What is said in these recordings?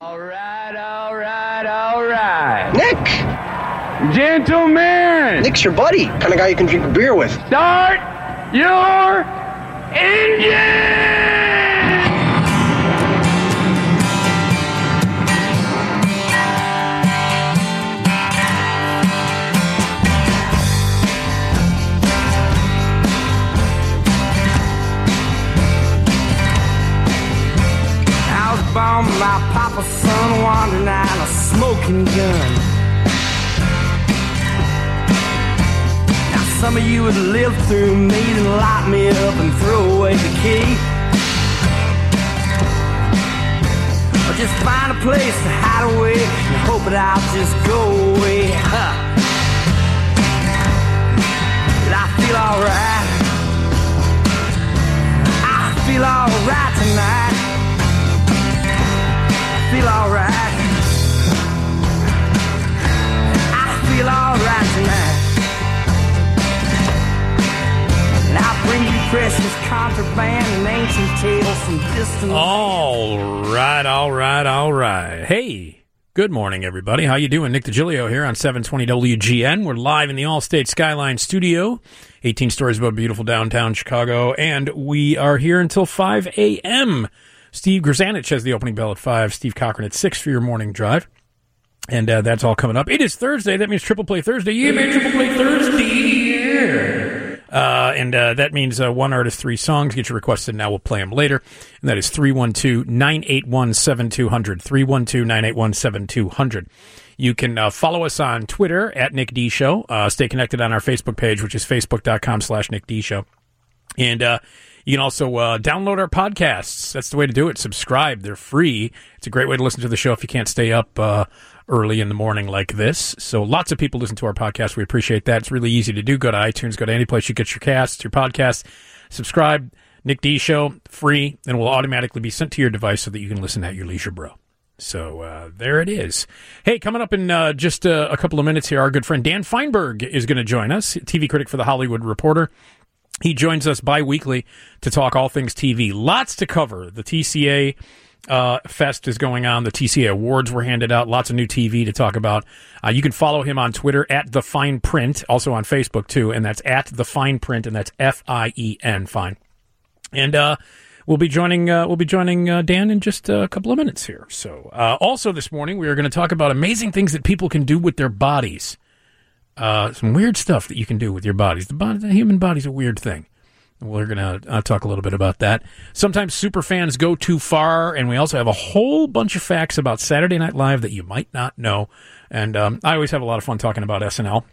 All right, all right, all right. Nick! Gentlemen! Nick's your buddy. Kind of guy you can drink a beer with. Start your engine! Bomb my papa's son wandering out a smoking gun. Now some of you would live through me and lock me up and throw away the key, or just find a place to hide away and hope that I'll just go away. But I feel alright. I feel alright tonight. Feel alright. I feel alright tonight. And I'll bring you precious contraband and ancient tales from distant. All right. Hey, good morning, everybody. How you doing? Nick DiGilio here on 720 WGN. We're live in the Allstate Skyline studio, 18 stories above beautiful downtown Chicago, and we are here until 5 a.m., Steve Grzanich has the opening bell at 5. Steve Cochran at 6 for your morning drive. And that's all coming up. It is Thursday. That means Triple Play Thursday. Yeah, man, Triple Play Thursday. And that means one artist, 3 songs. Get your requests in now. We'll play them later. And that is 312-981-7200. 312-981-7200. You can follow us on Twitter at Nick D Show. Stay connected on our Facebook page, which is facebook.com/Nick D Show. And you can also download our podcasts. That's the way to do it. Subscribe. They're free. It's a great way to listen to the show if you can't stay up early in the morning like this. So lots of people listen to our podcast. We appreciate that. It's really easy to do. Go to iTunes. Go to any place you get your casts, your podcasts. Subscribe. Nick D Show. Free. And will automatically be sent to your device so that you can listen at your leisure, bro. So there it is. Hey, coming up in just a couple of minutes here, our good friend Dan Feinberg is going to join us, TV critic for The Hollywood Reporter. He joins us bi-weekly to talk all things TV. Lots to cover. The TCA Fest is going on. The TCA Awards were handed out. Lots of new TV to talk about. You can follow him on Twitter at The Fine Print, also on Facebook too, and that's at The Fine Print, and that's F-I-E-N, Fine. And we'll be joining Dan in just a couple of minutes here. So also this morning we are going to talk about amazing things that people can do with their bodies. Some weird stuff that you can do with your bodies. The human body's a weird thing. We're going to talk a little bit about that. Sometimes super fans go too far, and we also have a whole bunch of facts about Saturday Night Live that you might not know. And I always have a lot of fun talking about SNL.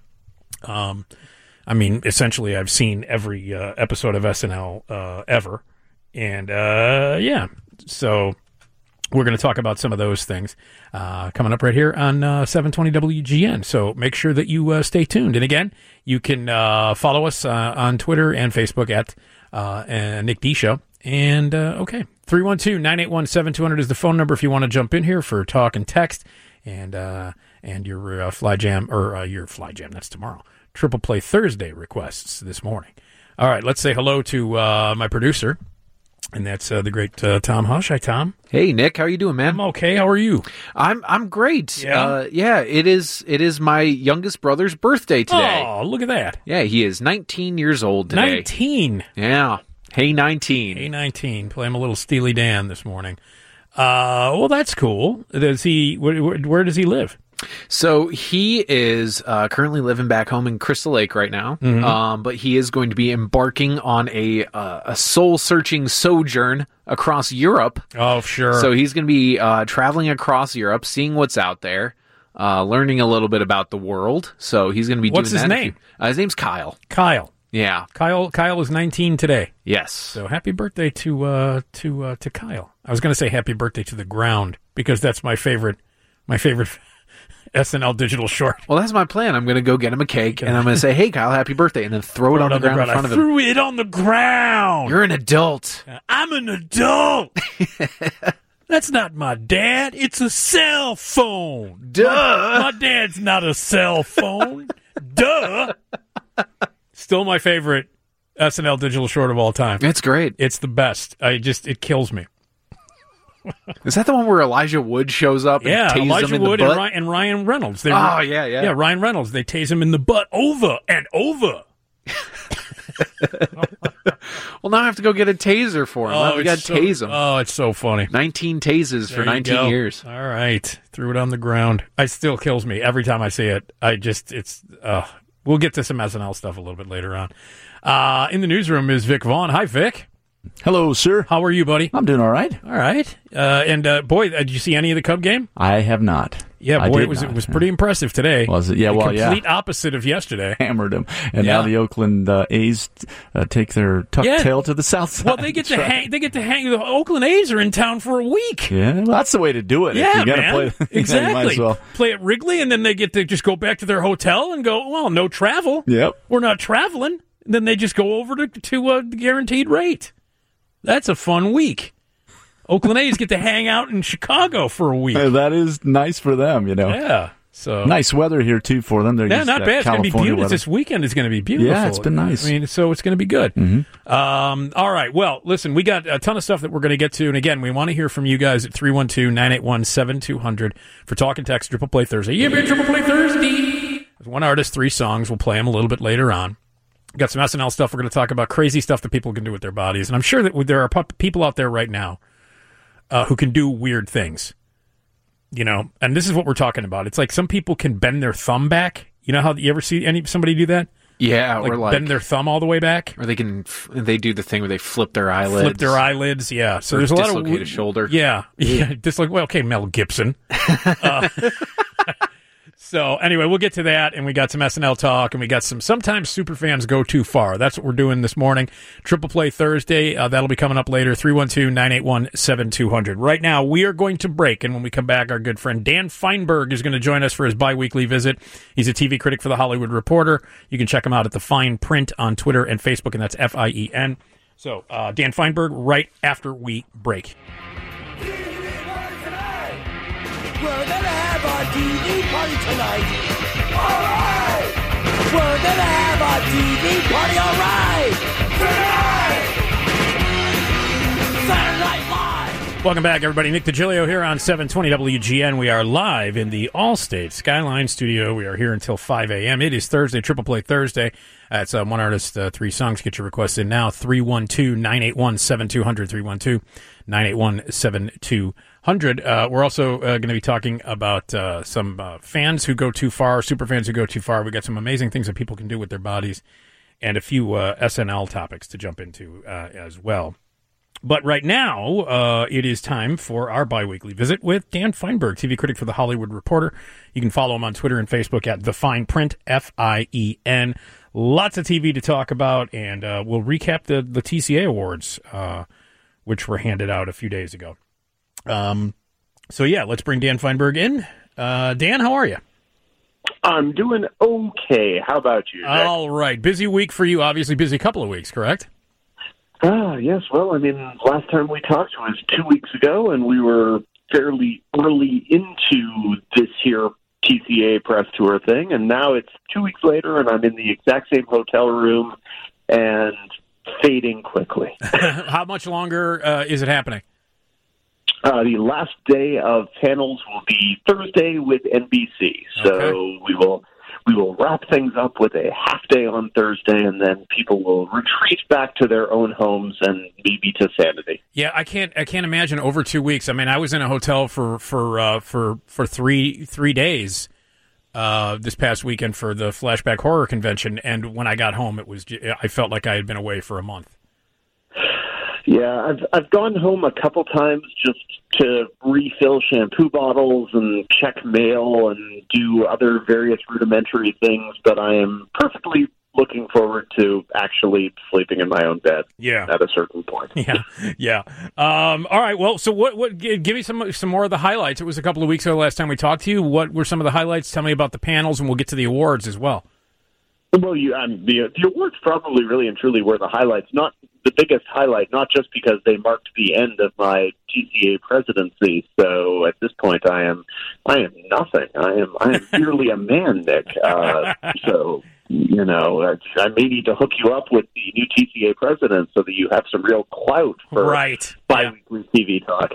I mean, essentially, I've seen every episode of SNL ever. And, yeah, so we're going to talk about some of those things coming up right here on 720 WGN. So make sure that you stay tuned. And again, you can follow us on Twitter and Facebook at Nick D Show. And, okay, 312-981-7200 is the phone number if you want to jump in here for talk and text. And your Fly Jam, or your Fly Jam, that's tomorrow. Triple Play Thursday requests this morning. All right, let's say hello to my producer. And that's the great Tom Hush. Hi, Tom. Hey, Nick. How are you doing, man? I'm okay. How are you? I'm great. Yeah? Yeah. It is my youngest brother's birthday today. Oh, look at that. Yeah, he is 19 years old today. 19. Yeah. Hey, 19. Hey, 19. Play him a little Steely Dan this morning. Well, that's cool. Does he? Where does he live? So he is currently living back home in Crystal Lake right now, but he is going to be embarking on a soul-searching sojourn across Europe. Oh, sure. So he's going to be traveling across Europe, seeing what's out there, learning a little bit about the world. So he's going to be What's doing his that. name? His name's Kyle. Kyle. Yeah. Kyle is 19 today. Yes. So happy birthday to Kyle. I was going to say happy birthday to the ground because that's my favorite SNL digital short. Well, that's my plan. I'm going to go get him a cake, and I'm going to say, hey, Kyle, happy birthday, and then throw it on the ground in front of him. I threw it on the ground. You're an adult. I'm an adult. That's not my dad. It's a cell phone. Duh. My dad's not a cell phone. Duh. Still my favorite SNL digital short of all time. It's great. It's the best. It kills me. Is that the one where Elijah Wood shows up and Yeah, tases Elijah him in Wood the butt? and Ryan Reynolds. Yeah. Yeah, Ryan Reynolds. They tase him in the butt over and over. Well, now I have to go get a taser for him. We got to tase him. Oh, it's so funny. 19 tases for There you 19 go. years. All right. Threw it on the ground. It still kills me every time I see it. We'll get to some SNL stuff a little bit later on. In the newsroom is Vic Vaughn. Hi, Vic. Hello, sir. How are you, buddy? I'm doing all right. All right. Boy, did you see any of the Cub game? I have not. Yeah, I boy, did it was not. pretty impressive today. Was it? Yeah, The well, yeah. complete opposite of yesterday. Hammered them, and Yeah. now the Oakland A's take their tuck Yeah. tail to the south side. Well, they get to hang. They get to hang. The Oakland A's are in town for a week. Yeah, well, that's the way to do it. Yeah, if you're gonna man. play, Exactly. you might as well. Play at Wrigley, and then they get to just go back to their hotel and go, well, no travel. Yep. We're not traveling. Then they just go over to the guaranteed rate. That's a fun week. Oakland A's get to hang out in Chicago for a week. That is nice for them, Yeah. So Nice weather here too for them. They're yeah, used not to bad. It's going to be California beautiful. weather. This weekend is going to be beautiful. Yeah, it's been nice. I mean, so it's going to be good. Mm-hmm. All right. Well, listen, we got a ton of stuff that we're going to get to. And again, we want to hear from you guys at 312-981-7200 for Talk and Text Triple Play Thursday. Yeah, man, Triple Play Thursday. There's one artist, 3 songs. We'll play them a little bit later on. We've got some SNL stuff. We're going to talk about crazy stuff that people can do with their bodies. And I'm sure that there are people out there right now who can do weird things. You know, and this is what we're talking about. It's like some people can bend their thumb back. You know how you ever see somebody do that? Yeah, Like or like, bend their thumb all the way back? or they do the thing where they flip their eyelids. Flip their eyelids, yeah. So Or there's a lot of dislocate a shoulder. Yeah. Well, okay, Mel Gibson. So anyway, we'll get to that, and we got some SNL talk, and we got sometimes superfans go too far. That's what we're doing this morning. Triple Play Thursday, that'll be coming up later, 312-981-7200. Right now, we are going to break, and when we come back, our good friend Dan Feinberg is going to join us for his bi-weekly visit. He's a TV critic for The Hollywood Reporter. You can check him out at The Fine Print on Twitter and Facebook, and that's Fien. So, Dan Feinberg, right after we break. We're gonna have our TV party tonight. All right. We're gonna have our TV party. All right. Tonight. Saturday Night Live. Welcome back, everybody. Nick DiGilio here on 720 WGN. We are live in the Allstate Skyline Studio. We are here until 5 a.m. It is Thursday, Triple Play Thursday. It's one artist, 3 songs. Get your requests in now. 312-981-7200. 312-981-7200. We're also going to be talking about some fans who go too far, super fans who go too far. We got some amazing things that people can do with their bodies, and a few SNL topics to jump into as well. But right now, it is time for our bi-weekly visit with Dan Feinberg, TV critic for The Hollywood Reporter. You can follow him on Twitter and Facebook at The Fine Print, Fien. Lots of TV to talk about, and we'll recap the TCA Awards, which were handed out a few days ago. So yeah, let's bring Dan Feinberg in. Dan, how are you? I'm doing okay. How about you, Nick? All right. Busy week for you. Obviously busy couple of weeks, correct? Yes. Well, I mean, last time we talked was 2 weeks ago, and we were fairly early into this here TCA press tour thing, and now it's 2 weeks later, and I'm in the exact same hotel room and fading quickly. How much longer is it happening? The last day of panels will be Thursday with NBC. So Okay. we will wrap things up with a half day on Thursday, and then people will retreat back to their own homes and maybe to sanity. Yeah, I can't imagine over 2 weeks. I mean, I was in a hotel for 3 days this past weekend for the Flashback Horror Convention, and when I got home, I felt like I had been away for a month. Yeah, I've gone home a couple times just to refill shampoo bottles and check mail and do other various rudimentary things, but I am perfectly looking forward to actually sleeping in my own bed. Yeah. At a certain point. Yeah. All right. Well, so what? Give me some more of the highlights. It was a couple of weeks ago last time we talked to you. What were some of the highlights? Tell me about the panels, and we'll get to the awards as well. Well, the awards probably really and truly were the highlights, not the biggest highlight, not just because they marked the end of my TCA presidency. So at this point, I am I am nothing. I am merely a man, Nick. So, you know, I may need to hook you up with the new TCA president so that you have some real clout for bi-weekly TV talk.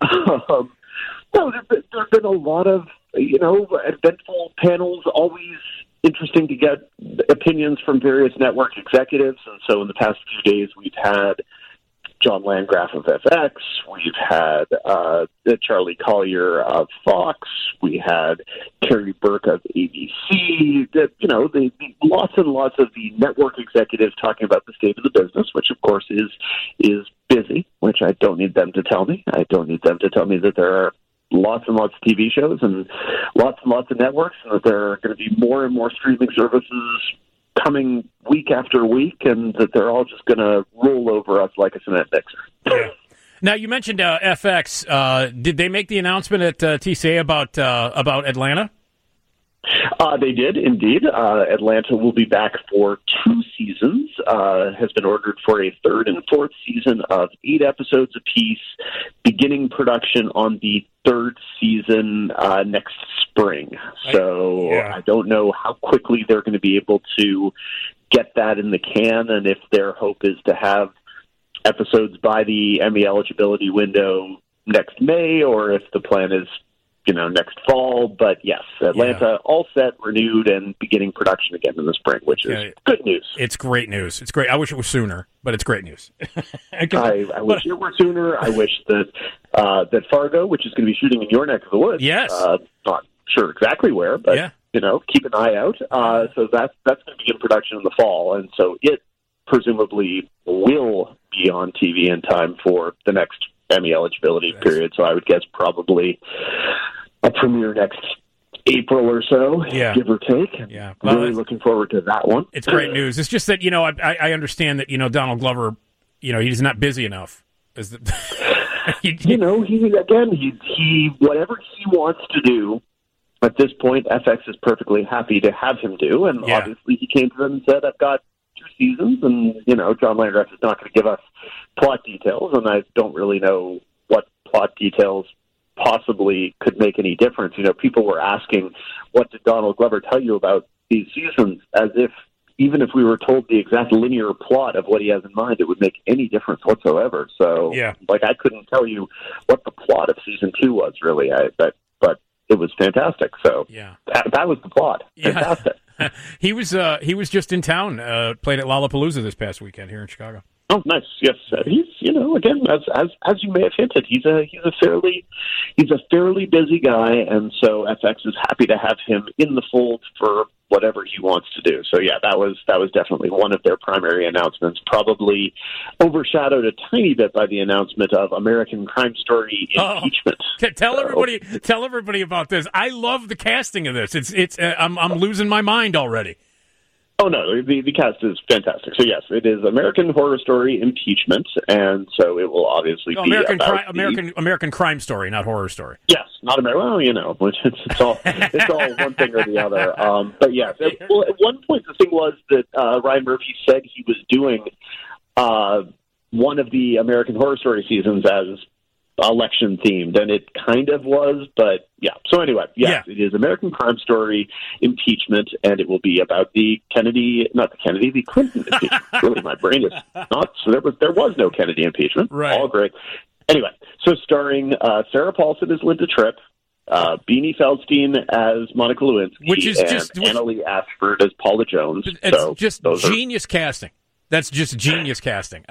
No, there have been a lot of, you know, eventful panels, always interesting to get opinions from various network executives. And so in the past few days, we've had John Landgraf of FX, we've had Charlie Collier of Fox, we had Kerry Burke of ABC, lots and lots of the network executives talking about the state of the business, which of course is busy, which I don't need them to tell me. I don't need them to tell me that there are lots and lots of TV shows and lots of networks, and that there are going to be more and more streaming services coming week after week, and that they're all just going to roll over us like a cement mixer. Yeah. Now, you mentioned FX. Did they make the announcement at TCA about Atlanta? They did, indeed. Atlanta will be back for 2 seasons, has been ordered for a 3rd and 4th season of 8 episodes apiece, beginning production on the 3rd season next spring. So I don't know how quickly they're going to be able to get that in the can, and if their hope is to have episodes by the Emmy eligibility window next May, or if the plan is next fall. But yes, Atlanta all set, renewed, and beginning production again in the spring, which is good news. It's great news. It's great. I wish it was sooner, but it's great news. I wish it were sooner. I wish that that Fargo, which is going to be shooting in your neck of the woods, not sure exactly where, but keep an eye out. So that's going to be in production in the fall, and so it presumably will be on TV in time for the next Emmy eligibility period. So I would guess probably a premiere next April or so, give or take. Yeah, really looking forward to that one. It's great news. It's just that I understand that Donald Glover, he's not busy enough. He whatever he wants to do. At this point, FX is perfectly happy to have him do, and obviously he came to them and said, "I've got 2 seasons," and John Landgraf is not going to give us plot details, and I don't really know what plot details possibly could make any difference. People were asking, what did Donald Glover tell you about these seasons, as if even if we were told the exact linear plot of what he has in mind, it would make any difference whatsoever. So I couldn't tell you what the plot of season 2 was really, but it was fantastic. So that was the plot. Fantastic. He was just in town, played at Lollapalooza this past weekend here in Chicago. Oh, nice. Yes, he's again as you may have hinted, he's a fairly busy guy, and so FX is happy to have him in the fold for whatever he wants to do. So that was definitely one of their primary announcements, probably overshadowed a tiny bit by the announcement of American Crime Story impeachment. Tell everybody about this. I love the casting of this. It's I'm losing my mind already. Oh, no, the cast is fantastic. So, yes, it is American Horror Story impeachment, and so it will obviously be American Crime Story, not Horror Story. Yes, not American. Well, it's all one thing or the other. But, yes, at one point the thing was that Ryan Murphy said he was doing one of the American Horror Story seasons as election themed, and it kind of was, but so anyway, it is American Crime Story impeachment, and it will be about the Clinton impeachment. Really, my brain is not, so there was no Kennedy impeachment. Right. All great. Anyway, so starring Sarah Paulson as Linda Tripp, Beanie Feldstein as Monica Lewinsky, which is Annalee Ashford as Paula Jones. It's genius casting. That's just genius casting.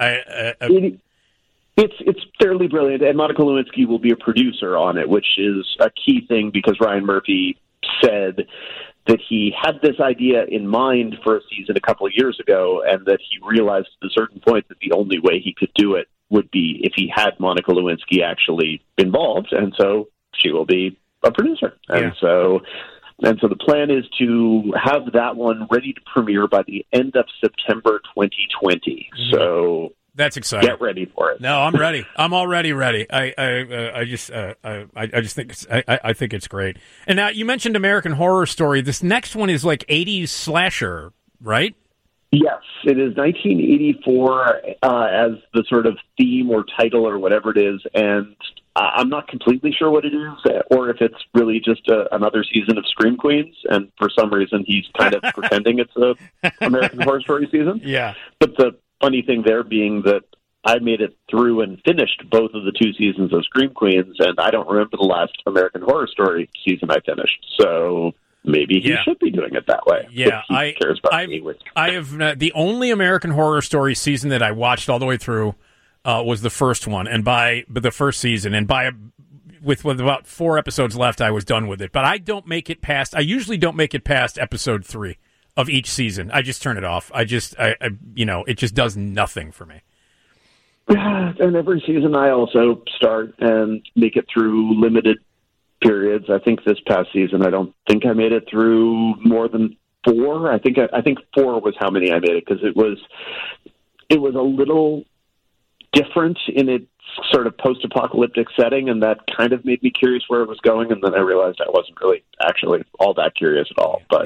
It's fairly brilliant, and Monica Lewinsky will be a producer on it, which is a key thing because Ryan Murphy said that he had this idea in mind for a season a couple of years ago, and that he realized at a certain point that the only way he could do it would be if he had Monica Lewinsky actually involved, and so she will be a producer. And so the plan is to have that one ready to premiere by the end of September 2020. Mm-hmm. So that's exciting. Get ready for it. No, I'm ready. I'm already ready. I just think I think it's great. And now you mentioned American Horror Story. This next one is like 80s slasher, right? Yes, it is 1984 as the sort of theme or title or whatever it is, and I'm not completely sure what it is, or if it's really just another season of Scream Queens, and for some reason he's kind of pretending it's a American Horror Story season. Yeah. But the funny thing there being that I made it through and finished both of the 2 seasons of Scream Queens, and I don't remember the last American Horror Story season I finished. So maybe he should be doing it that way. Yeah, he cares about me. I have the only American Horror Story season that I watched all the way through was the first one, and but the first season, and with about 4 episodes left, I was done with it. But I usually don't make it past episode 3 of each season. I just turn it off. I it just does nothing for me. And every season I also start and make it through limited periods. I think this past season, I don't think I made it through more than 4. I think 4 was how many I made it, because it was a little different in its sort of post-apocalyptic setting, and that kind of made me curious where it was going, and then I realized I wasn't really actually all that curious at all. But,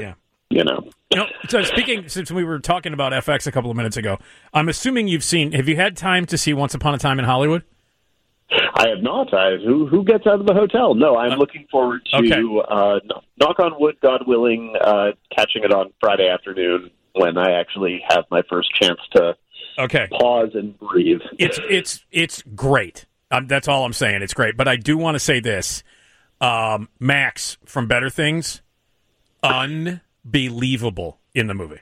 So speaking, since we were talking about FX a couple of minutes ago, I'm assuming have you had time to see Once Upon a Time in Hollywood? I have not. Who gets out of the hotel? No, I'm looking forward to, knock on wood, God willing, catching it on Friday afternoon when I actually have my first chance to pause and breathe. It's great. That's all I'm saying. It's great. But I do want to say this. Max from Better Things, unbelievable in the movie.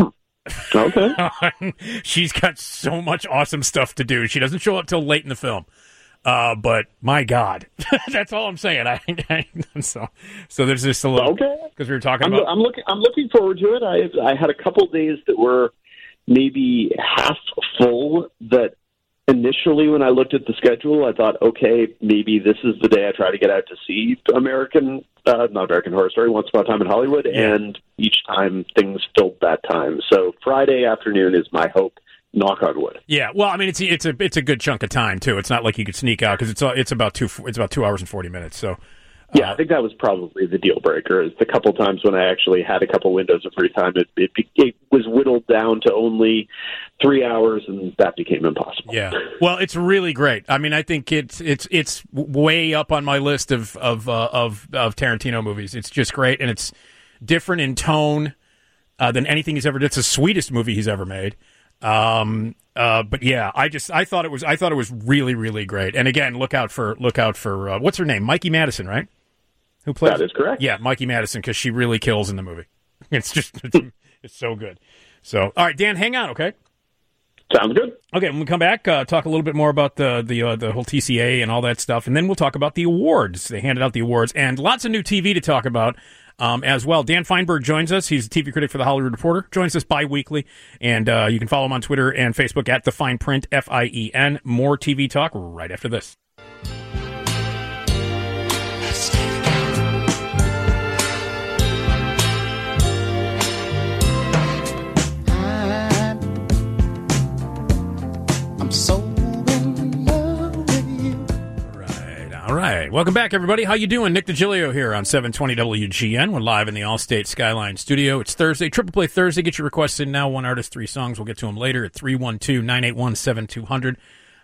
Okay. She's got so much awesome stuff to do. She doesn't show up till late in the film. But my God, that's all I'm saying. So there's just a little, because we were talking about. I'm looking forward to it. I had a couple days that were maybe half full. That initially, when I looked at the schedule, I thought, okay, maybe this is the day I try to get out to see not American Horror Story, Once Upon a Time in Hollywood, and each time things filled that time. So Friday afternoon is my hope. Knock on wood. Yeah, well, I mean, it's a good chunk of time too. It's not like you could sneak out, because it's about 2 hours and 40 minutes. So yeah, I think that was probably the deal breaker. Is the couple times when I actually had a couple windows of free time, it was whittled down to only 3 hours, and that became impossible. Yeah, well, it's really great. I mean, I think it's way up on my list of Tarantino movies. It's just great, and it's different in tone than anything he's ever did. It's the sweetest movie he's ever made. But yeah, I thought it was really, really great. And again, look out for what's her name? Mikey Madison, right? Who plays? That is correct. Yeah, Mikey Madison, because she really kills in the movie. It's so good. So, all right, Dan, hang on, okay? Sounds good. Okay, when we come back, talk a little bit more about the whole TCA and all that stuff, and then we'll talk about the awards. They handed out the awards, and lots of new TV to talk about. As well. Dan Feinberg joins us. He's a TV critic for The Hollywood Reporter. Joins us bi-weekly. And you can follow him on Twitter and Facebook at The Fine Print, Fien. More TV talk right after this. I'm so in love with you. All right. Welcome back, everybody. How you doing? Nick DiGilio here on 720 WGN. We're live in the Allstate Skyline studio. It's Thursday, Triple Play Thursday. Get your requests in now. One artist, 3 songs. We'll get to them later at 312-981-7200.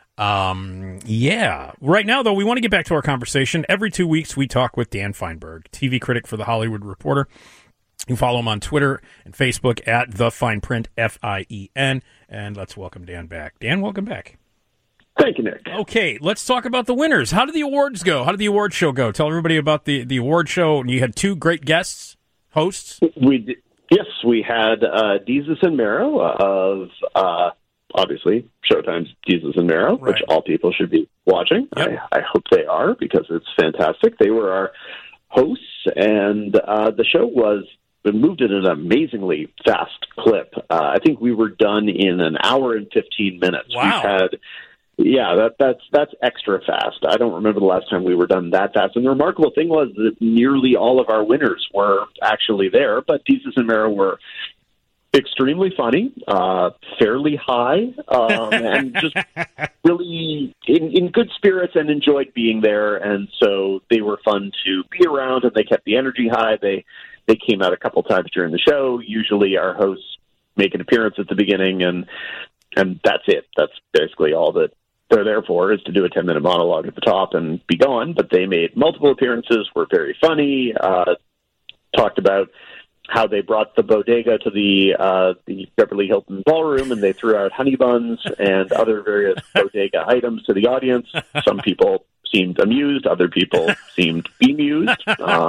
Yeah. Right now, though, we want to get back to our conversation. Every 2 weeks, we talk with Dan Feinberg, TV critic for The Hollywood Reporter. You can follow him on Twitter and Facebook at The Fine Print, Fien. And let's welcome Dan back. Dan, welcome back. Thank you, Nick. Okay, let's talk about the winners. How did the awards go? How did the award show go? Tell everybody about the award show. You had 2 great hosts. Yes, we had Desus and Mero of, obviously, Showtime's Desus and Mero, Right. which all people should be watching. Yep. I hope they are, because it's fantastic. They were our hosts, and the show moved at an amazingly fast clip. I think we were done in an hour and 15 minutes. Wow. That's extra fast. I don't remember the last time we were done that fast. And the remarkable thing was that nearly all of our winners were actually there, but Desus and Mero were extremely funny, fairly high, and just really in good spirits and enjoyed being there. And so they were fun to be around, and they kept the energy high. They came out a couple times during the show. Usually our hosts make an appearance at the beginning, and that's it. That's basically all that they're there for is to do a 10-minute monologue at the top and be gone. But they made multiple appearances, were very funny, talked about how they brought the bodega to the Beverly Hilton ballroom, and they threw out honey buns and other various bodega items to the audience. Some people seemed amused, other people seemed bemused.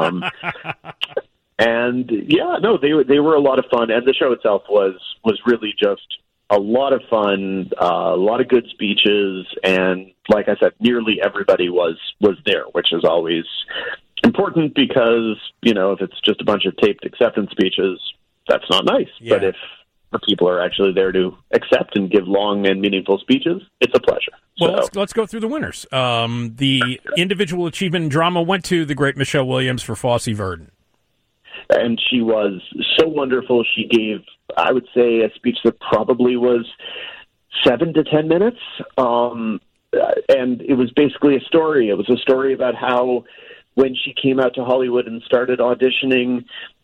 And yeah, no, they were a lot of fun, and the show itself was really just a lot of fun, a lot of good speeches, and like I said, nearly everybody was there, which is always important because, you know, if it's just a bunch of taped acceptance speeches, that's not nice. Yeah. But if the people are actually there to accept and give long and meaningful speeches, it's a pleasure. Well, let's go through the winners. The individual achievement in drama went to the great Michelle Williams for Fosse Verdon. And she was so wonderful. She gave, I would say, a speech that probably was 7 to 10 minutes. And it was basically a story. It was a story about how when she came out to Hollywood and started auditioning,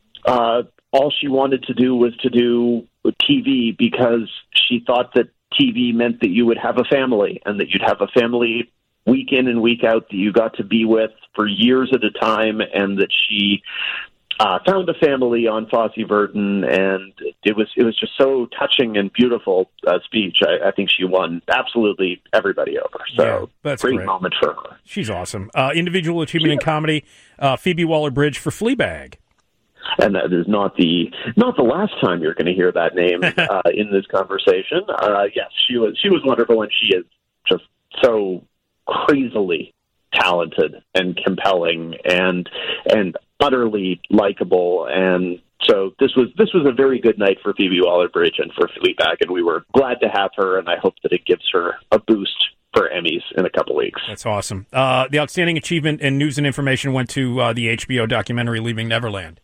all she wanted to do was to do TV because she thought that TV meant that you would have a family and that you'd have a family week in and week out that you got to be with for years at a time, and that she found a family on Fosse Verdon, and it was just so touching and beautiful speech. I think she won absolutely everybody over. So yeah, that's great great moment for her. She's awesome. Individual achievement in comedy, Phoebe Waller-Bridge for Fleabag. And that is not the last time you're going to hear that name in this conversation. Yes, she was wonderful, and she is just so crazily talented and compelling and utterly likable. And so this was a very good night for Phoebe Waller-Bridge and for Fleabag, and we were glad to have her, and I hope that it gives her a boost for Emmys in a couple weeks. That's awesome. The outstanding achievement in news and information went to the HBO documentary Leaving Neverland.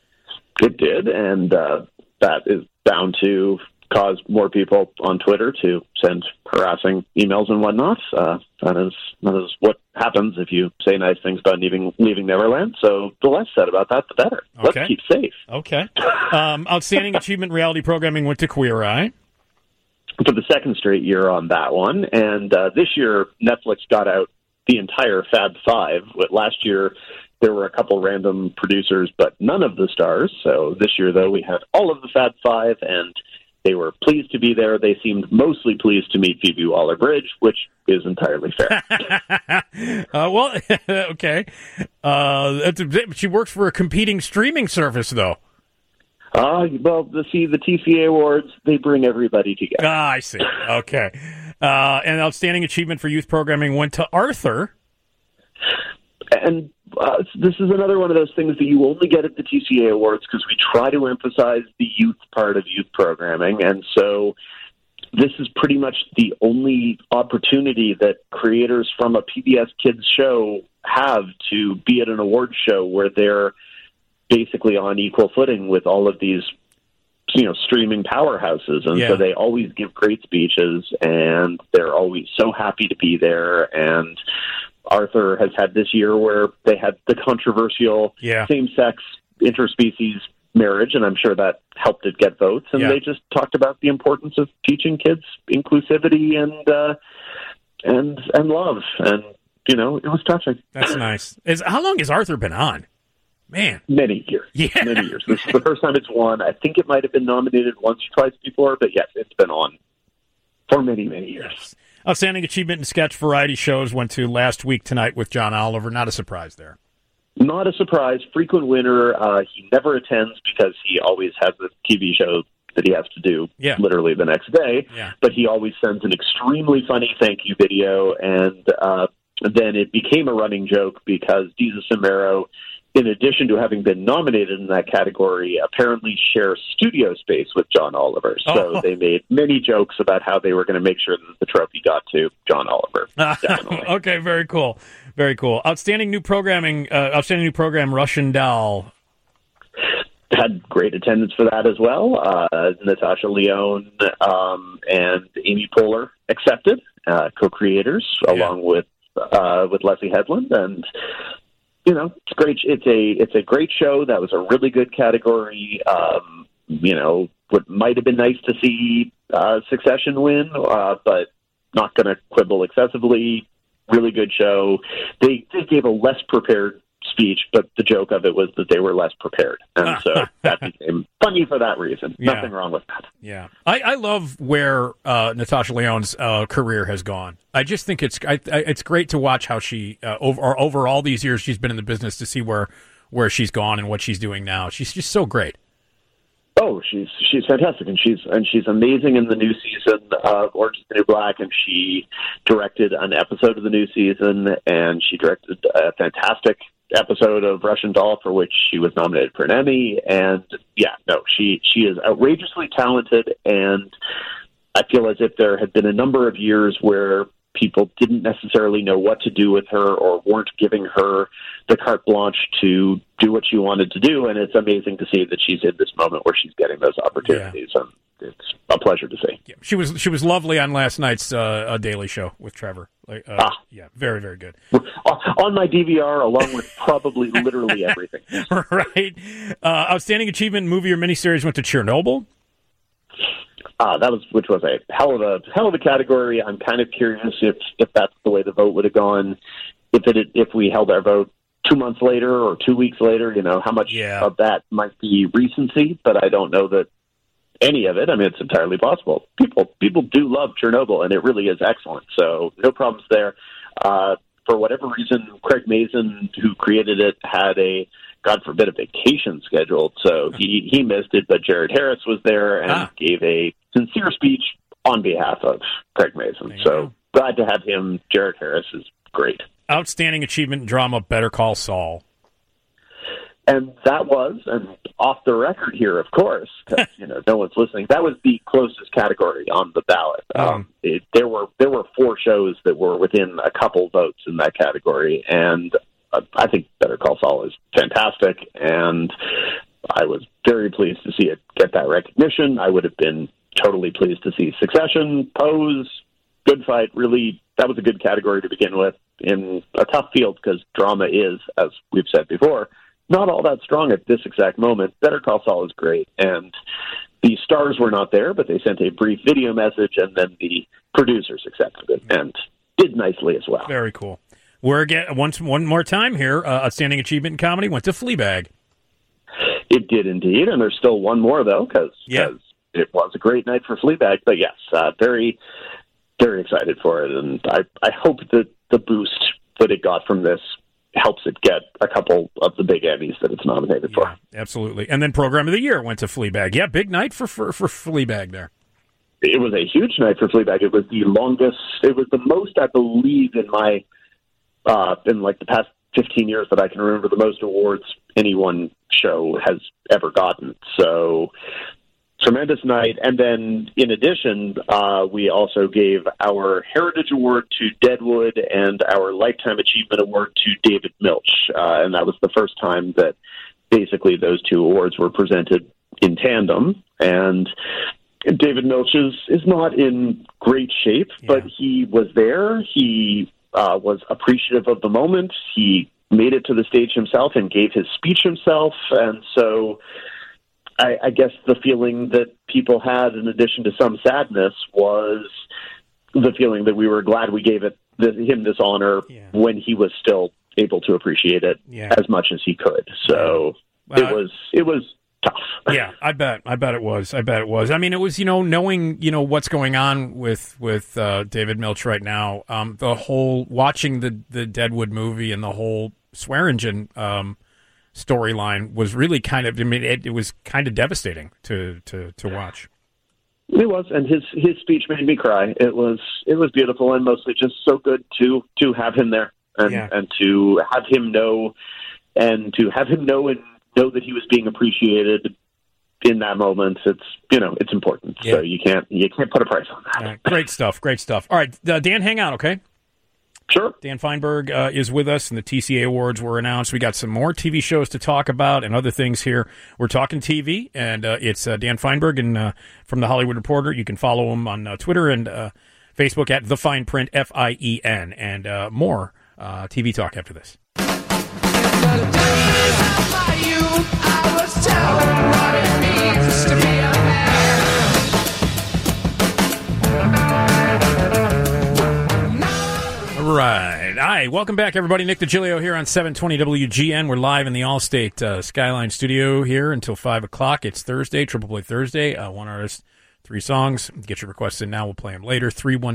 It did, and that is bound to cause more people on Twitter to send harassing emails and whatnot. That is what happens if you say nice things about leaving Neverland. So the less said about that, the better. Okay. Let's keep safe. Okay. Outstanding achievement reality programming went to Queer Eye. For the second straight year on that one. And this year, Netflix got out the entire Fab Five. Last year, there were a couple random producers, but none of the stars. So this year, though, we had all of the Fab Five, and they were pleased to be there. They seemed mostly pleased to meet Phoebe Waller-Bridge, which is entirely fair. Well, okay. She works for a competing streaming service, though. Well, the TCA Awards, they bring everybody together. I see. Okay. And outstanding achievement for youth programming went to Arthur. And this is another one of those things that you only get at the TCA Awards because we try to emphasize the youth part of youth programming. And so this is pretty much the only opportunity that creators from a PBS Kids show have to be at an award show where they're basically on equal footing with all of these, streaming powerhouses. And so they always give great speeches, and they're always so happy to be there. And Arthur has had this year where they had the controversial same-sex interspecies marriage, and I'm sure that helped it get votes. And they just talked about the importance of teaching kids inclusivity and love. And, it was touching. That's nice. How long has Arthur been on? Man. Many years. Yeah. Many years. This is the first time it's won. I think it might have been nominated once or twice before, but yes, it's been on for many, many years. Yes. Outstanding achievement in sketch variety shows went to Last Week Tonight with John Oliver. Not a surprise there. Not a surprise. Frequent winner. He never attends because he always has a TV show that he has to do literally the next day. Yeah. But he always sends an extremely funny thank you video, and then it became a running joke because Jesus and Mero, in addition to having been nominated in that category, apparently share studio space with John Oliver. So they made many jokes about how they were going to make sure that the trophy got to John Oliver. Definitely. Okay, very cool. Very cool. Outstanding new program, Russian Doll. Had great attendance for that as well. Natasha Lyonne and Amy Poehler accepted, co-creators, along with Leslie Headland. And it's great. It's a great show. That was a really good category. What might have been nice to see Succession win, but not going to quibble excessively. Really good show. They gave a less prepared speech, but the joke of it was that they were less prepared. And so that became funny for that reason. Yeah. Nothing wrong with that. Yeah. I love where Natasha Lyonne's career has gone. I just think it's great to watch how she, over all these years she's been in the business, to see where she's gone and what she's doing now. She's just so great. Oh, she's fantastic, and she's amazing in the new season of Orange is the New Black, and she directed an episode of the new season, and she directed a fantastic episode of Russian Doll, for which she was nominated for an Emmy. And she is outrageously talented, and I feel as if there had been a number of years where people didn't necessarily know what to do with her or weren't giving her the carte blanche to do what she wanted to do. And it's amazing to see that she's in this moment where she's getting those opportunities. Yeah. And it's a pleasure to see. Yeah. She was lovely on last night's Daily Show with Trevor. Yeah, very, very good. On my DVR, along with probably literally everything. Right. Outstanding achievement movie or miniseries went to Chernobyl. Which was a hell of a category. I'm kind of curious if that's the way the vote would have gone, if we held our vote 2 months later or 2 weeks later. How much of that might be recency, but I don't know that any of it. I mean, it's entirely possible. People do love Chernobyl, and it really is excellent. So no problems there. For whatever reason, Craig Mazin, who created it, had God forbid, a vacation scheduled, so he missed it, but Jared Harris was there and gave a sincere speech on behalf of Craig Mazin. So glad to have him. Jared Harris is great. Outstanding achievement in drama, Better Call Saul. And that was, and off the record here, of course, because no one's listening, that was the closest category on the ballot. There were 4 shows that were within a couple votes in that category, and I think Better Call Saul is fantastic, and I was very pleased to see it get that recognition. I would have been totally pleased to see Succession, Pose, Good Fight. Really, that was a good category to begin with in a tough field, because drama is, as we've said before, not all that strong at this exact moment. Better Call Saul is great, and the stars were not there, but they sent a brief video message, and then the producers accepted it and did nicely as well. Very cool. We're again one more time here. Outstanding achievement in comedy went to Fleabag. It did indeed, and there's still one more though, because it was a great night for Fleabag. But yes, very, very excited for it, and I hope that the boost that it got from this helps it get a couple of the big Emmys that it's nominated for. Absolutely, and then Program of the Year went to Fleabag. Yeah, big night for Fleabag there. It was a huge night for Fleabag. It was the longest. It was the most, I believe, in like the past 15 years that I can remember, the most awards any one show has ever gotten. So tremendous night. And then in addition, we also gave our Heritage Award to Deadwood and our Lifetime Achievement Award to David Milch. And that was the first time that basically those 2 awards were presented in tandem. And David Milch is not in great shape, but he was there. He was appreciative of the moment. He made it to the stage himself and gave his speech himself. And so I guess the feeling that people had, in addition to some sadness, was the feeling that we were glad we gave him this honor when he was still able to appreciate it as much as he could. So it was tough. Yeah, I bet it was. I mean, it was, knowing, what's going on with David Milch right now, the whole, watching the Deadwood movie and the whole Swearingen storyline was really kind of, it was kind of devastating to watch. It was, and his speech made me cry. It was beautiful, and mostly just so good to have him there and to have him know and know that he was being appreciated in that moment. It's important. Yeah. So you can't put a price on that. Great stuff. All right, Dan, hang out, okay? Sure. Dan Feinberg is with us, and the TCA Awards were announced. We got some more TV shows to talk about and other things here. We're talking TV, and it's Dan Feinberg from The Hollywood Reporter. You can follow him on Twitter and Facebook at The Fine Print, FIEN, and more TV talk after this. Hi, welcome back, everybody. Nick DiGilio here on 720 WGN. We're live in the Allstate Skyline studio here until 5 o'clock. It's Thursday, Triple Play Thursday. One artist, 3 songs. Get your requests in now. We'll play them later.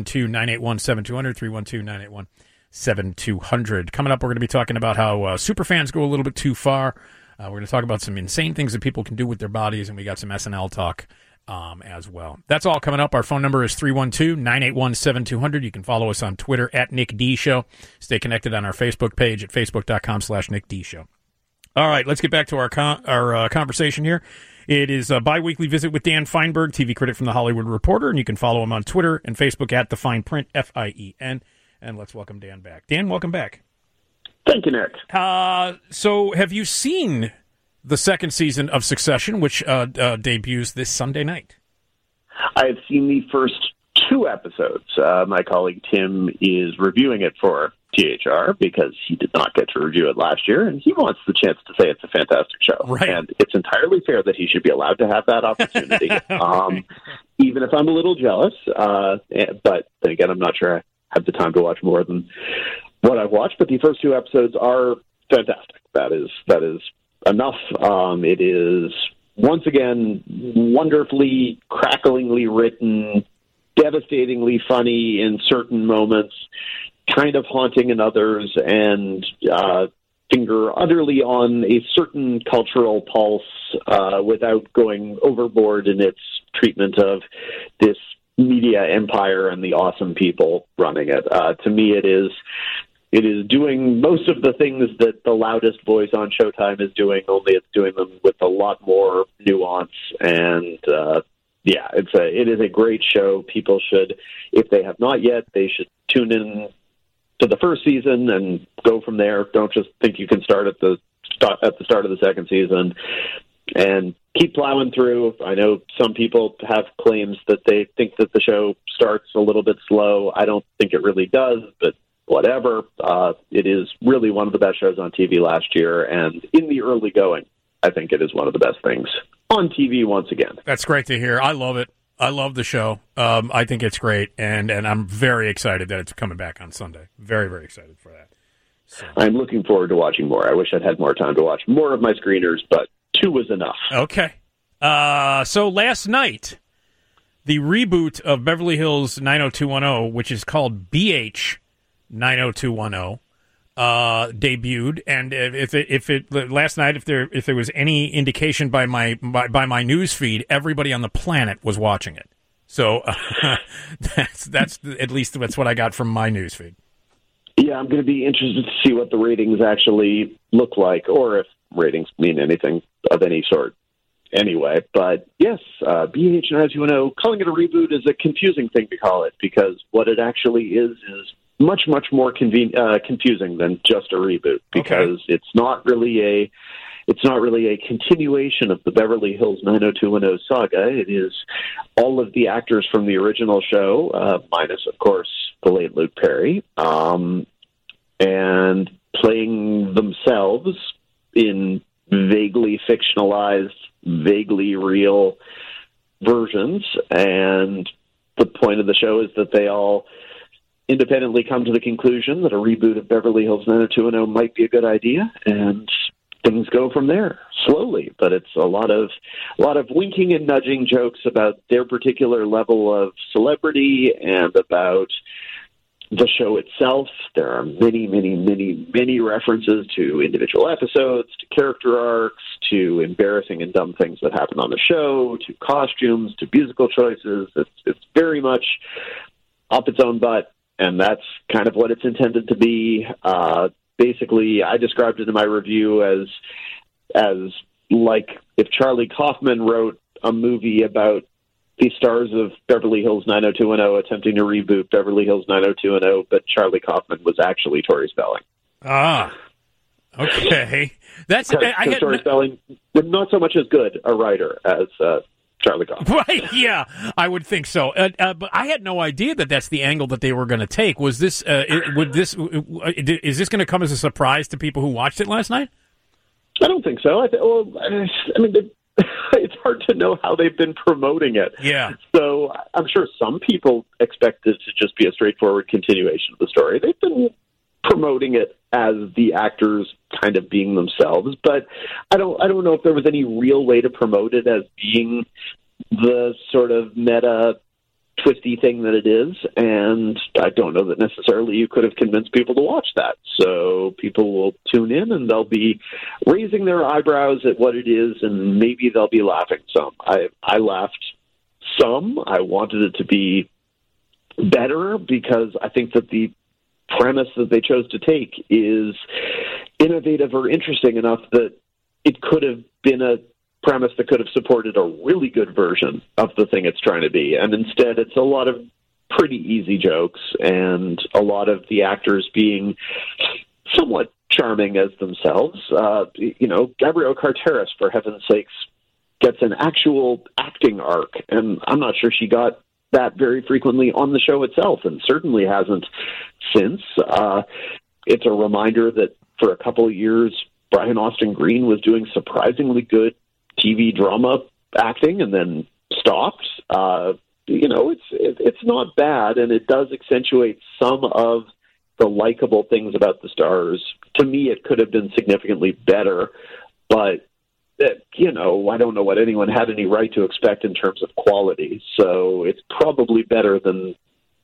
312-981-7200, 312-981-7200. Coming up, we're going to be talking about how superfans go a little bit too far. We're going to talk about some insane things that people can do with their bodies, and we got some SNL talk as well. That's all coming up. Our phone number is 312-981-7200. You can follow us on Twitter at Nick D Show. Stay connected on our Facebook page at facebook.com/Nick D Show. All right, let's get back to our conversation here. It is a bi-weekly visit with Dan Feinberg, TV critic from The Hollywood Reporter, and you can follow him on Twitter and Facebook at The Fine Print, F-I-E-N. And let's welcome Dan back. Dan, welcome back. Thank you, Nick. So have you seen the second season of Succession, which debuts this Sunday night? I have seen the first 2 episodes. My colleague Tim is reviewing it for THR because he did not get to review it last year, and he wants the chance to say it's a fantastic show. Right. And it's entirely fair that he should be allowed to have that opportunity, even if I'm a little jealous. But then again, I'm not sure I have the time to watch more than what I've watched. But the first 2 episodes are fantastic. That is enough. It is, once again, wonderfully, cracklingly written, devastatingly funny in certain moments, kind of haunting in others, and finger utterly on a certain cultural pulse without going overboard in its treatment of this media empire and the awesome people running it. To me, it is doing most of the things that the loudest voice on Showtime is doing, only it's doing them with a lot more nuance. And it is a great show. People should, if they have not yet, they should tune in to the first season and go from there. Don't just think you can start at the start of the second season, and keep plowing through. I know some people have claims that they think that the show starts a little bit slow. I don't think it really does, but whatever. It is really one of the best shows on TV last year, and in the early going, I think it is one of the best things on TV once again. That's great to hear. I love it. I love the show. I think it's great, and I'm very excited that it's coming back on Sunday. Very, very excited for that. So. I'm looking forward to watching more. I wish I'd had more time to watch more of my screeners, but 2 was enough. Okay. So last night, the reboot of Beverly Hills 90210, which is called BH 90210, debuted, and last night, if there was any indication by my news feed, everybody on the planet was watching it. So that's at least that's what I got from my news feed. Yeah, I'm going to be interested to see what the ratings actually look like, or if ratings mean anything of any sort. Anyway, but yes, BH 90210, calling it a reboot is a confusing thing to call it, because what it actually is much, much more confusing than just a reboot, because it's not really a continuation of the Beverly Hills 90210 saga. It is all of the actors from the original show, minus, of course, the late Luke Perry, and playing themselves in vaguely fictionalized, vaguely real versions. And the point of the show is that they all independently come to the conclusion that a reboot of Beverly Hills 90210 might be a good idea, and things go from there slowly. But it's a lot of winking and nudging jokes about their particular level of celebrity and about the show itself. There are many, many, many, many references to individual episodes, to character arcs, to embarrassing and dumb things that happen on the show, to costumes, to musical choices. It's very much up its own butt, and that's kind of what it's intended to be. Basically, I described it in my review as like if Charlie Kaufman wrote a movie about the stars of Beverly Hills 90210 attempting to reboot Beverly Hills 90210, but Charlie Kaufman was actually Tori Spelling. Ah, okay. That's Tori Spelling was not so much as good a writer as Charlie Kaufman. Right? Yeah, I would think so. But I had no idea that that's the angle that they were going to take. Was this? Is this going to come as a surprise to people who watched it last night? I don't think so. I mean, it's hard to know how they've been promoting it. Yeah. So I'm sure some people expect this to just be a straightforward continuation of the story. They've been promoting it as the actors kind of being themselves. But I don't know if there was any real way to promote it as being the sort of meta twisty thing that it is, and I don't know that necessarily you could have convinced people to watch that. So people will tune in and they'll be raising their eyebrows at what it is, and maybe they'll be laughing some. I laughed some. I wanted it to be better because I think that the premise that they chose to take is innovative or interesting enough that it could have been a premise that could have supported a really good version of the thing it's trying to be. And instead, it's a lot of pretty easy jokes and a lot of the actors being somewhat charming as themselves. Gabrielle Carteris, for heaven's sakes, gets an actual acting arc, and I'm not sure she got that very frequently on the show itself, and certainly hasn't since. It's a reminder that for a couple of years, Brian Austin Green was doing surprisingly good TV drama acting and then stopped. It's not bad, and it does accentuate some of the likable things about the stars. To me, it could have been significantly better, but I don't know what anyone had any right to expect in terms of quality. So it's probably better than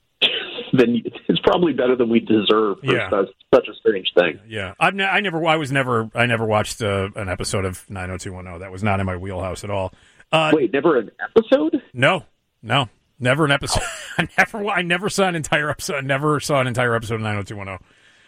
we deserve for such a strange thing. Yeah, I never watched an episode of 90210. That was not in my wheelhouse at all. Wait, never an episode? No, never an episode. I never saw an entire episode. I never saw an entire episode of 90210.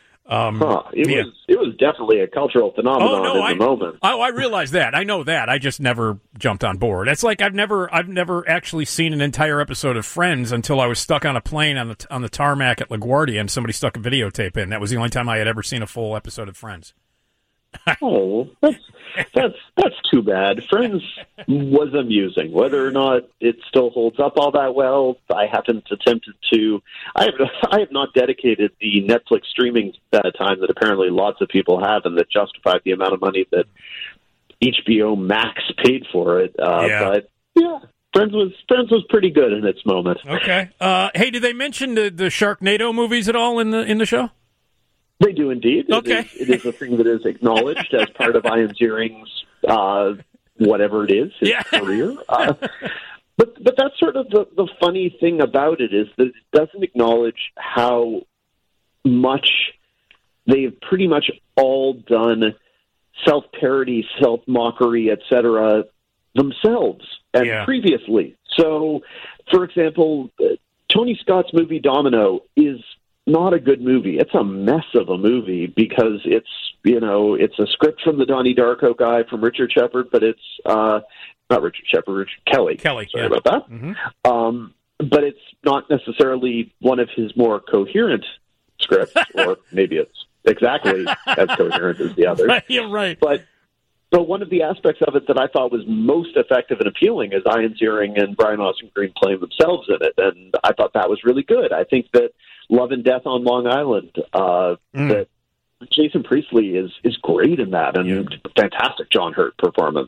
It was definitely a cultural phenomenon in the moment. I realize that. I know that. I just never jumped on board. It's like I've never actually seen an entire episode of Friends until I was stuck on a plane on the tarmac at LaGuardia and somebody stuck a videotape in. That was the only time I had ever seen a full episode of Friends. Oh, that's too bad. Friends was amusing. Whether or not it still holds up all that well, I haven't attempted to. I have not dedicated the Netflix streaming time that apparently lots of people have, and that justified the amount of money that HBO Max paid for it. But yeah, Friends was pretty good in its moment. Okay. Hey, did they mention the Sharknado movies at all in the show? They do indeed. Okay. It is a thing that is acknowledged as part of Ian Ziering's whatever it is, his career. But that's sort of the funny thing about it is that it doesn't acknowledge how much they've pretty much all done self-parody, self-mockery, etc. themselves and previously. So, for example, Tony Scott's movie Domino is not a good movie. It's a mess of a movie because it's a script from the Donnie Darko guy from Richard Shepard, but it's not Richard Shepard, Richard Kelly. Sorry about that. Mm-hmm. But it's not necessarily one of his more coherent scripts, or maybe it's exactly as coherent as the others. Yeah, right. But one of the aspects of it that I thought was most effective and appealing is Ian Ziering and Brian Austin Green playing themselves in it, and I thought that was really good. I think that Love and Death on Long Island, that Jason Priestley is great in that, and fantastic John Hurt performance.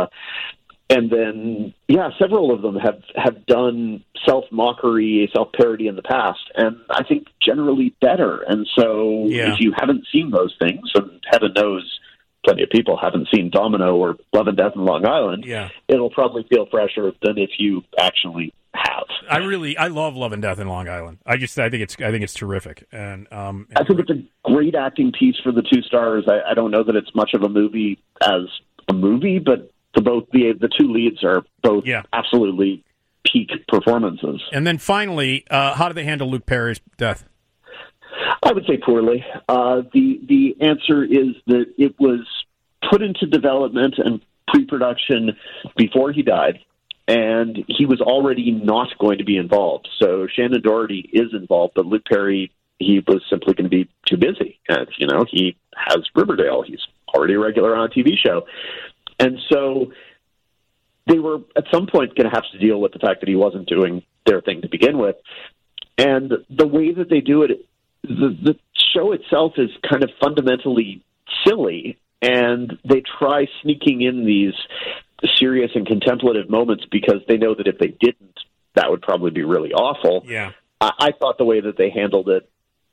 And then, several of them have done self-mockery, self-parody in the past, and I think generally better. And so if you haven't seen those things, and heaven knows plenty of people haven't seen Domino or Love and Death on Long Island, it'll probably feel fresher than if you actually have. I love Love and Death in Long Island. I think it's terrific, and I think it's a great acting piece for the two stars. I don't know that it's much of a movie as a movie, but the two leads are both absolutely peak performances. And then finally, how do they handle Luke Perry's death? I would say poorly. The answer is that it was put into development and pre-production before he died, and he was already not going to be involved. So Shannon Doherty is involved, but Luke Perry, he was simply going to be too busy. And, he has Riverdale. He's already a regular on a TV show. And so they were at some point going to have to deal with the fact that he wasn't doing their thing to begin with. And the way that they do it, the show itself is kind of fundamentally silly, and they try sneaking in these serious and contemplative moments because they know that if they didn't, that would probably be really awful. Yeah. I thought the way that they handled it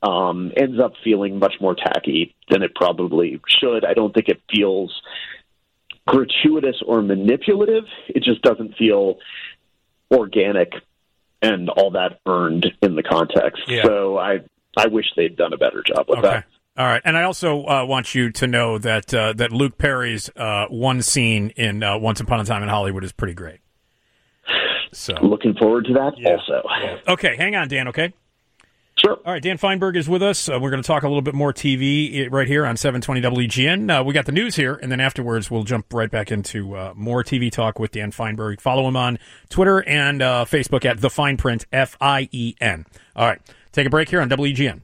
ends up feeling much more tacky than it probably should. I don't think it feels gratuitous or manipulative. It just doesn't feel organic and all that earned in the context. Yeah. So I wish they'd done a better job with that. All right, and I also want you to know that that Luke Perry's one scene in Once Upon a Time in Hollywood is pretty great. So looking forward to that also. Yeah. Okay, hang on, Dan, okay? Sure. All right, Dan Feinberg is with us. We're going to talk a little bit more TV right here on 720 WGN. We got the news here, and then afterwards we'll jump right back into more TV talk with Dan Feinberg. Follow him on Twitter and Facebook at The Fine Print, FIEN. All right, take a break here on WGN.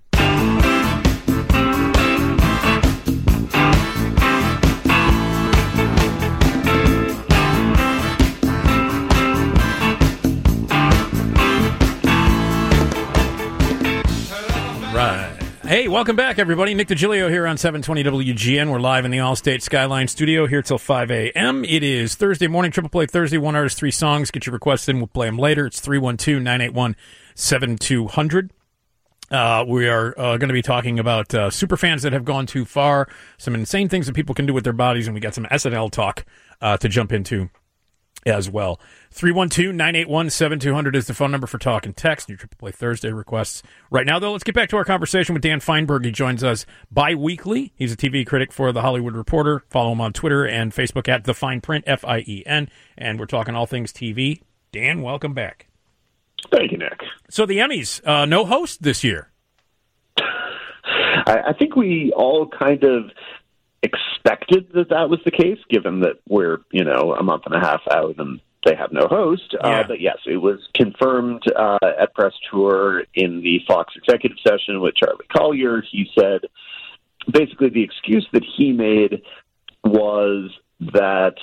Hey, welcome back, everybody. Nick DiGilio here on 720 WGN. We're live in the Allstate Skyline studio here till 5 a.m. It is Thursday morning, Triple Play Thursday, one artist, three songs. Get your requests in. We'll play them later. It's 312-981-7200. We are going to be talking about superfans that have gone too far, some insane things that people can do with their bodies, and we got some SNL talk to jump into as well. 312-981-7200 is the phone number for talk and text. Your Triple Play Thursday requests. Right now, though, let's get back to our conversation with Dan Feinberg. He joins us bi-weekly. He's a TV critic for The Hollywood Reporter. Follow him on Twitter and Facebook at The Fine Print, FIEN. And we're talking all things TV. Dan, welcome back. Thank you, Nick. So the Emmys, no host this year. I think we all kind of expected that was the case, given that we're, a month and a half out and they have no host. Yeah. But yes, it was confirmed at press tour in the Fox executive session with Charlie Collier. He said basically the excuse that he made was that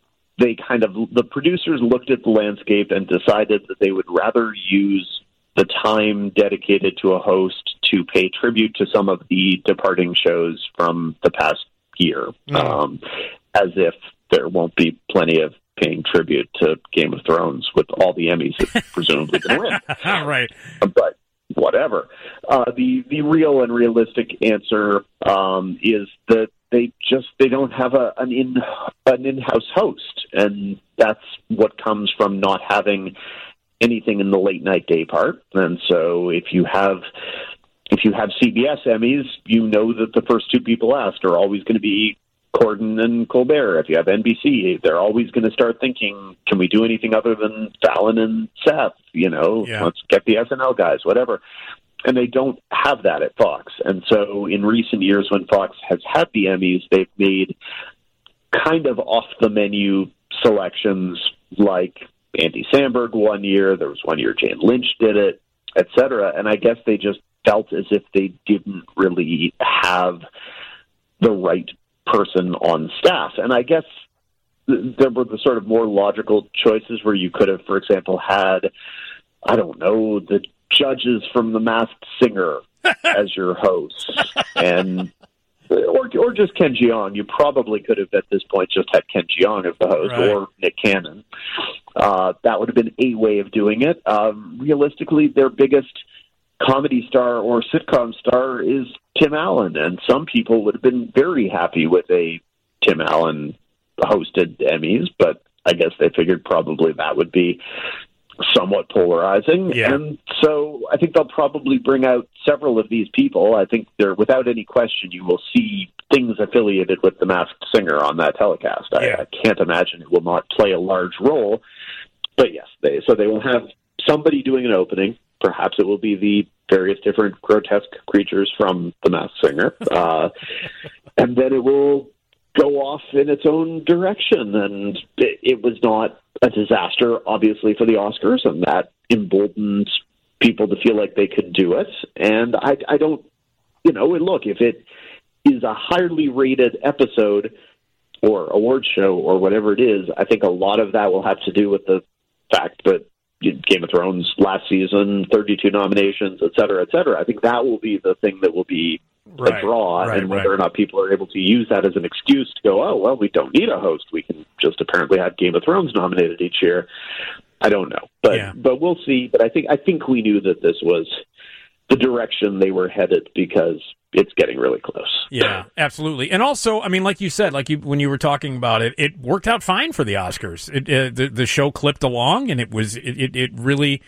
the producers looked at the landscape and decided that they would rather use the time dedicated to a host to pay tribute to some of the departing shows from the past year, as if there won't be plenty of paying tribute to Game of Thrones with all the Emmys that presumably going to win. Right. But whatever. The real and realistic answer is that they don't have an in-house host, and that's what comes from not having anything in the late night day part. And so if you have CBS Emmys, you know that the first two people asked are always going to be Corden and Colbert. If you have NBC, they're always going to start thinking, can we do anything other than Fallon and Seth? Let's get the SNL guys, whatever. And they don't have that at Fox. And so in recent years when Fox has had the Emmys, they've made kind of off-the-menu selections like Andy Samberg one year. There was one year Jane Lynch did it, et cetera. And I guess they just felt as if they didn't really have the right person on staff. And I guess there were the sort of more logical choices where you could have, for example, had, I don't know, the judges from The Masked Singer as your hosts, and or just Ken Jeong. You probably could have at this point just had Ken Jeong as the host, right, or Nick Cannon. That would have been a way of doing it. Realistically, their biggest comedy star or sitcom star is Tim Allen, and some people would have been very happy with a Tim Allen hosted Emmys, but I guess they figured probably that would be somewhat polarizing. Yeah. And so I think they'll probably bring out several of these people. I think without any question, you will see things affiliated with The Masked Singer on that telecast. Yeah. I can't imagine it will not play a large role. But yes, they will have somebody doing an opening. Perhaps it will be the various different grotesque creatures from The Masked Singer. And then it will go off in its own direction. And it was not a disaster, obviously, for the Oscars, and that emboldened people to feel like they could do it. And I don't, look, if it is a highly rated episode or award show or whatever it is, I think a lot of that will have to do with the fact that Game of Thrones last season, 32 nominations, et cetera, et cetera. I think that will be the thing that will be a draw, and whether or not people are able to use that as an excuse to go, oh, well, we don't need a host. We can just apparently have Game of Thrones nominated each year. I don't know, but we'll see. But I think we knew that this was the direction they were headed, because it's getting really close. Yeah, absolutely. And also, I mean, like you said, when you were talking about it, it worked out fine for the Oscars. The show clipped along, and it really,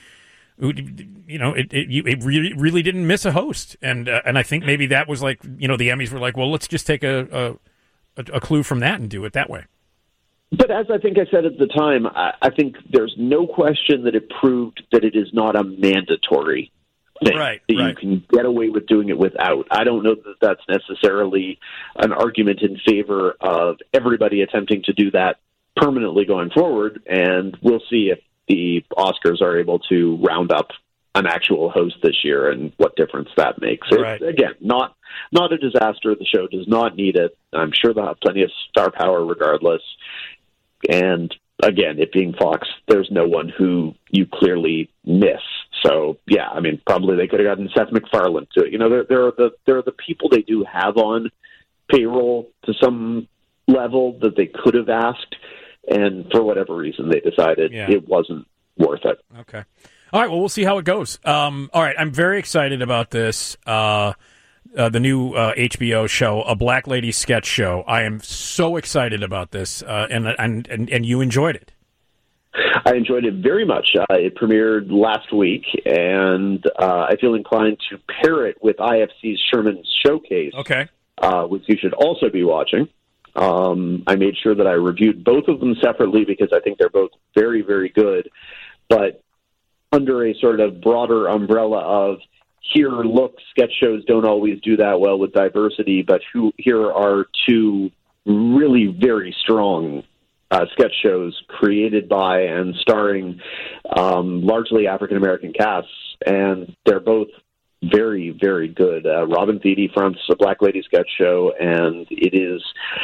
it really didn't miss a host. And I think maybe that was like, the Emmys were like, well, let's just take a clue from that and do it that way. But as I think I said at the time, I think there's no question that it proved that it is not a mandatory thing, right, that you can get away with doing it without. I don't know that that's necessarily an argument in favor of everybody attempting to do that permanently going forward, and we'll see if the Oscars are able to round up an actual host this year and what difference that makes. Right. It's, again, not a disaster. The show does not need it. I'm sure they'll have plenty of star power regardless. And again, it being Fox, there's no one who you clearly miss. So yeah, I mean, probably they could have gotten Seth MacFarlane to it. There are the people they do have on payroll to some level that they could have asked, and for whatever reason, they decided it wasn't worth it. Okay. All right. Well, we'll see how it goes. All right. I'm very excited about this. The new HBO show, A Black Lady Sketch Show. I am so excited about this, and you enjoyed it. I enjoyed it very much. It premiered last week, and I feel inclined to pair it with IFC's Sherman's Showcase, which you should also be watching. I made sure that I reviewed both of them separately because I think they're both very, very good, but under a sort of broader umbrella of, here, look, sketch shows don't always do that well with diversity, but here are two really very strong sketch shows created by and starring largely African-American casts, and they're both very, very good. Robin Thede fronts A Black Lady Sketch Show, and it is,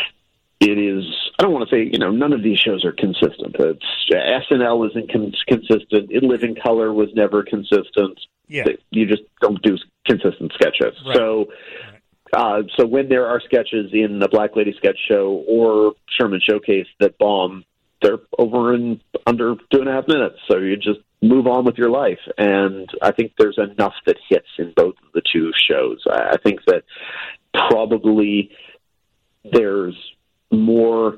I don't want to say, none of these shows are consistent. SNL isn't consistent. In Living Color was never consistent. Yeah. You just don't do consistent sketches. Right. So when there are sketches in the Black Lady Sketch Show or Sherman Showcase that bomb, they're over in under 2.5 minutes. So you just move on with your life. And I think there's enough that hits in both of the two shows. I think that probably there's more,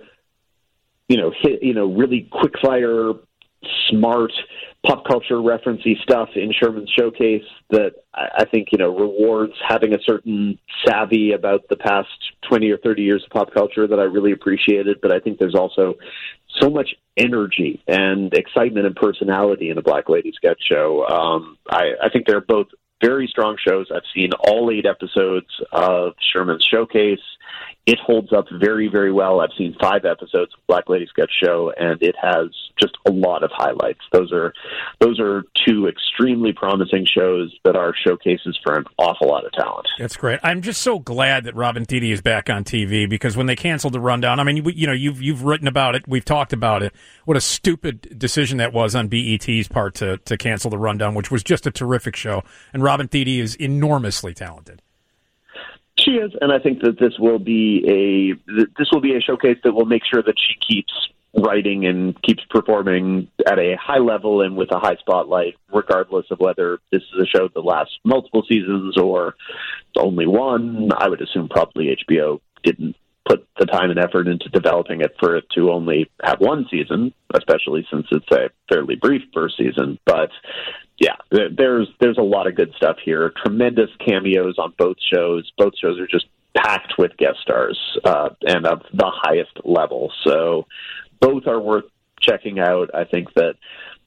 really quick fire, smart, pop culture referencey stuff in Sherman's Showcase that I think, rewards having a certain savvy about the past 20 or 30 years of pop culture that I really appreciated. But I think there's also so much energy and excitement and personality in a Black Lady Sketch Show. I think they're both very strong shows. I've seen all 8 episodes of Sherman's Showcase. It holds up very, very well. I've seen 5 episodes of Black Lady Sketch Show, and it has just a lot of highlights. Those are 2 extremely promising shows that are showcases for an awful lot of talent. That's great. I'm just so glad that Robin Thede is back on TV, because when they canceled the Rundown, I mean, you've written about it, we've talked about it. What a stupid decision that was on BET's part to cancel the Rundown, which was just a terrific show. And Robin Thede is enormously talented. She is, and I think that this will be a showcase that will make sure that she keeps writing and keeps performing at a high level and with a high spotlight, regardless of whether this is a show that lasts multiple seasons or only one. I would assume probably HBO didn't put the time and effort into developing it for it to only have one season, especially since it's a fairly brief first season. But yeah, there's a lot of good stuff here. Tremendous cameos on both shows. Both shows are just packed with guest stars and of the highest level. So both are worth checking out. I think that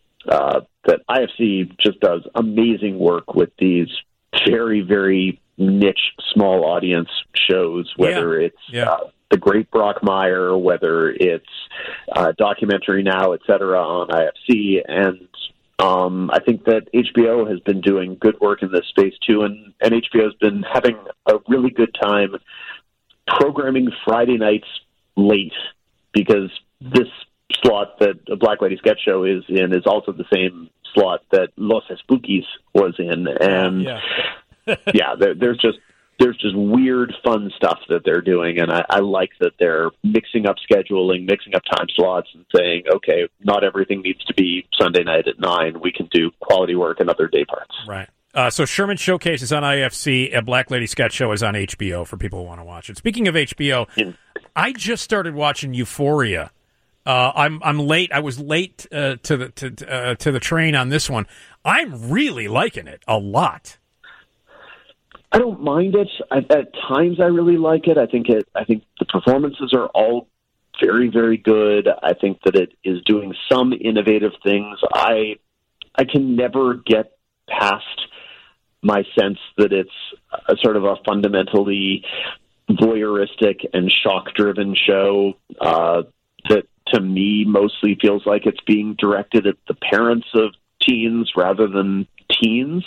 IFC just does amazing work with these very, very niche, small audience shows, whether it's The Great Brock Meyer, whether it's Documentary Now, et cetera, on IFC. And I think that HBO has been doing good work in this space too, and HBO has been having a really good time programming Friday nights late, because this slot that a Black Lady Sketch Show is in is also the same slot that Los Espookies was in, and there's just weird, fun stuff that they're doing, and I like that they're mixing up scheduling, mixing up time slots, and saying, okay, not everything needs to be Sunday night at 9. We can do quality work in other day parts. Right. So Sherman Showcase is on IFC. A Black Lady Sketch Show is on HBO for people who want to watch it. Speaking of HBO, I just started watching Euphoria. I'm late. I was late to the train on this one. I'm really liking it a lot. I don't mind it. At times, I really like it. I think the performances are all very, very good. I think that it is doing some innovative things. I can never get past my sense that it's a sort of a fundamentally voyeuristic and shock-driven show that, to me, mostly feels like it's being directed at the parents of teens rather than teens.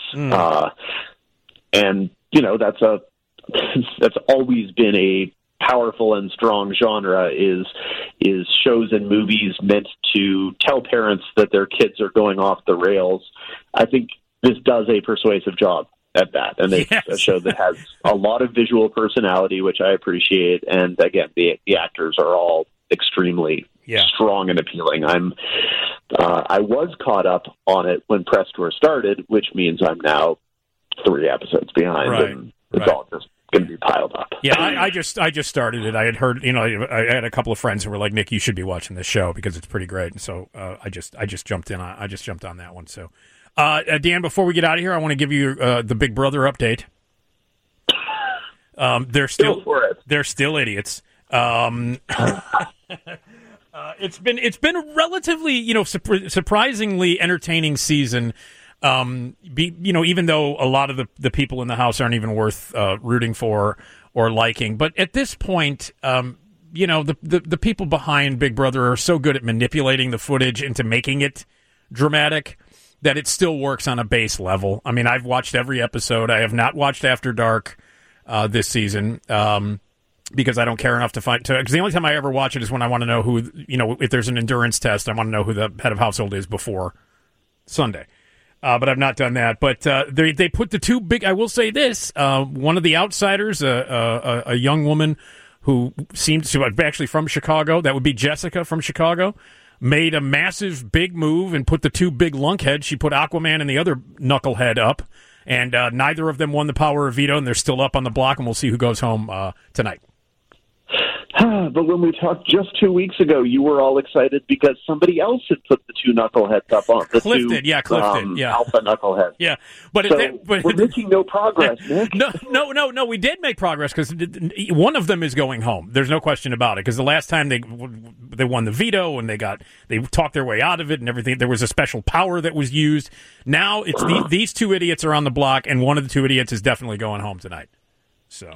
And, that's always been a powerful and strong genre is shows and movies meant to tell parents that their kids are going off the rails. I think this does a persuasive job at that. And it's a show that has a lot of visual personality, which I appreciate. And again, the actors are all extremely strong and appealing. I was caught up on it when press tour started, which means I'm now 3 episodes behind. Right. And it's all just going to be piled up. Yeah, I just started it. I had heard, I had a couple of friends who were like, "Nick, you should be watching this show because it's pretty great." And so I just jumped in. I just jumped on that one. So, Dan, before we get out of here, I want to give you the Big Brother update. They're still idiots. It's been a relatively surprisingly entertaining season. Even though a lot of the people in the house aren't even worth rooting for or liking, but at this point, the people behind Big Brother are so good at manipulating the footage into making it dramatic that it still works on a base level. I mean, I've watched every episode. I have not watched After Dark this season because I don't care enough to find. Because the only time I ever watch it is when I want to know who, if there's an endurance test, I want to know who the head of household is before Sunday. But I've not done that. But they put the two big. I will say this: one of the outsiders, a young woman who seems to be actually from Chicago, that would be Jessica from Chicago, made a massive big move and put the two big lunkheads. She put Aquaman and the other knucklehead up, and neither of them won the power of veto, and they're still up on the block. And we'll see who goes home tonight. But when we talked just 2 weeks ago, you were all excited because somebody else had put the two knuckleheads up on the Clifton, alpha knuckleheads. Yeah, but we're making no progress, Nick. No, we did make progress because one of them is going home. There's no question about it because the last time they won the veto and they talked their way out of it and everything. There was a special power that was used. Now it's these two idiots are on the block, and one of the two idiots is definitely going home tonight. So.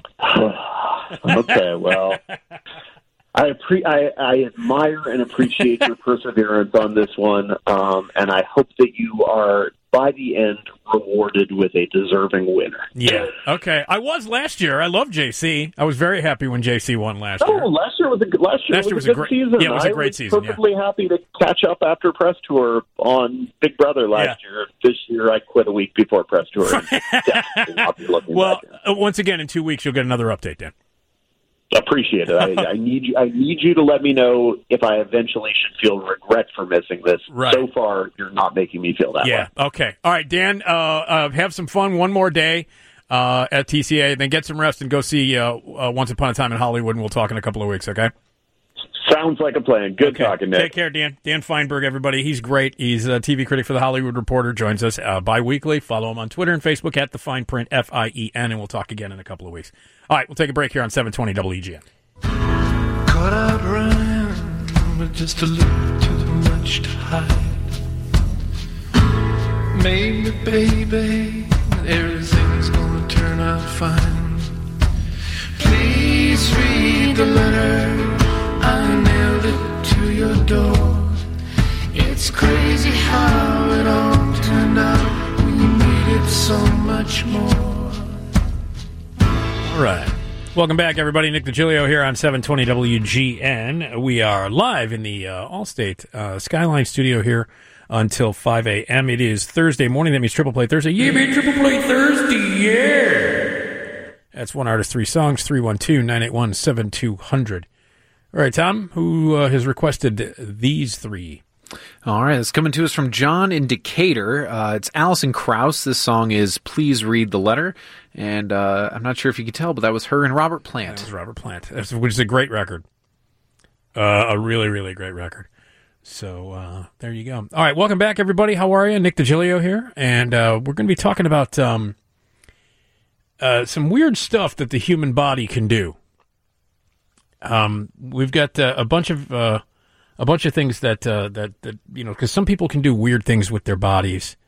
Okay, well, I admire and appreciate your perseverance on this one, and I hope that you are, by the end, rewarded with a deserving winner. Yeah, okay. I was last year. I love JC. I was very happy when JC won last year. Oh, last year was a good season. Yeah, it was a great season. I was perfectly happy to catch up after press tour on Big Brother last year. This year, I quit a week before press tour. Definitely not be looking back. Once again, in 2 weeks, you'll get another update, Dan. Appreciate it. I need you to let me know if I eventually should feel regret for missing this. Right. So far, you're not making me feel that way. Yeah. Okay. All right, Dan. Have some fun one more day at TCA, then get some rest and go see Once Upon a Time in Hollywood. And we'll talk in a couple of weeks. Okay. Sounds like a plan. Good talking, Nick. Take care, Dan. Dan Feinberg, everybody. He's great. He's a TV critic for The Hollywood Reporter. Joins us bi-weekly. Follow him on Twitter and Facebook at The Fine Print, FIEN, and we'll talk again in a couple of weeks. All right, we'll take a break here on 720 WEGN. Caught out running with just a little too much to hide. Maybe, baby, everything's gonna turn out fine. Please read the letter. I nailed it to your door. It's crazy how it all turned out. We needed so much more. All right. Welcome back, everybody. Nick DiGilio here on 720 WGN. We are live in the Allstate Skyline studio here until 5 a.m. It is Thursday morning. That means Triple Play Thursday. Yeah, man, Triple Play Thursday, yeah! That's one artist, 3 songs, 312-981-7200. All right, Tom, who has requested these 3? All right, it's coming to us from John in Decatur. It's Alison Krauss. This song is Please Read the Letter. And I'm not sure if you could tell, but that was her and Robert Plant. That was Robert Plant, which is a great record. A really, really great record. So there you go. All right, welcome back, everybody. How are you? Nick DiGilio here. And we're going to be talking about some weird stuff that the human body can do. We've got a bunch of things that you know, because some people can do weird things with their bodies.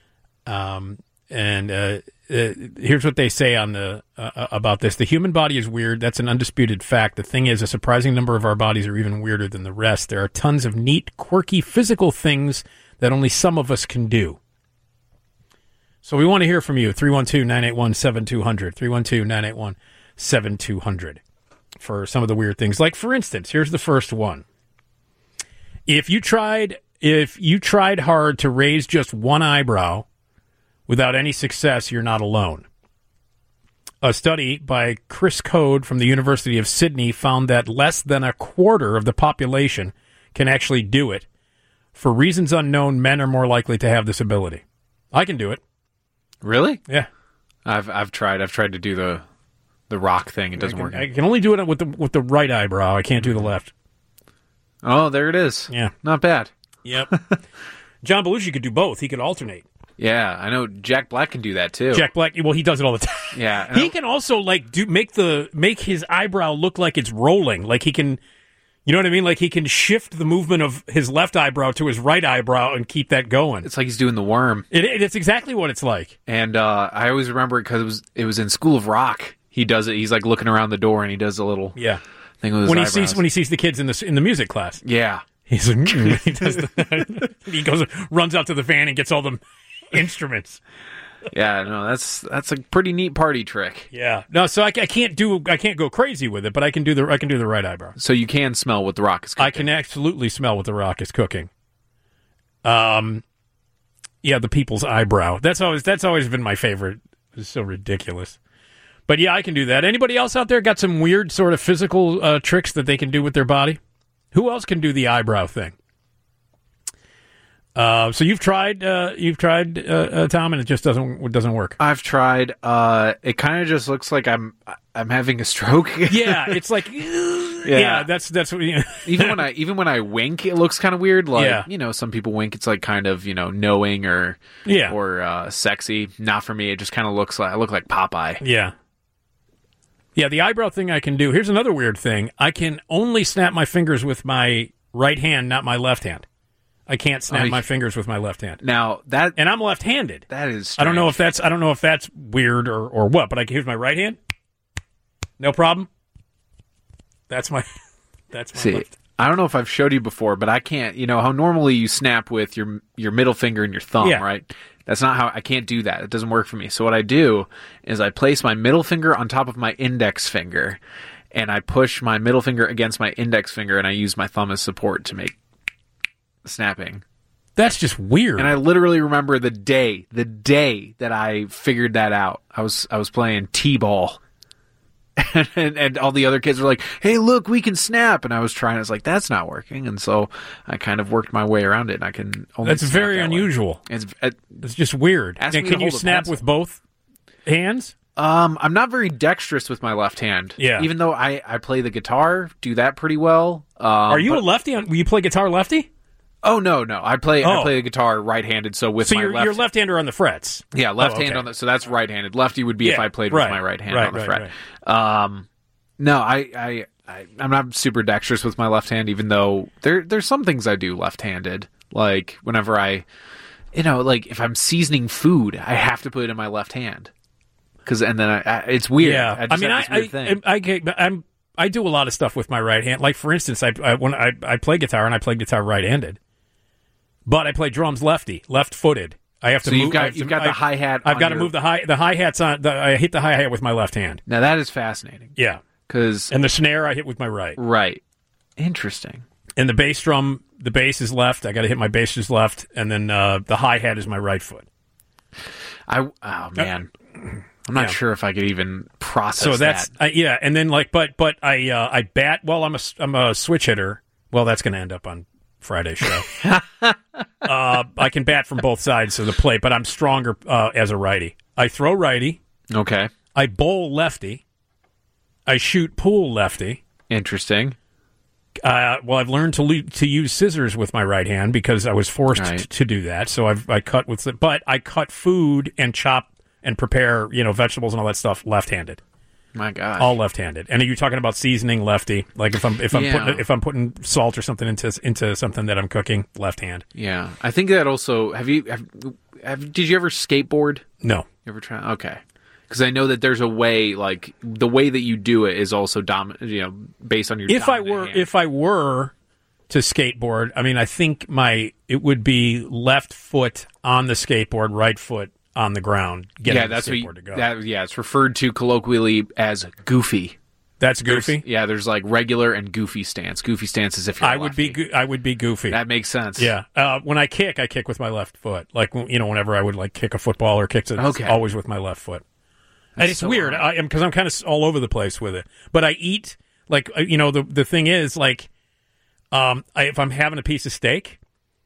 Here's what they say on the about this: the human body is weird. That's an undisputed fact. The thing is, a surprising number of our bodies are even weirder than the rest. There are tons of neat, quirky, physical things that only some of us can do. So we want to hear from you. 312-981-7200. 312-981-7200 for some of the weird things. Like, for instance, here's the first one. If you tried hard to raise just one eyebrow without any success, you're not alone. A study by Chris Code from the University of Sydney found that less than a quarter of the population can actually do it. For reasons unknown, men are more likely to have this ability. I can do it. Really? Yeah. I've tried to do the rock thing. It doesn't work. I can only do it with the right eyebrow. I can't do the left. Oh, there it is. Yeah. Not bad. Yep. John Belushi could do both. He could alternate. Yeah, I know Jack Black can do that too. Jack Black, well, he does it all the time. Yeah. He can also make his eyebrow look like it's rolling. Like he can, you know what I mean? Like he can shift the movement of his left eyebrow to his right eyebrow and keep that going. It's like he's doing the worm. It's exactly what it's like. And I always remember it because it was in School of Rock. He does it. He's like looking around the door and he does a little thing with his eyebrows. When he sees the kids in the music class. Yeah. He's like, he does he runs out to the van and gets all the instruments. Yeah, no, that's a pretty neat party trick. Yeah, no, so I can't go crazy with it, but I can do the right eyebrow. So you can smell what the Rock is cooking. I can absolutely smell what the Rock is cooking. Yeah, the people's eyebrow. That's always been my favorite. It's so ridiculous. But yeah, I can do that. Anybody else out there got some weird sort of physical tricks that they can do with their body? Who else can do the eyebrow thing? So you've tried, Tom, and it just doesn't work. I've tried. It kind of just looks like I'm having a stroke. Yeah, it's like, yeah, that's what, you know. even when I wink, it looks kind of weird. Like, you know, some people wink, it's like kind of, you know, knowing or sexy. Not for me. It just kind of looks like I look like Popeye. Yeah. Yeah, the eyebrow thing I can do. Here's another weird thing. I can only snap my fingers with my right hand, not my left hand. I can't snap my fingers with my left hand. Now and I'm left-handed. That is strange. I don't know if that's weird or what, but here's my right hand. No problem. That's my left. I don't know if I've showed you before, but I can't, you know, how normally you snap with your middle finger and your thumb, right? That's not how I can't do that. It doesn't work for me. So what I do is I place my middle finger on top of my index finger and I push my middle finger against my index finger and I use my thumb as support to make snapping. That's just weird. And I literally remember the day that I figured that out. I was playing T-ball. And all the other kids were like, "Hey, look, we can snap." And I was trying. I was like, "That's not working." And so I kind of worked my way around it. And I can only. That's very unusual. It's just weird. Can you snap with both hands? I'm not very dexterous with my left hand. Yeah. Even though I play the guitar, do that pretty well. Are you a lefty? Will you play guitar lefty? Oh no! I play the guitar right-handed. So with my you're left-hander on the frets. Yeah, left hand on the. So that's right-handed. Lefty would be if I played with my right hand on the fret. Right. No, I'm not super dexterous with my left hand. Even though there's some things I do left-handed. Like whenever like if I'm seasoning food, I have to put it in my left hand. It's weird. Yeah, I do a lot of stuff with my right hand. Like, for instance, when I play guitar, and I play guitar right-handed. But I play drums left-footed. I have to move. You've got the hi-hat. I've got to move the hi-hats on. I hit the hi-hat with my left hand. Now, that is fascinating. Yeah. And the snare I hit with my right. Right. Interesting. And the bass drum, the bass is left. I got to hit my bass is left. And then the hi-hat is my right foot. Oh, man. I'm not sure if I could even process that. And then but I bat. Well, I'm a switch hitter. Well, that's going to end up on Friday show. I can bat from both sides of the plate, but I'm stronger as a righty. I throw righty. Okay. I bowl lefty. I shoot pool lefty. Interesting. Well, I've learned to use scissors with my right hand because I was forced to do that. So I cut but I cut food and chop and prepare, vegetables and all that stuff left-handed. My God, all left-handed. And are you talking about seasoning lefty? Like if I'm putting salt or something into something that I'm cooking, left hand. Yeah, I think that also. Did you ever skateboard? No. You ever try? Okay. Because I know that there's a way, like the way that you do it is also based on your. If I were to skateboard, I mean, I think it would be left foot on the skateboard, right foot on the ground. That's the skateboard to go. It's referred to colloquially as goofy. That's goofy. There's like regular and goofy stance. Goofy stance is if you're. I would be goofy. That makes sense. Yeah. When I kick with my left foot. Like whenever I would like kick a football or kick it, it's always with my left foot. And it's so weird because I'm kind of all over the place with it. But I eat like the thing is like if I'm having a piece of steak,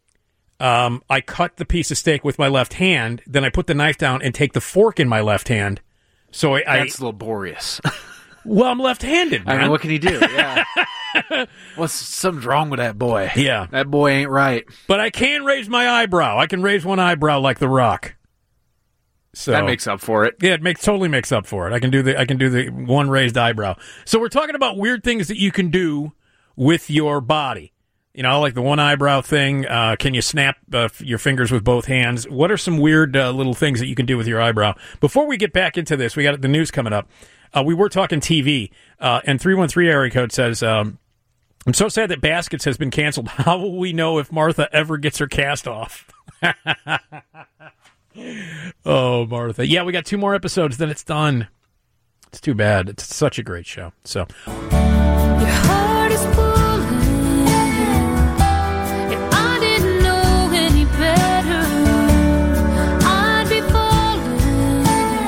I cut the piece of steak with my left hand. Then I put the knife down and take the fork in my left hand. So that's laborious. Well, I'm left-handed, man. I mean, what can he do? Yeah. Something's wrong with that boy. Yeah, that boy ain't right. But I can raise my eyebrow. I can raise one eyebrow like The Rock. So that makes up for it. Yeah, it totally makes up for it. I can do the one raised eyebrow. So we're talking about weird things that you can do with your body. Like the one eyebrow thing. Can you snap your fingers with both hands? What are some weird little things that you can do with your eyebrow? Before we get back into this, we got the news coming up. We were talking TV, and 313 area code says, I'm so sad that Baskets has been canceled. How will we know if Martha ever gets her cast off? Oh, Martha. Yeah, we got 2 more episodes, then it's done. It's too bad. It's such a great show. So, your heart is pulling, and I didn't know any better. I'd be falling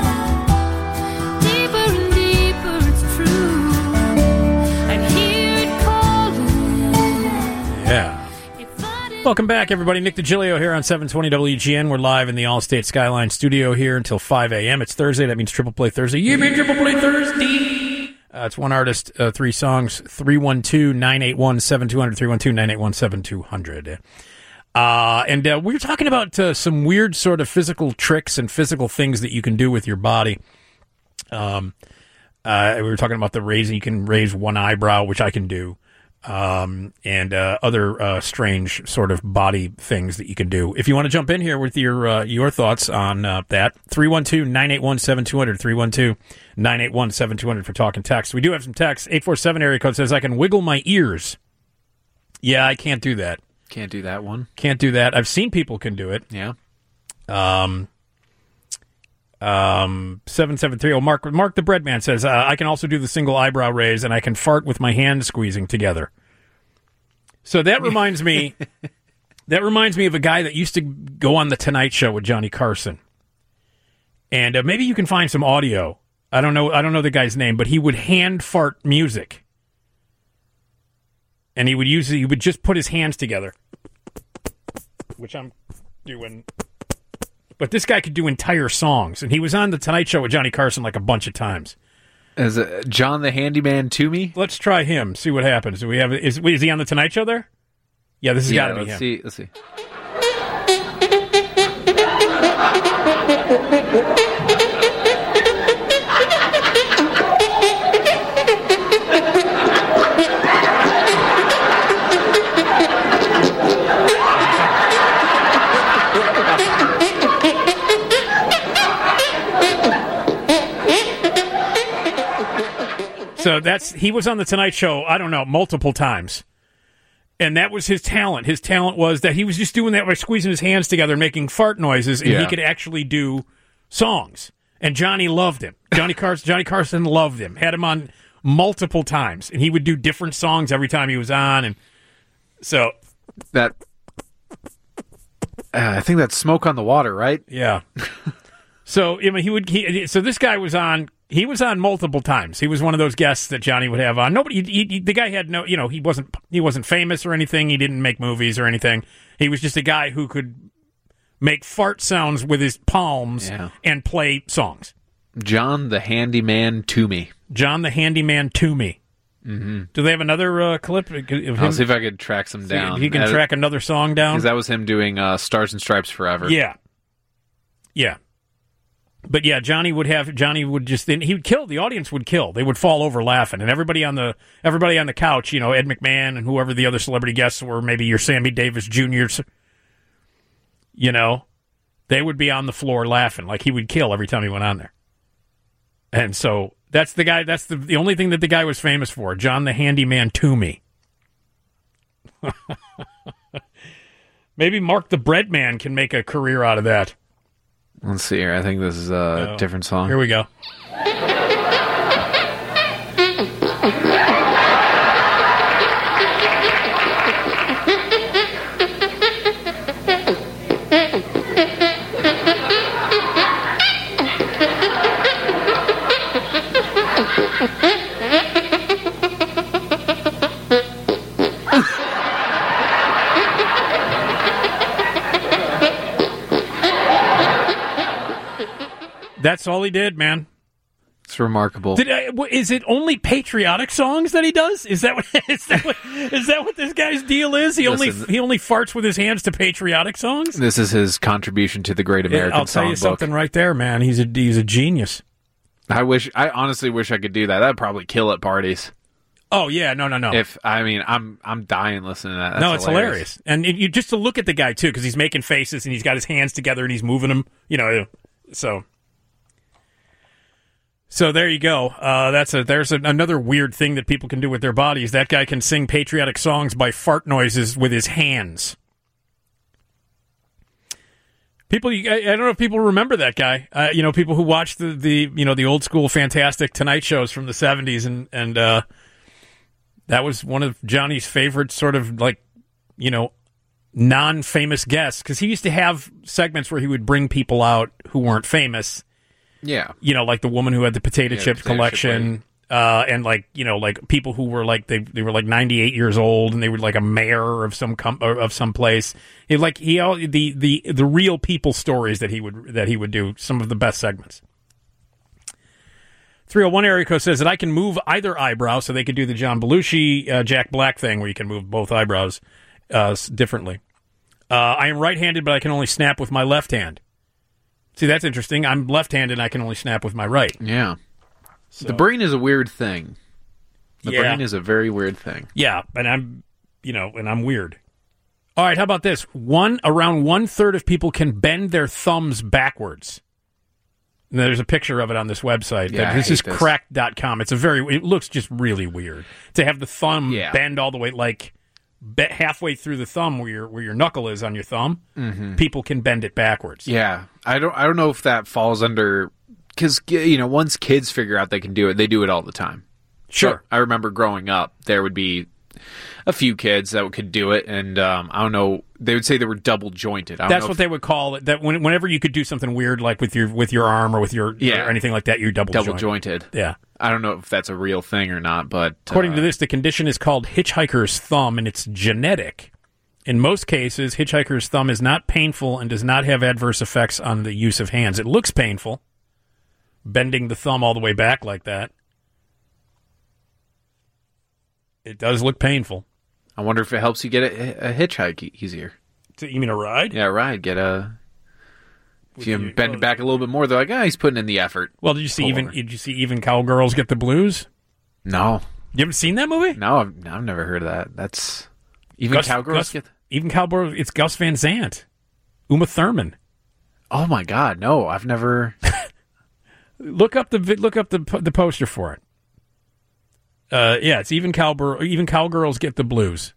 deeper and deeper, it's true. I'd hear it calling. Yeah. Welcome back, everybody. Nick DiGilio here on 720 WGN. We're live in the Allstate Skyline studio here until 5 a.m. It's Thursday. That means Triple Play Thursday. You mean Triple Play Thursday? It's one artist, 3 songs, 312-981-7200, 312-981-7200. And we were talking about some weird sort of physical tricks and physical things that you can do with your body. We were talking about the raising. You can raise one eyebrow, which I can do. And other strange sort of body things that you can do. If you want to jump in here with your thoughts on that, 312-981-7200, 312-981-7200 for talk and text. We do have some text. 847 area code says, I can wiggle my ears. Yeah, I can't do that. Can't do that one. Can't do that. I've seen people can do it. Yeah. 773. Mark the Bread Man says, I can also do the single eyebrow raise, and I can fart with my hands squeezing together. So that reminds me of a guy that used to go on the Tonight Show with Johnny Carson. And maybe you can find some audio. I don't know the guy's name, but he would hand fart music. And he would just put his hands together, which I'm doing. But this guy could do entire songs, and he was on the Tonight Show with Johnny Carson like a bunch of times. Is it John the Handyman Toomey? Let's try him. See what happens. Do we have? Is he on the Tonight Show there? Yeah, this has got to be him. Let's see. So he was on the Tonight Show, I don't know, multiple times. And that was his talent. His talent was that he was just doing that by squeezing his hands together and making fart noises, and he could actually do songs. And Johnny loved him. Johnny Carson loved him. Had him on multiple times. And he would do different songs every time he was on. And so that I think that's Smoke on the Water, right? Yeah. So I mean, so this guy was on He was on multiple times. He was one of those guests that Johnny would have on. The guy had no, he wasn't famous or anything. He didn't make movies or anything. He was just a guy who could make fart sounds with his palms and play songs. John the Handyman Toomey. John the Handyman Toomey. Mm-hmm. Do they have another clip? I'll see if I could track some down. He can track another song down. Because that was him doing Stars and Stripes Forever. Yeah. But yeah, Johnny would just, he would kill. The audience would kill. They would fall over laughing, and everybody on the couch, Ed McMahon and whoever the other celebrity guests were, maybe your Sammy Davis Jr.'s, they would be on the floor laughing like he would kill every time he went on there. And so that's the guy. That's the only thing that the guy was famous for. John the Handyman Toomey. Maybe Mark the Breadman can make a career out of that. Let's see here. I think this is a different song. Here we go. That's all he did, man. It's remarkable. Is it only patriotic songs that he does? Is that what this guy's deal is? He only farts with his hands to patriotic songs? This is his contribution to the Great American Songbook. I'll tell you something right there, man. He's a genius. I honestly wish I could do that. That'd probably kill at parties. Oh yeah, no. I'm dying listening to that. That's it's hilarious. And you just to look at the guy too, because he's making faces and he's got his hands together and he's moving them. So there you go. There's another weird thing that people can do with their bodies. That guy can sing patriotic songs by fart noises with his hands. People, I don't know if people remember that guy. People who watched the old school fantastic Tonight shows from the 70s, and that was one of Johnny's favorite sort of non-famous guests, because he used to have segments where he would bring people out who weren't famous. Yeah. Like the woman who had the potato chip collection, and people who were they were 98 years old and they were like a mayor of some place. The real people stories that he would do, some of the best segments. 301 area code says that I can move either eyebrow, so they could do the John Belushi, Jack Black thing where you can move both eyebrows differently. I am right-handed, but I can only snap with my left hand. See, that's interesting. I'm left-handed and I can only snap with my right. Yeah. So. The brain is a weird thing. The brain is a very weird thing. Yeah, and I'm weird. All right, how about this? Around 1/3 of people can bend their thumbs backwards. And there's a picture of it on this website. Yeah, this is cracked.com. It looks just really weird to have the thumb bend all the way halfway through the thumb where your knuckle is on your thumb. Mm-hmm. People can bend it backwards. Yeah, I don't know if that falls under, because once kids figure out they can do it, they do it all the time. Sure. So I remember growing up, there would be a few kids that could do it, and I don't know. They would say they were double jointed. That's what they would call it. That whenever you could do something weird like with your arm or with your or anything like that, you're double jointed. Yeah. I don't know if that's a real thing or not, but according to this, the condition is called hitchhiker's thumb, and it's genetic. In most cases, hitchhiker's thumb is not painful and does not have adverse effects on the use of hands. It looks painful, bending the thumb all the way back like that. It does look painful. I wonder if it helps you get a hitchhike easier. You mean a ride? Yeah, a ride. If you bend it back a little bit more, they're like, he's putting in the effort. Well, did you see Even Cowgirls Get the Blues? No. You haven't seen that movie? No, I've never heard of that. That's Cowgirls. Even Cowgirls. It's Gus Van Sant, Uma Thurman. Oh my God, no! I've never. Look up the poster for it. It's Even Cowgirls Get the Blues.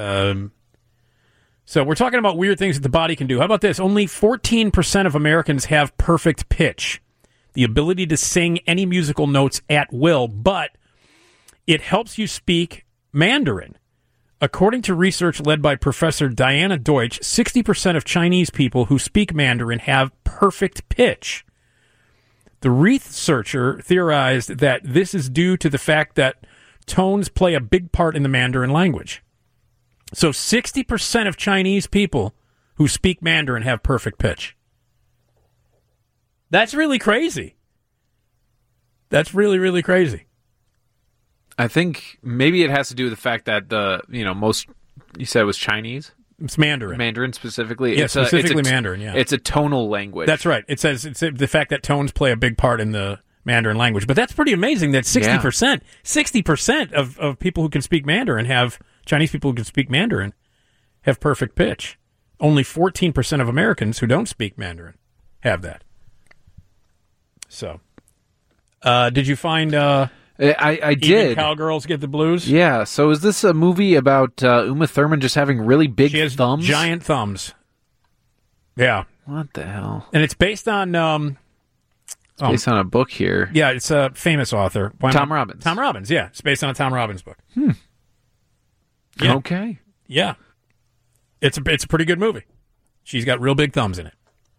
So we're talking about weird things that the body can do. How about this? Only 14% of Americans have perfect pitch, the ability to sing any musical notes at will, but it helps you speak Mandarin. According to research led by Professor Diana Deutsch, 60% of Chinese people who speak Mandarin have perfect pitch. The researcher theorized that this is due to the fact that tones play a big part in the Mandarin language. So 60% of Chinese people who speak Mandarin have perfect pitch. That's really crazy. That's really, really crazy. I think maybe it has to do with the fact that most, you said it was Chinese? It's Mandarin. Mandarin specifically? Yeah, specifically Mandarin, yeah. It's a tonal language. That's right. It says it's the fact that tones play a big part in the Mandarin language. But that's pretty amazing that 60% of people who can speak Mandarin Chinese people who can speak Mandarin have perfect pitch. Only 14% of Americans who don't speak Mandarin have that. So, did you find... I did. Even Cowgirls Get the Blues? Yeah, so is this a movie about Uma Thurman just having really big thumbs? Giant thumbs. Yeah. What the hell? And it's based on... based on a book here. Yeah, it's a famous author. Tom Robbins. Tom Robbins, yeah. It's based on a Tom Robbins book. Yeah. Okay. Yeah. It's a pretty good movie. She's got real big thumbs in it.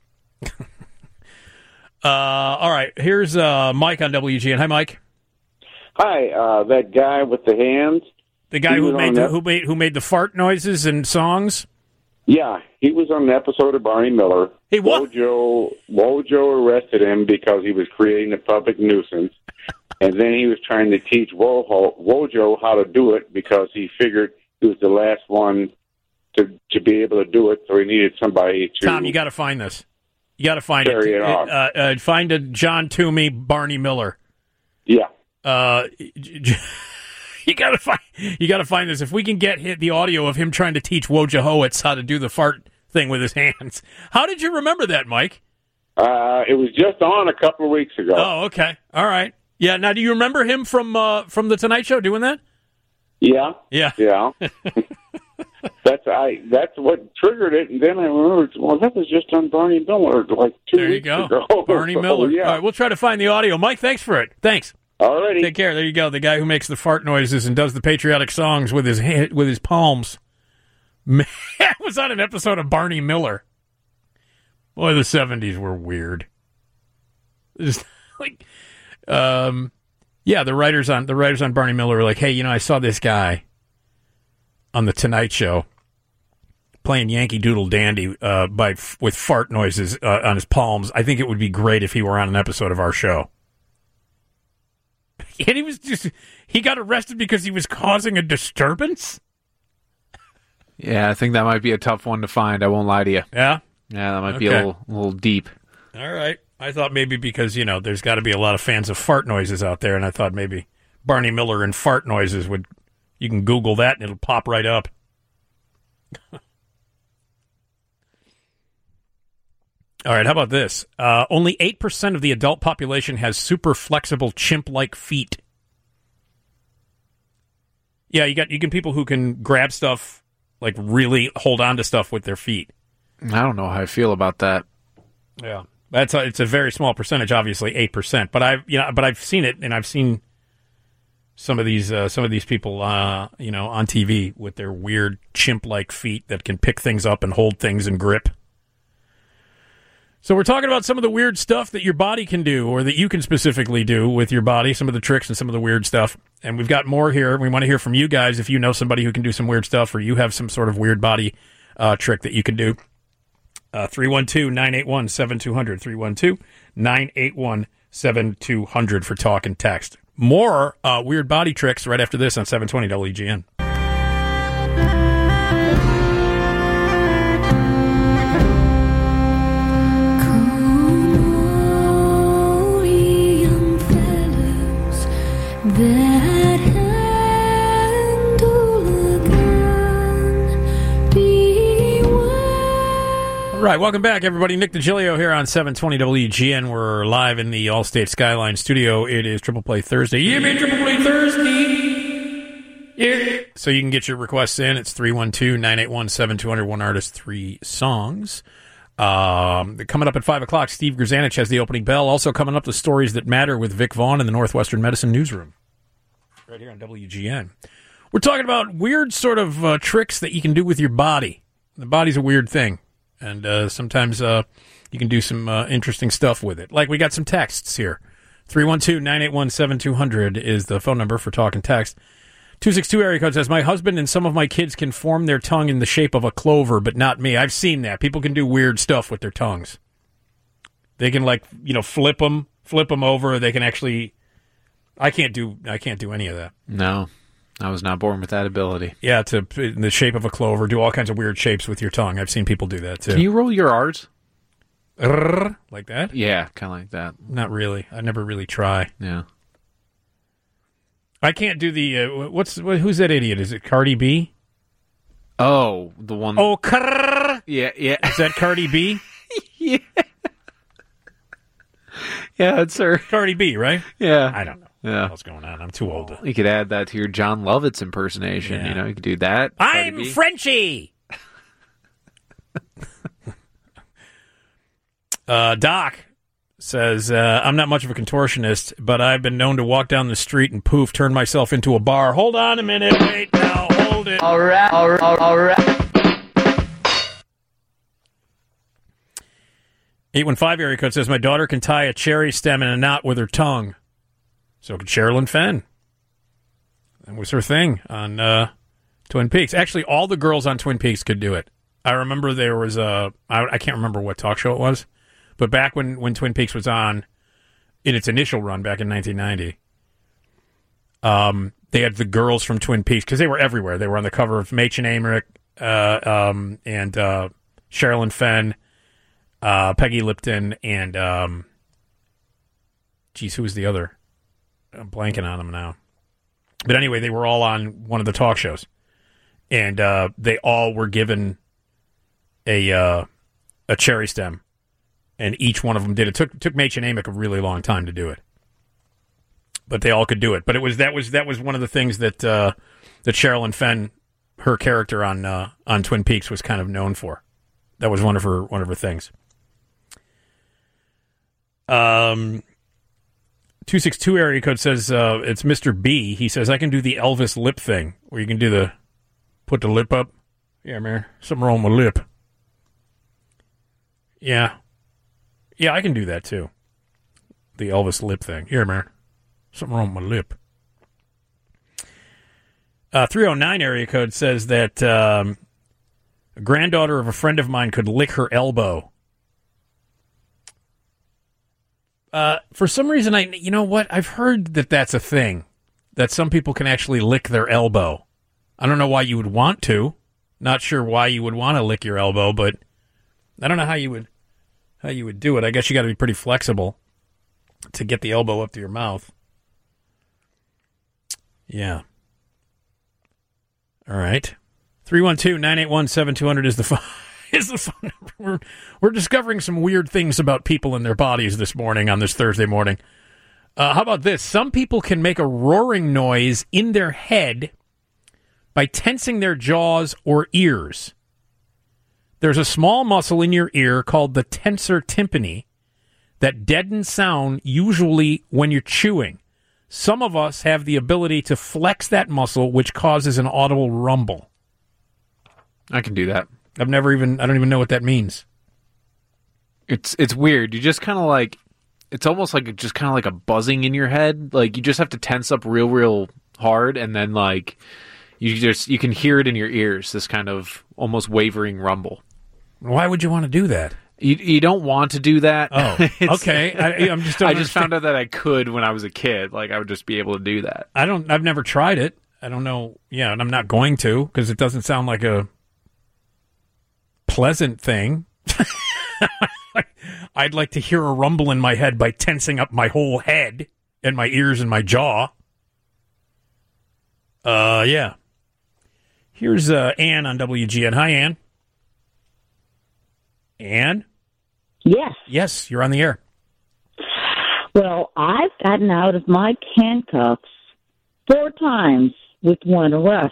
All right, here's Mike on WGN. Hi, Mike. Hi, that guy with the hands. The guy who made the fart noises and songs. Yeah, he was on an episode of Barney Miller. Hey, what? Wojo arrested him because he was creating a public nuisance, and then he was trying to teach Wojo how to do it because he figured he was the last one to be able to do it, so he needed somebody to. Tom, you got to find this. You got to find carry it off. Find a John Toomey, Barney Miller. Yeah. You gotta find this. If we can get the audio of him trying to teach Wojciechowicz how to do the fart thing with his hands. How did you remember that, Mike? It was just on a couple of weeks ago. Oh, okay. All right. Yeah. Now, do you remember him from the Tonight Show doing that? Yeah. Yeah. Yeah. That's what triggered it, and then I remembered. Well, that was just on Barney Miller like 2 weeks ago. There you go, Barney Miller. Yeah. All right, we'll try to find the audio. Mike, thanks for it. Thanks. Alrighty. Take care. There you go. The guy who makes the fart noises and does the patriotic songs with his palms. Man, it was on an episode of Barney Miller. Boy, the 70s were weird. Just like, the writers on Barney Miller were like, hey, I saw this guy on the Tonight Show playing Yankee Doodle Dandy with fart noises on his palms. I think it would be great if he were on an episode of our show. And he got arrested because he was causing a disturbance? Yeah, I think that might be a tough one to find. I won't lie to you. Yeah? Yeah, that might be a little deep. All right. I thought maybe because, there's got to be a lot of fans of fart noises out there, and I thought maybe Barney Miller and fart noises you can Google that and it'll pop right up. All right, how about this? Only 8% of the adult population has super flexible chimp-like feet. Yeah, you can people who can grab stuff, like really hold on to stuff with their feet. I don't know how I feel about that. Yeah, it's a very small percentage, obviously 8%. But I've seen it, and I've seen some of these people, on TV with their weird chimp-like feet that can pick things up and hold things and grip. So we're talking about some of the weird stuff that your body can do, or that you can specifically do with your body, some of the tricks and some of the weird stuff. And we've got more here. We want to hear from you guys if you know somebody who can do some weird stuff, or you have some sort of weird body trick that you can do. 312-981-7200, 312-981-7200 for talk and text. More weird body tricks right after this on 720 WGN. That handle again, beware. All right, welcome back, everybody. Nick DiGilio here on 720 WGN. We're live in the Allstate Skyline studio. It is Triple Play Thursday. Yeah, man, Triple Play Thursday. Yeah. So you can get your requests in. It's 312-981-7200. One artist, 3 songs. Coming up at 5 o'clock, Steve Grzanich has the opening bell. Also coming up, the stories that matter with Vic Vaughn in the Northwestern Medicine Newsroom. Right here on WGN. We're talking about weird sort of tricks that you can do with your body. The body's a weird thing. And sometimes you can do some interesting stuff with it. Like we got some texts here. 312-981-7200 is the phone number for talk and text. 262 area code says, my husband and some of my kids can form their tongue in the shape of a clover, but not me. I've seen that. People can do weird stuff with their tongues. They can flip them over. They can actually. I can't do any of that. No, I was not born with that ability. Yeah, to in the shape of a clover, do all kinds of weird shapes with your tongue. I've seen people do that too. Can you roll your R's? Like that? Yeah, kind of like that. Not really. I never really try. Yeah. I can't do the who's that idiot? Is it Cardi B? Oh, the one. Oh, yeah. Is that Cardi B? Yeah. Yeah, it's her. Cardi B, right? Yeah. I don't know. Yeah. What's going on? I'm too old. You could add that to your John Lovitz impersonation. Yeah. You know, you could do that. I'm Frenchie. Doc says, I'm not much of a contortionist, but I've been known to walk down the street and poof, turn myself into a bar. Hold on a minute. Wait, now, hold it. All right. 815 area code says, my daughter can tie a cherry stem in a knot with her tongue. So could Sherilyn Fenn. That was her thing on Twin Peaks. Actually, all the girls on Twin Peaks could do it. I remember there was I can't remember what talk show it was, but back when Twin Peaks was on, in its initial run back in 1990, they had the girls from Twin Peaks, because they were everywhere. They were on the cover of Machen Emmerich and Sherilyn Fenn, Peggy Lipton, and who was the other? I'm blanking on them now. But anyway, they were all on one of the talk shows, and they all were given a cherry stem, and each one of them did it. Took Machen Emmerich a really long time to do it, but they all could do it. But that was one of the things that Sherilyn Fenn, her character on Twin Peaks, was kind of known for. That was one of her things. 262 area code says it's Mr. B. He says, I can do the Elvis lip thing, where you can do put the lip up. Yeah, man, something wrong with lip. Yeah, I can do that too. The Elvis lip thing. Yeah, man, something wrong with my lip. 309 area code says that a granddaughter of a friend of mine could lick her elbow. For some reason, you know what? I've heard that that's a thing, that some people can actually lick their elbow. I don't know why you would want to. Not sure why you would want to lick your elbow, but I don't know how you would do it. I guess you got to be pretty flexible to get the elbow up to your mouth. Yeah. All right. 312-981-7200 is the phone. Is the phone number. We're discovering some weird things about people and their bodies this morning on this Thursday morning. How about this? Some people can make a roaring noise in their head by tensing their jaws or ears. There's a small muscle in your ear called the tensor tympani that deadens sound, usually when you're chewing. Some of us have the ability to flex that muscle, which causes an audible rumble. I can do that. I don't even know what that means. It's weird. You just kind of like, it's almost like just kind of like a buzzing in your head. Like you just have to tense up real hard, and then like you can hear it in your ears. This kind of almost wavering rumble. Why would you want to do that? You don't want to do that. Oh, okay. I just found out that I could when I was a kid. Like I would just be able to do that. I've never tried it. I don't know. Yeah, and I'm not going to, because it doesn't sound like a pleasant thing. I'd like to hear a rumble in my head by tensing up my whole head and my ears and my jaw. Yeah. Here's Ann on WGN. Hi, Ann. Ann? Yes. Yes, you're on the air. Well, I've gotten out of my handcuffs 4 times with one arrest.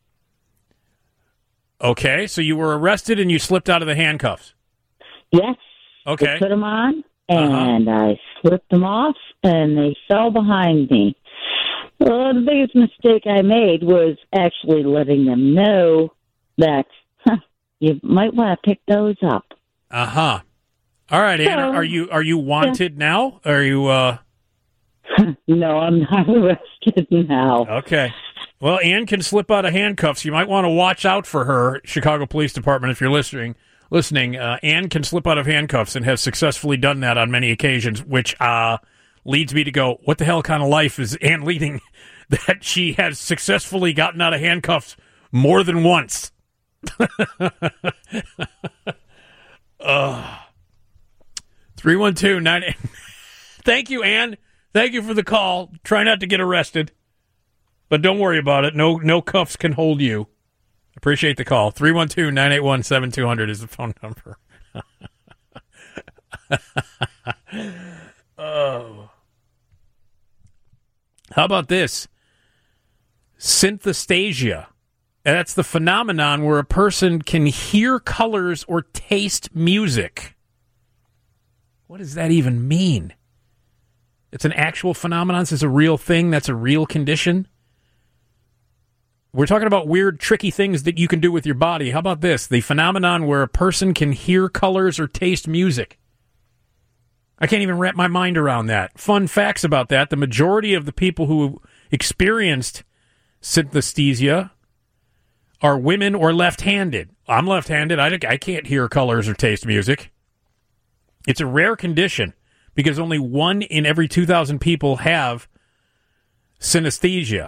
Okay, so you were arrested and you slipped out of the handcuffs. Yes. Okay. I put them on, and I slipped them off, and they fell behind me. Well, the biggest mistake I made was actually letting them know that you might want to pick those up. Uh-huh. All right, Ann, are you wanted now? Are you No, I'm not arrested now. Okay. Well, Ann can slip out of handcuffs. You might want to watch out for her, Chicago Police Department, if you're listening. Ann can slip out of handcuffs and has successfully done that on many occasions, which leads me to go, what the hell kind of life is Ann leading that she has successfully gotten out of handcuffs more than once? 312-98. Thank you, Ann. Thank you for the call. Try not to get arrested, but don't worry about it. No cuffs can hold you. Appreciate the call. 312-981-7200 is the phone number. Oh. How about this? Synesthesia. That's the phenomenon where a person can hear colors or taste music. What does that even mean? It's an actual phenomenon. This is a real thing. That's a real condition. We're talking about weird, tricky things that you can do with your body. How about this? The phenomenon where a person can hear colors or taste music. I can't even wrap my mind around that. Fun facts about that. The majority of the people who experienced synesthesia are women or left-handed. I'm left-handed. I can't hear colors or taste music. It's a rare condition because only 1 in every 2,000 people have synesthesia.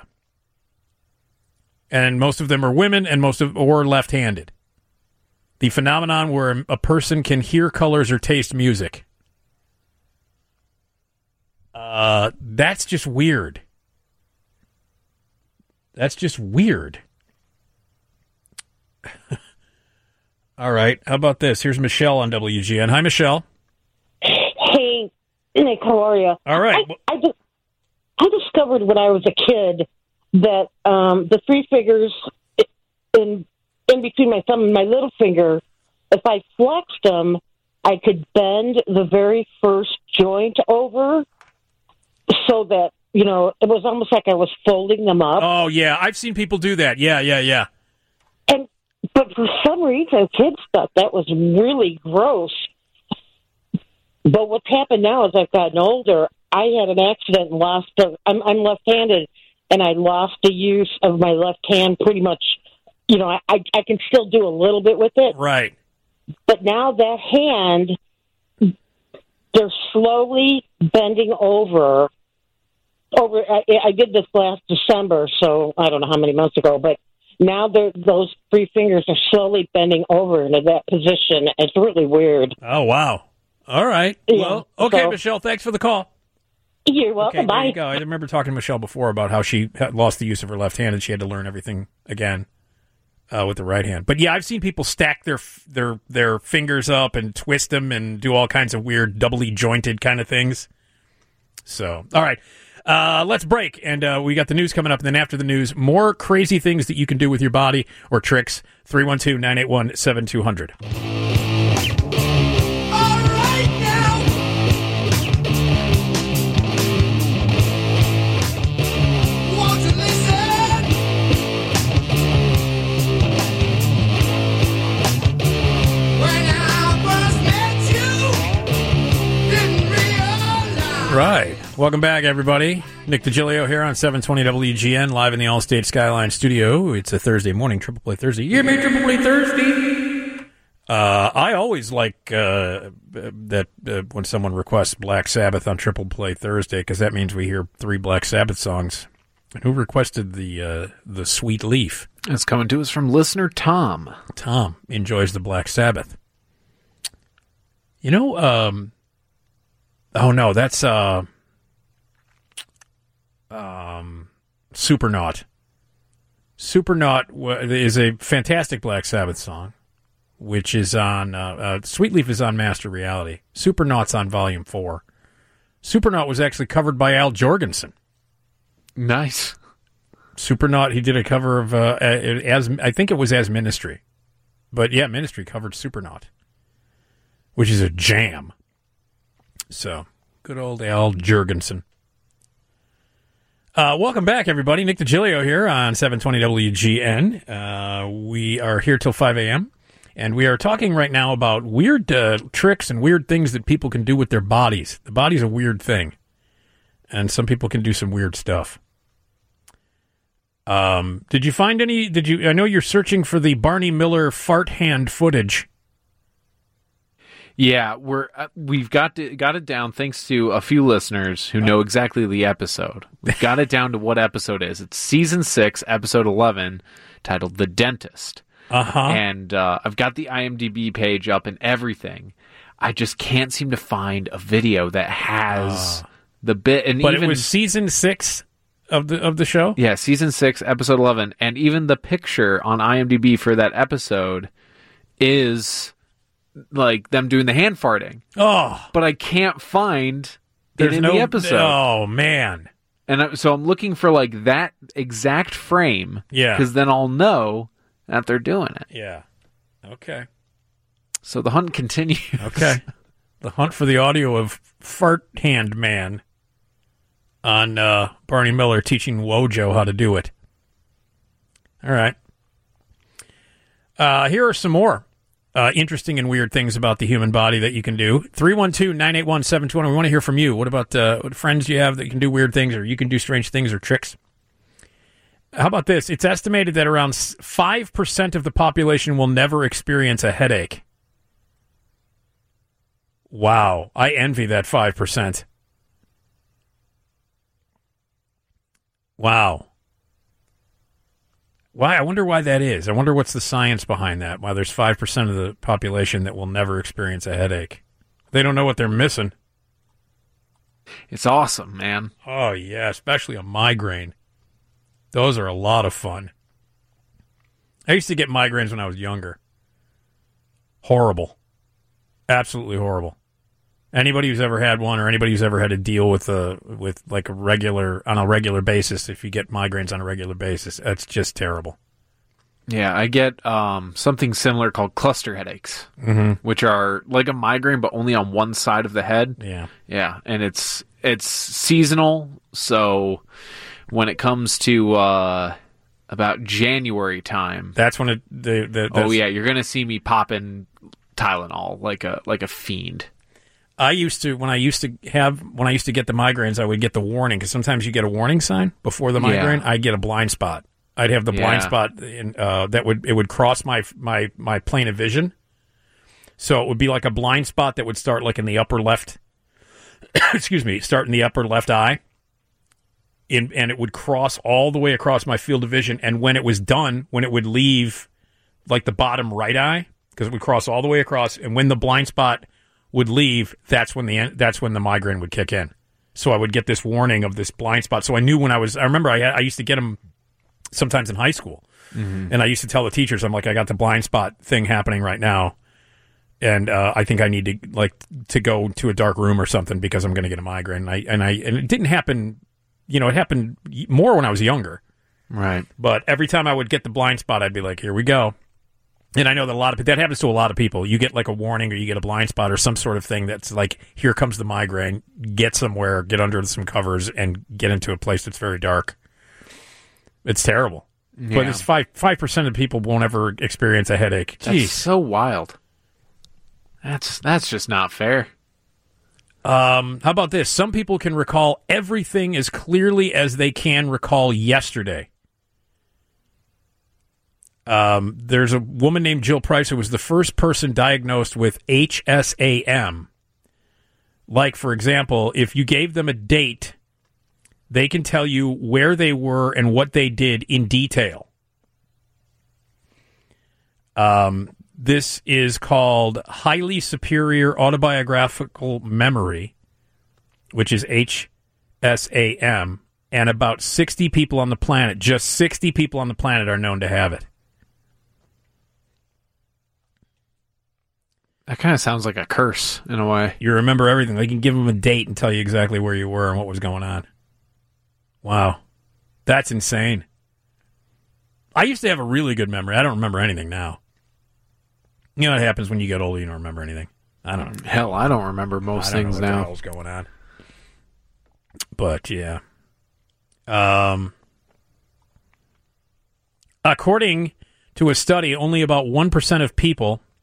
And most of them are women and or left-handed. The phenomenon where a person can hear colors or taste music. That's just weird. That's just weird. All right. How about this? Here's Michelle on WGN. Hi, Michelle. Hey, Nick, how are you? All right. I discovered when I was a kid that the 3 fingers in between my thumb and my little finger, if I flexed them, I could bend the very first joint over so that, it was almost like I was folding them up. Oh, yeah. I've seen people do that. Yeah. But for some reason, kids thought that was really gross. But what's happened now is I've gotten older. I had an accident and lost. I'm left-handed, and I lost the use of my left hand pretty much. I can still do a little bit with it. Right. But now that hand, they're slowly bending over. I did this last December, so I don't know how many months ago, but now those 3 fingers are slowly bending over into that position. It's really weird. Oh, wow. All right. Yeah, well, okay, Michelle, thanks for the call. You're welcome. Okay, Bye. there you go. I remember talking to Michelle before about how she had lost the use of her left hand and she had to learn everything again with the right hand. But, yeah, I've seen people stack their fingers up and twist them and do all kinds of weird doubly jointed kind of things. So, all right. Let's break, and we got the news coming up, and then after the news, more crazy things that you can do with your body or tricks. 312-981-7200. All right now. Want to listen? When I first met you, didn't realize. Right. Welcome back, everybody. Nick DiGilio here on 720 WGN, live in the Allstate Skyline studio. It's a Thursday morning, Triple Play Thursday. Give me Triple Play Thursday. I always like that when someone requests Black Sabbath on Triple Play Thursday, because that means we hear 3 Black Sabbath songs. And who requested the Sweet Leaf? It's coming to us from listener Tom. Tom enjoys the Black Sabbath. Oh no, that's Supernaut. Supernaut is a fantastic Black Sabbath song, which is on Sweet Leaf is on Master Reality. Supernaut's on Volume 4. Supernaut was actually covered by Al Jorgensen. Nice. Supernaut, he did a cover of I think it was as Ministry. But yeah, Ministry covered Supernaut, which is a jam. So, good old Al Jorgensen. Welcome back, everybody. Nick DiGilio here on 720 WGN. We are here till 5 a.m. And we are talking right now about weird tricks and weird things that people can do with their bodies. The body's a weird thing. And some people can do some weird stuff. Did you find any? I know you're searching for the Barney Miller fart hand footage. Yeah, we've got it down thanks to a few listeners who know exactly the episode. We've got it down to what episode it is. It's season 6, episode 11, titled "The Dentist." And I've got the IMDb page up and everything. I just can't seem to find a video that has the bit. And but even, it was season 6 of the show. Yeah, season 6, episode 11, and even the picture on IMDb for that episode is like them doing the hand farting. But I can't find it in the episode. Oh man! And so I'm looking for like that exact frame. Yeah, because then I'll know that they're doing it. Yeah. Okay. So the hunt continues. Okay. The hunt for the audio of Fart Hand Man on Barney Miller teaching Wojo how to do it. All right. Here are some more interesting and weird things about the human body that you can do. 312-981-7200. We want to hear from you. What about what friends you have that can do weird things, or you can do strange things or tricks? How about this? It's estimated that around 5% of the population will never experience a headache. Wow. I envy that 5%. Wow. Why? I wonder why that is. I wonder what's the science behind that, why there's 5% of the population that will never experience a headache. They don't know what they're missing. It's awesome, man. Oh, yeah, especially a migraine. Those are a lot of fun. I used to get migraines when I was younger. Horrible. Absolutely horrible. Anybody who's ever had one, or anybody who's ever had to deal with like on a regular basis, if you get migraines on a regular basis, that's just terrible. Yeah, I get something similar called cluster headaches, which are like a migraine but only on one side of the head. Yeah. Yeah, and it's seasonal, so when it comes to about January time, that's when you're gonna see me popping Tylenol like a fiend. When I used to get the migraines, I would get the warning, because sometimes you get a warning sign before the migraine. I'd get a blind spot. I'd have the blind spot in, that would cross my plane of vision. So it would be like a blind spot that would start like in the upper left. Start in the upper left eye. And it would cross all the way across my field of vision. And when it was done, when it would leave like the bottom right eye, because it would cross all the way across, and when the blind spot would leave, that's when the migraine would kick in. So I would get this warning of this blind spot. So I knew I remember I used to get them sometimes in high school. And I used to tell the teachers, I'm like, I got the blind spot thing happening right now. And I think I need to go to a dark room or something because I'm going to get a migraine. And it didn't happen, it happened more when I was younger. Right. But every time I would get the blind spot, I'd be like, here we go. And I know that that happens to a lot of people. You get like a warning, or you get a blind spot, or some sort of thing that's like, here comes the migraine. Get somewhere, get under some covers, and get into a place that's very dark. It's terrible. Yeah. But it's 5% of people won't ever experience a headache. Jeez. That's so wild. That's just not fair. How about this? Some people can recall everything as clearly as they can recall yesterday. There's a woman named Jill Price who was the first person diagnosed with HSAM. Like, for example, if you gave them a date, they can tell you where they were and what they did in detail. This is called highly superior autobiographical memory, which is HSAM, and about 60 people on the planet, just 60 people on the planet are known to have it. That kind of sounds like a curse in a way. You remember everything. They can give them a date and tell you exactly where you were and what was going on. Wow. That's insane. I used to have a really good memory. I don't remember anything now. You know what happens when you get older, you don't remember anything. I don't know. Hell, I don't remember most things now. I don't know what the hell's going on. But, yeah. According to a study, only about 1% of people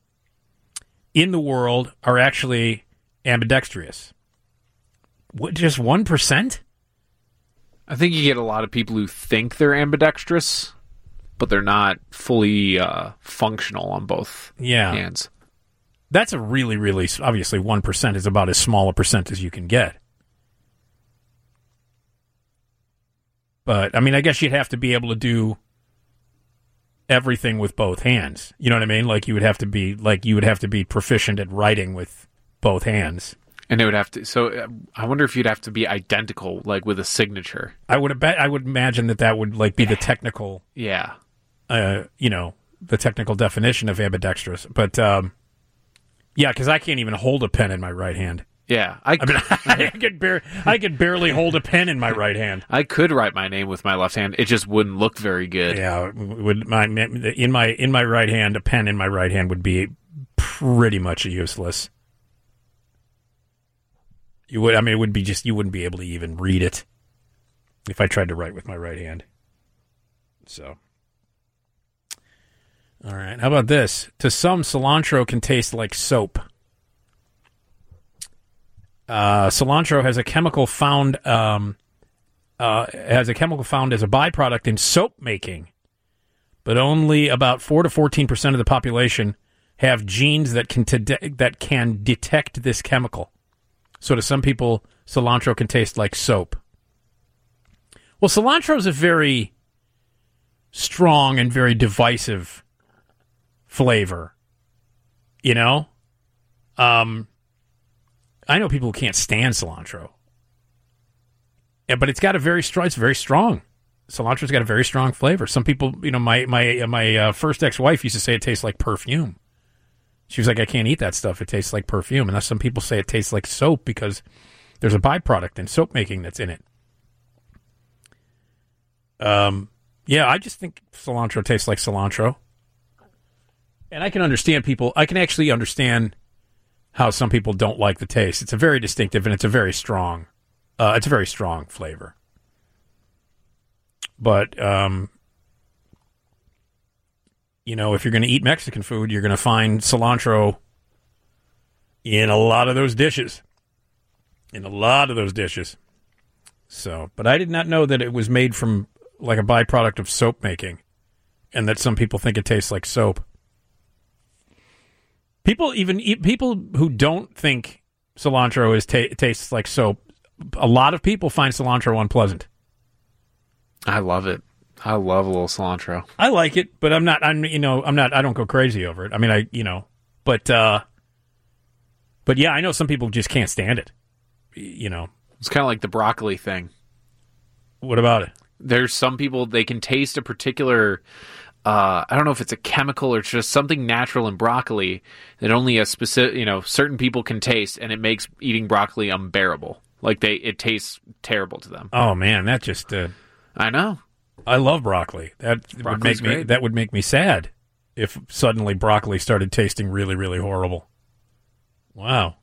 in the world are actually ambidextrous? Just 1%? I think you get a lot of people who think they're ambidextrous, but they're not fully functional on both hands. That's a really, really, obviously 1% is about as small a percent as you can get. But, I mean, I guess you'd have to be able to do everything with both hands. You know what I mean? Like you would have to be proficient at writing with both hands. And it would have to. So I wonder if you'd have to be identical, like with a signature. I would imagine that would like be the technical. Yeah. The technical definition of ambidextrous. But because I can't even hold a pen in my right hand. Yeah, I could barely hold a pen in my right hand. I could write my name with my left hand. It just wouldn't look very good. Yeah, in my right hand, a pen in my right hand would be pretty much useless. It would be just you wouldn't be able to even read it if I tried to write with my right hand. So, all right, how about this? To some, cilantro can taste like soap. Cilantro has a chemical found as a byproduct in soap making, but only about 4 to 14% of the population have genes that can detect this chemical. So to some people, cilantro can taste like soap. Well, cilantro is a very strong and very divisive flavor. You know? I know people who can't stand cilantro. Yeah, but it's very strong. Cilantro's got a very strong flavor. Some people, my first ex-wife used to say it tastes like perfume. She was like, I can't eat that stuff. It tastes like perfume. And some people say it tastes like soap because there's a byproduct in soap making that's in it. I just think cilantro tastes like cilantro. And I can understand people. I can actually understand how some people don't like the taste. It's a very distinctive and it's a very strong flavor. But, if you're going to eat Mexican food, you're going to find cilantro in a lot of those dishes. So, but I did not know that it was made from like a byproduct of soap making and that some people think it tastes like soap. People who don't think cilantro tastes like soap, a lot of people find cilantro unpleasant. I love it. I love a little cilantro. I like it, but I don't go crazy over it. I mean, but yeah, I know some people just can't stand it. It's kind of like the broccoli thing. What about it? There's some people, they can taste a particular, I don't know if it's a chemical or it's just something natural in broccoli that only a specific, certain people can taste, and it makes eating broccoli unbearable. Like it tastes terrible to them. Oh man, that just, I know. I love broccoli. That would make me sad if suddenly broccoli started tasting really, really horrible. Wow.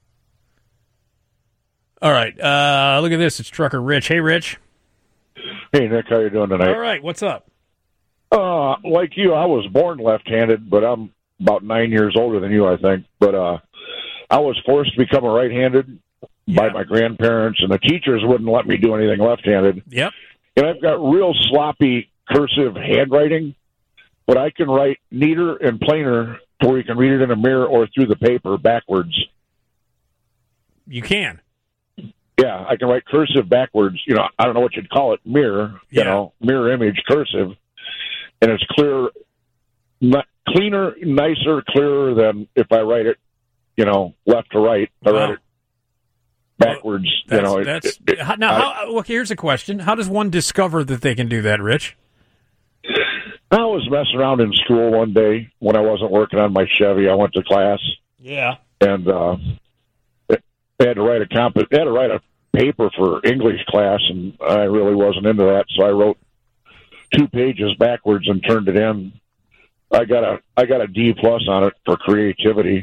All right, look at this. It's Trucker Rich. Hey, Rich. Hey, Nick. How you doing tonight? All right. What's up? Like you, I was born left-handed, but I'm about 9 years older than you, I think. But I was forced to become a right-handed by my grandparents, and the teachers wouldn't let me do anything left-handed. Yep. And I've got real sloppy cursive handwriting, but I can write neater and plainer to where you can read it in a mirror or through the paper backwards. You can. Yeah, I can write cursive backwards. I don't know what you'd call it, mirror, mirror image cursive. And it's clearer, cleaner, nicer, clearer than if I write it, left to right. I write it backwards. Here's a question. How does one discover that they can do that, Rich? I was messing around in school one day when I wasn't working on my Chevy. I went to class. Yeah. And they had to write a paper for English class, and I really wasn't into that, so I wrote 2 pages backwards and turned it in. I got a D+ on it for creativity.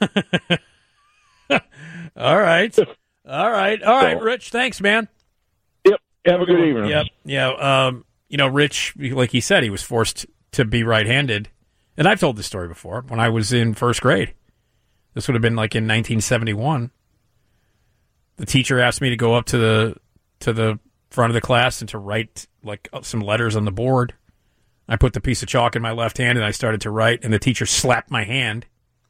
All right, Rich. Thanks, man. Yep. Have a good evening. Yep. Yeah. Rich, like he said, he was forced to be right-handed, and I've told this story before. When I was in first grade, This would have been like in 1971. The teacher asked me to go up to the front of the class and to write like some letters on the board. I put the piece of chalk in my left hand and I started to write, and the teacher slapped my hand,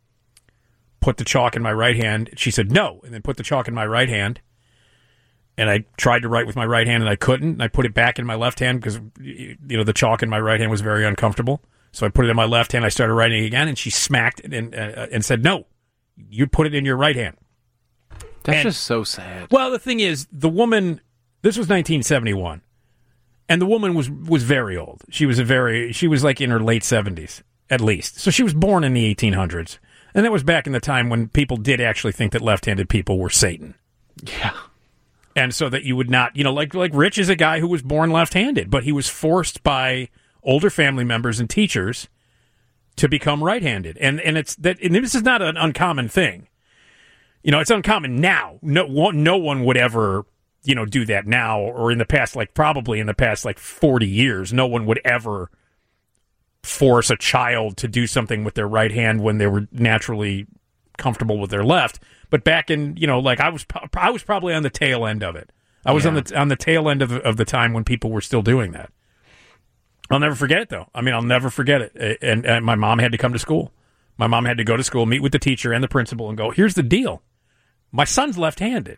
put the chalk in my right hand. She said, no, and then put the chalk in my right hand. And I tried to write with my right hand and I couldn't. And I put it back in my left hand because, the chalk in my right hand was very uncomfortable. So I put it in my left hand. I started writing again, and she smacked it and said, no, you put it in your right hand. That's just so sad. Well, the thing is, the woman, this was 1971, and the woman was very old. She was like in her late 70s, at least. So she was born in the 1800s. And that was back in the time when people did actually think that left-handed people were Satan. Yeah. And so that you would not, like Rich is a guy who was born left-handed, but he was forced by older family members and teachers to become right-handed. And this is not an uncommon thing. It's uncommon now. No one would ever, do that now, or in the past, probably in the past 40 years, no one would ever force a child to do something with their right hand when they were naturally comfortable with their left. But back in, I was probably on the tail end of it. I was on the tail end of the time when people were still doing that. I'll never forget it, though. I'll never forget it. And my mom had to come to school. My mom had to go to school, meet with the teacher and the principal, and go, here's the deal. My son's left-handed.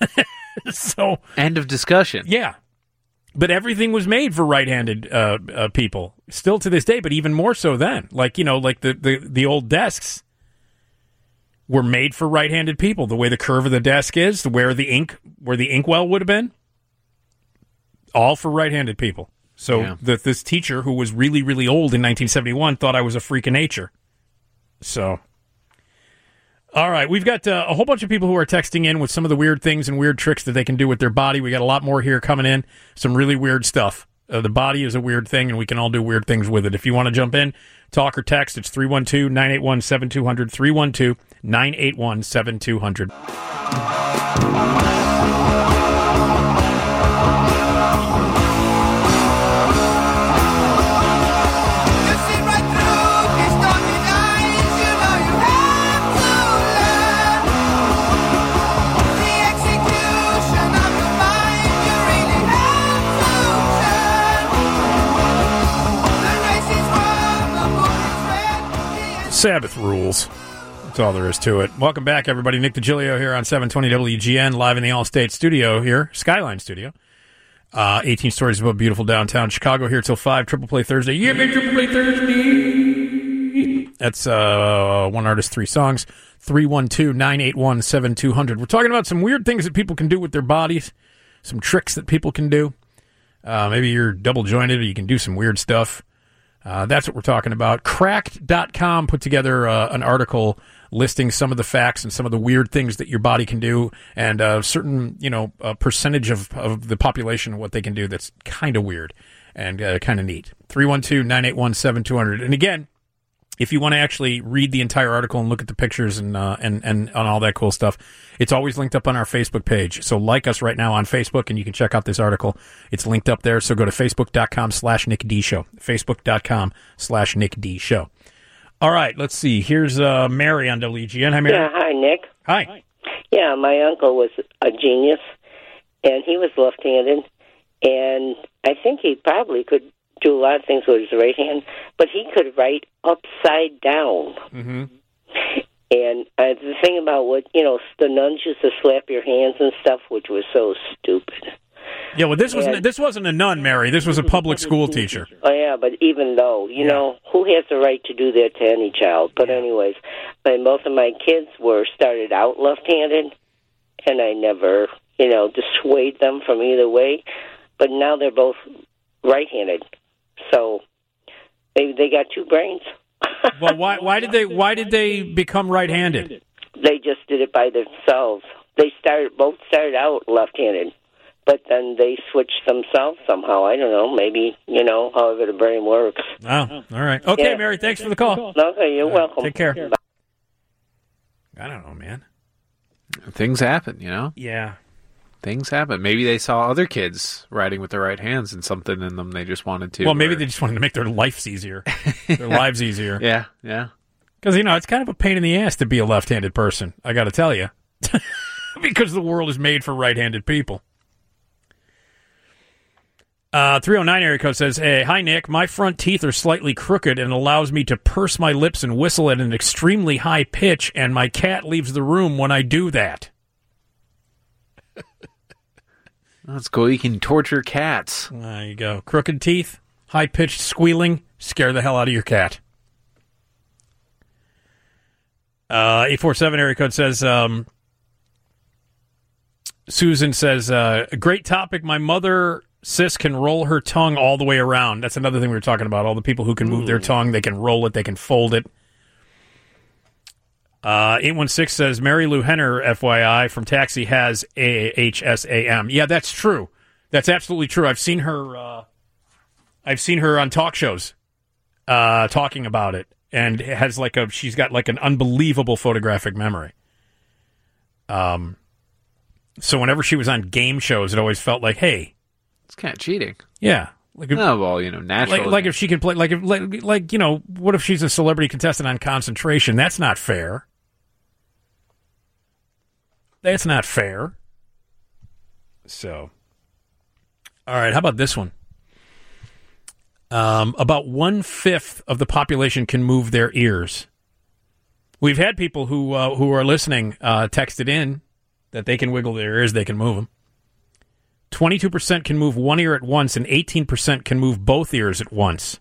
So end of discussion. Yeah. But everything was made for right-handed people, still to this day, but even more so then. The old desks were made for right-handed people. The way the curve of the desk is, where the inkwell would have been, all for right-handed people. So this teacher, who was really, really old in 1971, thought I was a freak of nature. So, all right, we've got a whole bunch of people who are texting in with some of the weird things and weird tricks that they can do with their body. We got a lot more here coming in, some really weird stuff. The body is a weird thing, and we can all do weird things with it. If you want to jump in, talk or text, it's 312-981-7200, 312-981-7200. Sabbath rules. That's all there is to it. Welcome back, everybody. Nick DiGilio here on 720 WGN, live in the Allstate studio here, Skyline studio. 18 stories above beautiful downtown Chicago, here till 5, Triple Play Thursday. Yeah, man, Triple Play Thursday. That's one artist, 3 songs. 312-981-7200. We're talking about some weird things that people can do with their bodies, some tricks that people can do. Maybe you're double-jointed or you can do some weird stuff. That's what we're talking about. Cracked.com put together an article listing some of the facts and some of the weird things that your body can do, and a certain, a percentage of the population of what they can do that's kind of weird and kind of neat. 312-981-7200. And again, if you want to actually read the entire article and look at the pictures and all that cool stuff, it's always linked up on our Facebook page. So like us right now on Facebook, and you can check out this article. It's linked up there. So go to facebook.com/Nick D Show. Facebook.com/Nick D Show. All right, let's see. Here's Mary on WGN. Hi, Mary. Yeah, hi, Nick. Hi. Yeah, my uncle was a genius, and he was left-handed, and I think he probably could do a lot of things with his right hand, but he could write upside down. Mm-hmm. And the thing about the nuns used to slap your hands and stuff, which was so stupid. Yeah, well, this wasn't a nun, Mary. This was a public school teacher. Oh, yeah, but even though, who has the right to do that to any child? But anyways, both of my kids started out left-handed, and I never, dissuade them from either way. But now they're both right-handed. So they got 2 brains. Well, why did they become right-handed? They just did it by themselves. They both started out left-handed, but then they switched themselves somehow. I don't know. Maybe however the brain works. Oh, all right. Okay, yeah. Mary. Thanks for the call. Okay, you're welcome. Take care. I don't know, man. Things happen, Yeah. Things happen. Maybe they saw other kids writing with their right hands and something in them they just wanted to. Well, maybe they just wanted to make their lives easier. Their lives easier. Yeah. Because, it's kind of a pain in the ass to be a left-handed person, I got to tell you. Because the world is made for right-handed people. 309 area code says, hey, hi, Nick. My front teeth are slightly crooked and allows me to purse my lips and whistle at an extremely high pitch, and my cat leaves the room when I do that. That's cool. You can torture cats. There you go. Crooked teeth, high-pitched squealing, scare the hell out of your cat. 847 area code says, Susan says, a great topic. My mother, sis, can roll her tongue all the way around. That's another thing we were talking about. All the people who can move their tongue, they can roll it, they can fold it. 816 says, Mary Lou Henner, FYI, from Taxi has AHSAM. Yeah, that's true. That's absolutely true. I've seen her on talk shows talking about it. And it has she's got an unbelievable photographic memory. So whenever she was on game shows, it always felt like, hey, it's kind of cheating. Yeah. Naturally. Like if she can play, what if she's a celebrity contestant on Concentration? That's not fair. That's not fair. So, all right, how about this one? About 1/5 of the population can move their ears. We've had people who are listening texted in that they can wiggle their ears, they can move them. 22% can move one ear at once, and 18% can move both ears at once.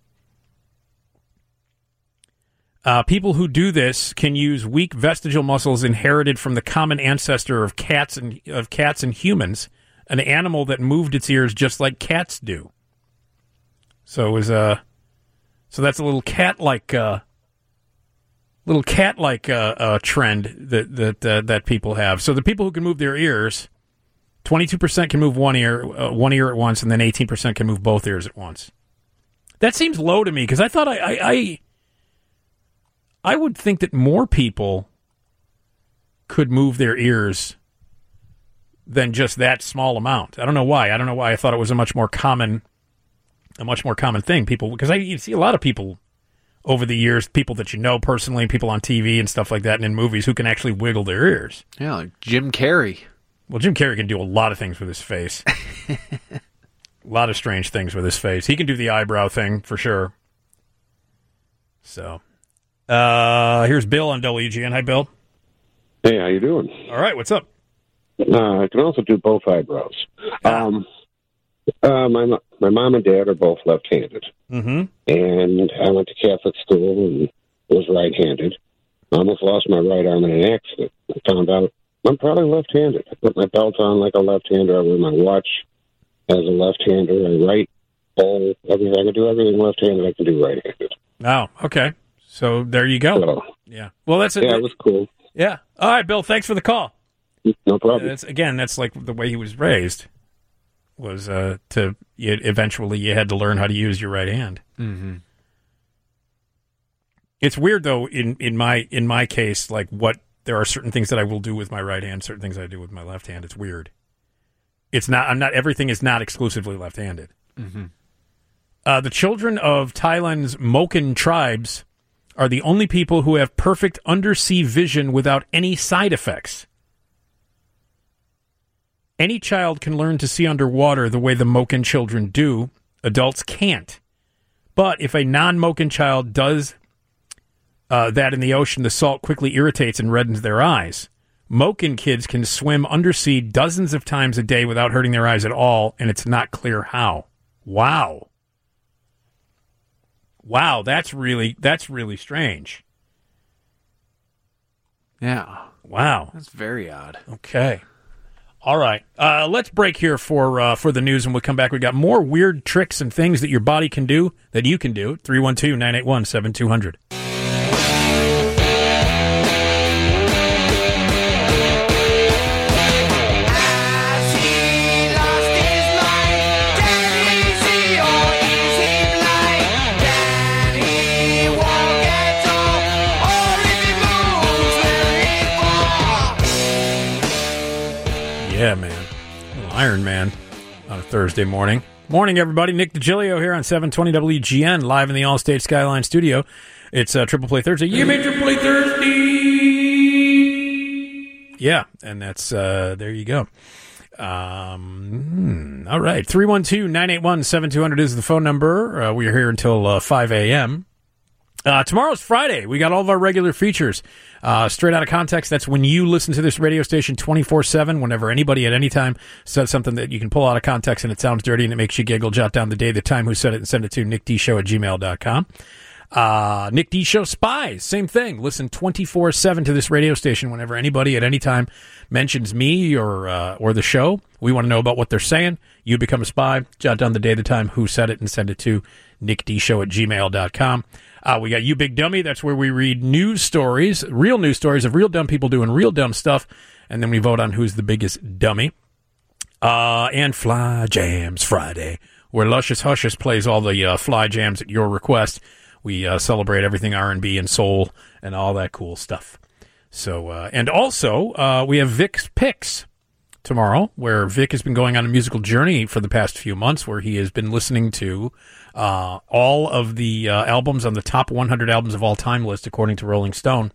People who do this can use weak vestigial muscles inherited from the common ancestor of cats and humans, an animal that moved its ears just like cats do. So it was so that's a little cat-like trend that people have. So the people who can move their ears, 22% can move one ear at once, and then 18% can move both ears at once. That seems low to me because I thought I would think that more people could move their ears than just that small amount. I don't know why. I thought it was a much more common thing. People, because you see a lot of people over the years, people that you know personally, people on TV and stuff like that, and in movies who can actually wiggle their ears. Yeah, like Jim Carrey. Well, Jim Carrey can do a lot of things with his face. A lot of strange things with his face. He can do the eyebrow thing for sure. So, here's Bill on WGN. Hi, Bill. Hey, how you doing? All right, what's up? I can also do both eyebrows. My mom and dad are both left-handed. Mm-hmm. And I went to Catholic school and was right-handed. I almost lost my right arm in an accident. I found out I'm probably left-handed. I put my belt on like a left-hander. I wear my watch as a left-hander. I write, bowl, everything. I can do everything left-handed. I can do right-handed. Oh, okay. So there you go. So, yeah. Well, that's it. Yeah, it was cool. Yeah. All right, Bill. Thanks for the call. No problem. That's like the way he was raised. Was eventually you had to learn how to use your right hand. Mm-hmm. It's weird though. In my case, there are certain things that I will do with my right hand, certain things I do with my left hand. It's weird. It's not. I'm not. Everything is not exclusively left-handed. Mm-hmm. The children of Thailand's Moken tribes are the only people who have perfect undersea vision without any side effects. Any child can learn to see underwater the way the Moken children do. Adults can't. But if a non-Moken child does that in the ocean, the salt quickly irritates and reddens their eyes. Moken kids can swim undersea dozens of times a day without hurting their eyes at all, and it's not clear how. Wow. Wow, that's really strange. Yeah. Wow. That's very odd. Okay. All right. Let's break here for the news, and we'll come back. We got more weird tricks and things that your body can do that you can do. 312-981-7200. Yeah, man. Iron Man on a Thursday morning. Morning, everybody. Nick DiGilio here on 720 WGN, live in the Allstate Skyline studio. It's Triple Play Thursday. You made Triple Play Thursday. Yeah, and that's there you go. All right, 312-981-7200 is the phone number. We are here until 5 a.m. Tomorrow's Friday. We got all of our regular features. Straight out of context, that's when you listen to this radio station 24/7, whenever anybody at any time says something that you can pull out of context and it sounds dirty and it makes you giggle. Jot down the day, the time, who said it, and send it to nickdshow@gmail.com. Nick D Show Spies, same thing. Listen 24/7 to this radio station whenever anybody at any time mentions me or the show. We want to know about what they're saying. You become a spy. Jot down the day, the time, who said it, and send it to nickdshow@gmail.com. We got You Big Dummy. That's where we read news stories, real news stories of real dumb people doing real dumb stuff, and then we vote on who's the biggest dummy. And Fly Jams Friday, where Luscious Hushes plays all the Fly Jams at your request. We celebrate everything R&B and soul and all that cool stuff. So, and also, we have Vic's Picks tomorrow, where Vic has been going on a musical journey for the past few months, where he has been listening to all of the albums on the top 100 albums of all time list, according to Rolling Stone.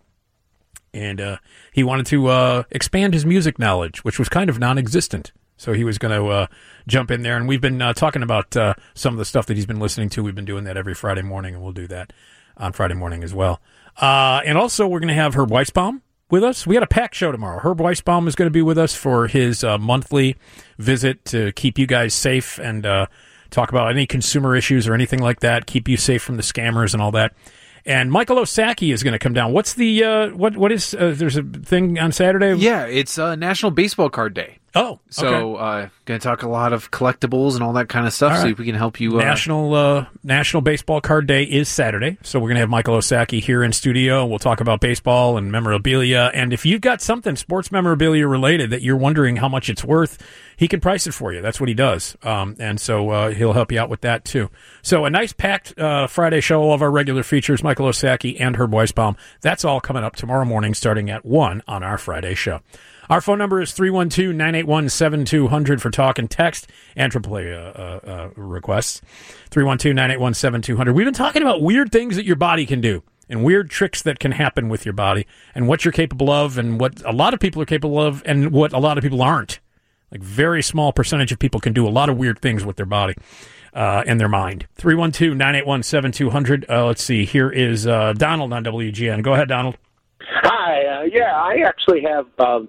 And he wanted to expand his music knowledge, which was kind of non-existent. So he was going to jump in there, and we've been talking about some of the stuff that he's been listening to. We've been doing that every Friday morning, and we'll do that on Friday morning as well. And also, we're going to have Herb Weisbaum with us. We got a packed show tomorrow. Herb Weisbaum is going to be with us for his monthly visit to keep you guys safe and talk about any consumer issues or anything like that, keep you safe from the scammers and all that. And Michael Osaki is going to come down. What's the what is there's a thing on Saturday? Yeah, it's National Baseball Card Day. Oh, so going to talk a lot of collectibles and all that kind of stuff. Right. See if we can help you. National Baseball Card Day is Saturday, so we're going to have Michael Osaki here in studio. We'll talk about baseball and memorabilia. And if you've got something sports memorabilia related that you're wondering how much it's worth, he can price it for you. That's what he does. And so he'll help you out with that too. So a nice packed Friday show. All of our regular features, Michael Osaki and Herb Weisbaum. That's all coming up tomorrow morning, starting at 1 on our Friday show. Our phone number is 312-981-7200 for talk and text and AAA requests. 312-981-7200. We've been talking about weird things that your body can do and weird tricks that can happen with your body and what you're capable of and what a lot of people are capable of and what a lot of people aren't. Like very small percentage of people can do a lot of weird things with their body and their mind. 312-981-7200. Let's see. Here is Donald on WGN. Go ahead, Donald. Hi, I actually have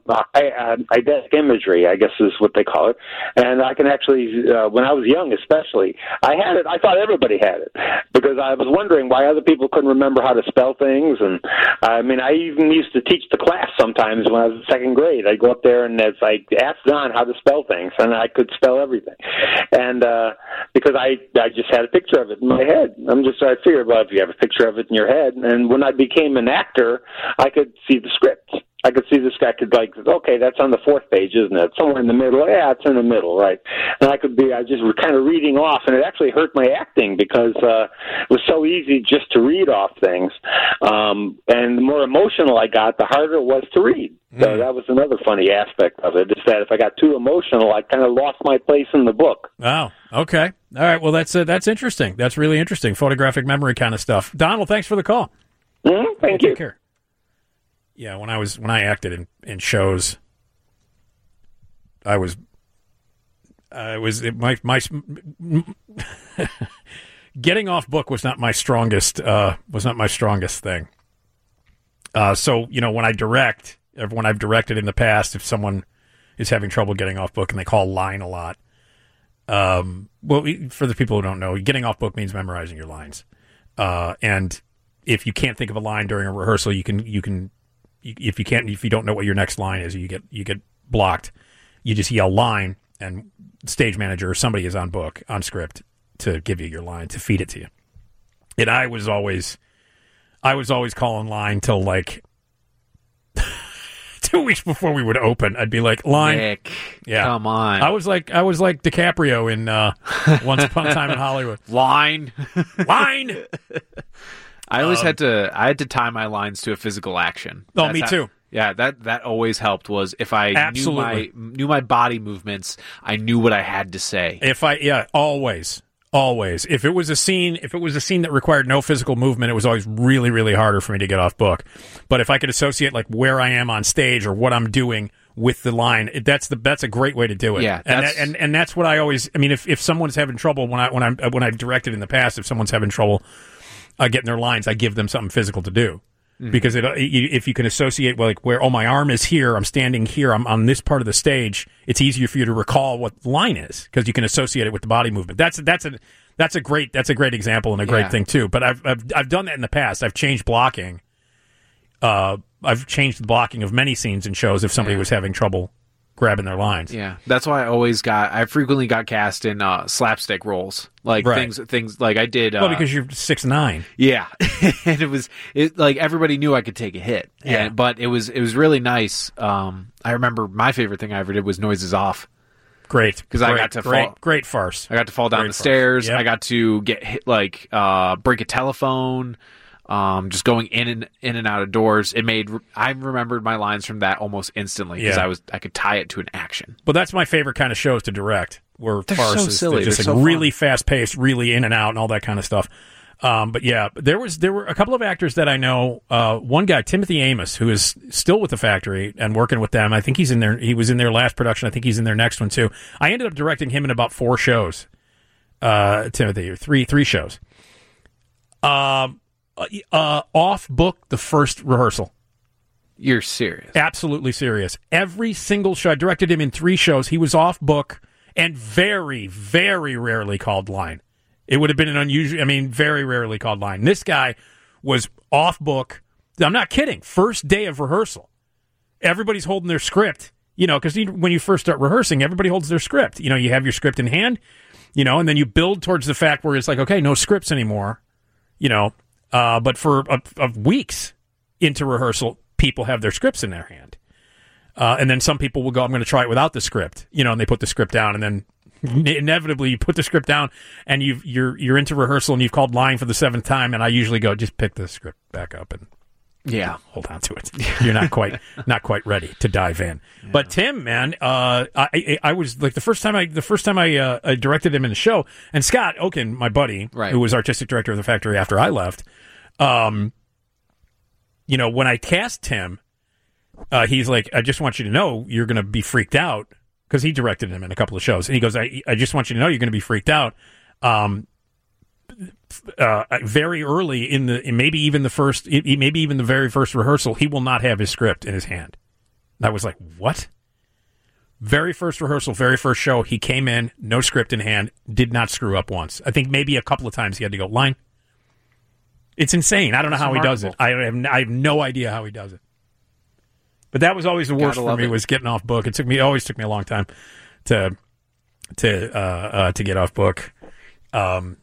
eidetic imagery, I guess is what they call it, and I can actually, when I was young especially, I had it. I thought everybody had it because I was wondering why other people couldn't remember how to spell things, and I mean, I even used to teach the class sometimes when I was in second grade. I'd go up there and it's like ask Don how to spell things, and I could spell everything, and because I just had a picture of it in my head. I figured, well, if you have a picture of it in your head, and when I became an actor, I could see the script. I could see this guy could like, okay, that's on the fourth page, isn't it? Somewhere in the middle. Yeah, it's in the middle, right? And I just was kind of reading off, and it actually hurt my acting because it was so easy just to read off things. And the more emotional I got, the harder it was to read. So that was another funny aspect of it, is that if I got too emotional, I kind of lost my place in the book. Wow. Okay. All right. Well, that's interesting. That's really interesting. Photographic memory kind of stuff. Donald, thanks for the call. Thank you. Take care. Yeah, when I acted in shows, my getting off book was not my strongest thing. So when I've directed in the past, if someone is having trouble getting off book and they call line a lot, well, for the people who don't know, getting off book means memorizing your lines, and if you can't think of a line during a rehearsal, if you don't know what your next line is, you get blocked. You just yell line, and stage manager or somebody is on script to give you your line, to feed it to you. And I was always calling line till like 2 weeks before we would open. I'd be like, line. Nick, yeah, come on. I was like DiCaprio in Once Upon a Time in Hollywood. Line. I always had to tie my lines to a physical action. Oh, me too. Yeah, that always helped. Was if I knew my body movements, I knew what I had to say. Always. Always. If it was a scene that required no physical movement, it was always really, really harder for me to get off book. But if I could associate like where I am on stage or what I'm doing with the line, that's a great way to do it. Yeah, and that's what I always. I mean, if someone's having trouble when I've directed in the past, if someone's having trouble getting their lines, I give them something physical to do. Because if you can associate like where my arm is here, I'm standing here, I'm on this part of the stage, it's easier for you to recall what the line is because you can associate it with the body movement. That's a great example and a great thing too. But I've done that in the past. I've changed blocking. I've changed the blocking of many scenes in shows if somebody was having trouble grabbing their lines. Yeah, that's why I frequently got cast in slapstick roles, like things like I did. Well, because you're 6'9". Yeah, and it was like everybody knew I could take a hit. Yeah, but it was really nice. I remember my favorite thing I ever did was Noises Off. Great, because I got to great farce. I got to fall down the stairs. Yep. I got to get hit, like break a telephone. Just going in and out of doors. I remembered my lines from that almost instantly because I could tie it to an action. But that's my favorite kind of shows to direct, where they're farces, so silly. They're just they're like so really fast paced, really in and out, and all that kind of stuff. But yeah, there were a couple of actors that I know. One guy, Timothy Amos, who is still with the Factory and working with them. I think he's in there. He was in their last production. I think he's in their next one too. I ended up directing him in about 4 shows. Timothy, or three shows. Off book the first rehearsal. You're serious? Absolutely serious. Every single show, I directed him in 3 shows. He was off book and very, very rarely called line. It would have been an unusual, very rarely called line. This guy was off book. I'm not kidding. First day of rehearsal. Everybody's holding their script, because when you first start rehearsing, everybody holds their script. You have your script in hand, and then you build towards the fact where it's like, okay, no scripts anymore, but for weeks into rehearsal, people have their scripts in their hand. And then some people will go, I'm going to try it without the script, and they put the script down, and then inevitably you put the script down and you're into rehearsal and you've called line for the 7th time, and I usually go, just pick the script back up and hold on to it. You're not quite ready to dive in. Yeah. But Tim, man, I was like the first time I directed him in the show, and Scott Oken, my buddy, who was artistic director of the Factory after I left, when I cast Tim, he's like, I just want you to know you're going to be freaked out, because he directed him in a couple of shows, and he goes, I just want you to know you're going to be freaked out. Very early in maybe even the very first rehearsal, he will not have his script in his hand. And I was like, what? Very first rehearsal, very first show, he came in, no script in hand, did not screw up once. I think maybe a couple of times he had to go, line. It's insane. I don't know how he does it. I have no idea how he does it. But that was always the worst for me, was getting off book. It always took me a long time to get off book. I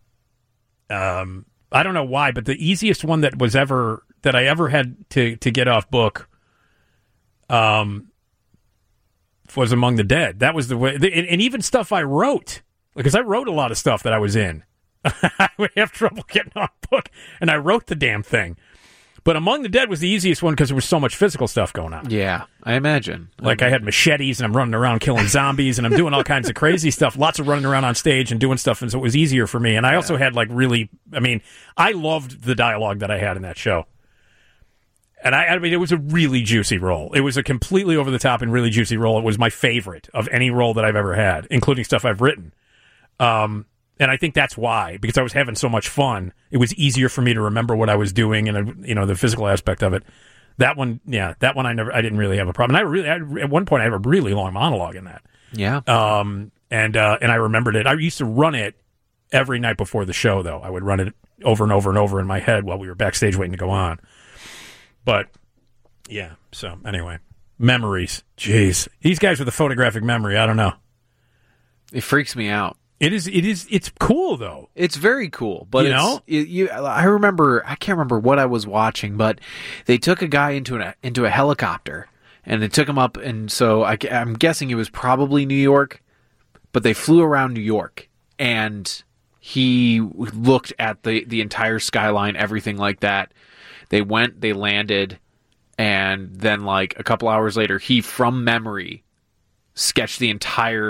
don't know why, but the easiest one that I ever had to get off book was Among the Dead. That was the way, and even stuff I wrote, because I wrote a lot of stuff that I was in. I would have trouble getting off book, and I wrote the damn thing. But Among the Dead was the easiest one because there was so much physical stuff going on. Yeah, I imagine. I had machetes, and I'm running around killing zombies, and I'm doing all kinds of crazy stuff. Lots of running around on stage and doing stuff, and so it was easier for me. And I also had I loved the dialogue that I had in that show. And it was a really juicy role. It was a completely over the top and really juicy role. It was my favorite of any role that I've ever had, including stuff I've written. And I think that's why, because I was having so much fun, it was easier for me to remember what I was doing and the physical aspect of it. That one I didn't really have a problem. And at one point I had a really long monologue in that. Yeah. And I remembered it. I used to run it every night before the show, though. I would run it over and over and over in my head while we were backstage waiting to go on. But yeah. So anyway, memories. Jeez, these guys with a photographic memory. I don't know. It freaks me out. It's cool though. It's very cool, but I remember, I can't remember what I was watching, but they took a guy into a helicopter and they took him up, and so I'm guessing it was probably New York, but they flew around New York and he looked at the entire skyline, everything like that. They landed, and then like a couple hours later, he from memory sketched the entire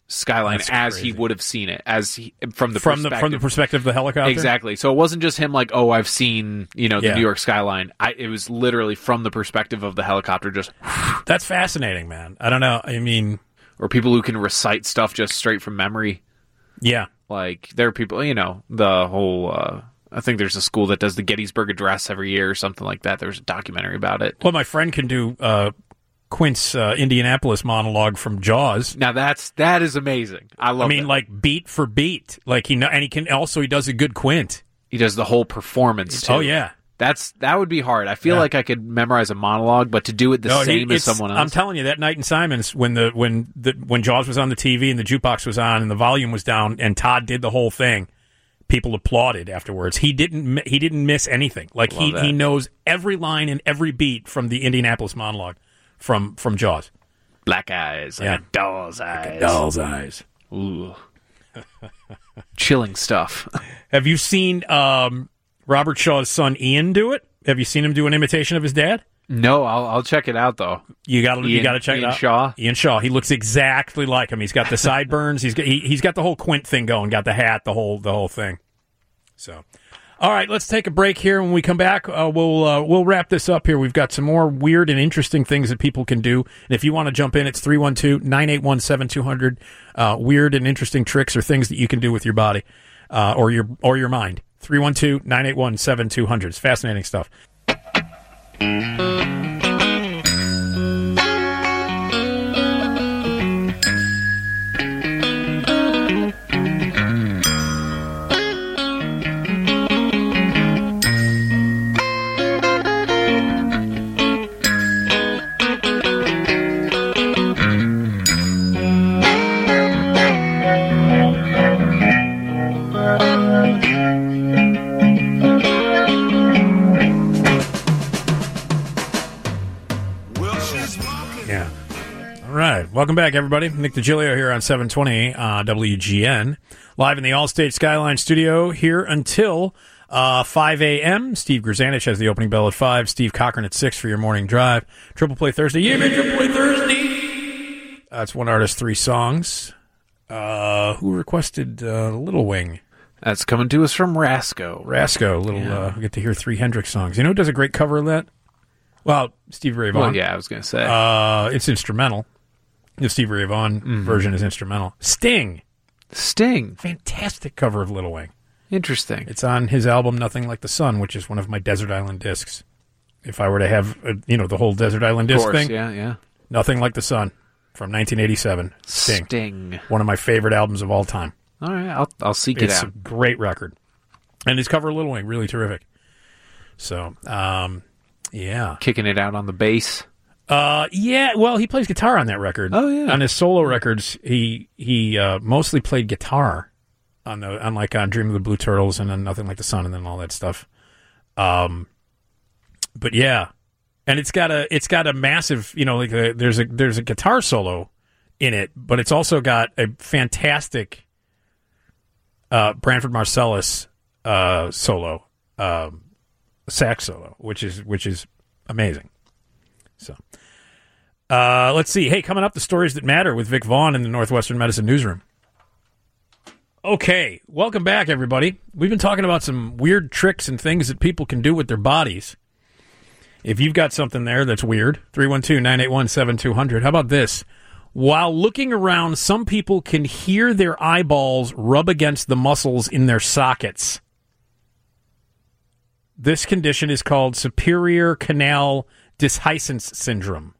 skyline as he would have seen it, from the perspective of the helicopter. Exactly. So it wasn't just him like, oh, I've seen the New York skyline. It was literally from the perspective of the helicopter. Just that's fascinating, man. I don't know. I mean, or people who can recite stuff just straight from memory. Yeah, like there are people. The whole. I think there's a school that does the Gettysburg Address every year or something like that. There's a documentary about it. Well, my friend can do Quint's Indianapolis monologue from Jaws. Now that is amazing. I mean, like beat for beat. Like he does a good Quint. He does the whole performance too. Oh yeah. That would be hard. I feel like I could memorize a monologue, but to do it same as someone else. I'm telling you, that night in Simons, when Jaws was on the TV and the jukebox was on and the volume was down and Todd did the whole thing, people applauded afterwards. He didn't miss anything. Like he knows every line and every beat from the Indianapolis monologue from Jaws. Black eyes, like a doll's eyes. Like a doll's eyes. Ooh, chilling stuff. Have you seen Robert Shaw's son Ian do it? Have you seen him do an imitation of his dad? No, I'll check it out though. You got to check it out. Ian Shaw. He looks exactly like him. He's got the sideburns. He's got the whole Quint thing going. Got the hat. The whole thing. So, all right, let's take a break here. When we come back, we'll wrap this up here. We've got some more weird and interesting things that people can do. And if you want to jump in, it's 312-981-7200. Weird and interesting tricks or things that you can do with your body or your mind. 312-981-7200. It's fascinating stuff. Welcome back, everybody. Nick DiGilio here on 720 WGN. Live in the Allstate Skyline studio here until 5 a.m. Steve Grzanich has the opening bell at 5. Steve Cochran at 6 for your morning drive. Triple Play Thursday. Yeah, man, Triple Play Thursday. That's one artist, 3 songs. Who requested Little Wing? That's coming to us from Rasco. We get to hear 3 Hendrix songs. You know who does a great cover of that? Well, Steve Ray Vaughan. Well, yeah, I was going to say. It's instrumental. The Steve Ray Vaughan version is instrumental. Sting. Fantastic cover of Little Wing. Interesting. It's on his album Nothing Like the Sun, which is one of my Desert Island discs. If I were to have, the whole Desert Island disc thing. Yeah. Nothing Like the Sun from 1987. Sting. One of my favorite albums of all time. All right, I'll seek it out. It's a great record. And his cover of Little Wing, really terrific. So, yeah. Kicking it out on the bass. Yeah, well, he plays guitar on that record. Oh, yeah. On his solo records, he mostly played guitar on Dream of the Blue Turtles and then Nothing Like the Sun and then all that stuff. But yeah, and it's got a massive, there's a guitar solo in it, but it's also got a fantastic Branford Marsalis solo, sax solo, which is amazing. So, let's see. Hey, coming up, the stories that matter with Vic Vaughn in the Northwestern Medicine Newsroom. Okay, welcome back, everybody. We've been talking about some weird tricks and things that people can do with their bodies. If you've got something there that's weird, 312-981-7200. How about this? While looking around, some people can hear their eyeballs rub against the muscles in their sockets. This condition is called superior canal dishiscence syndrome.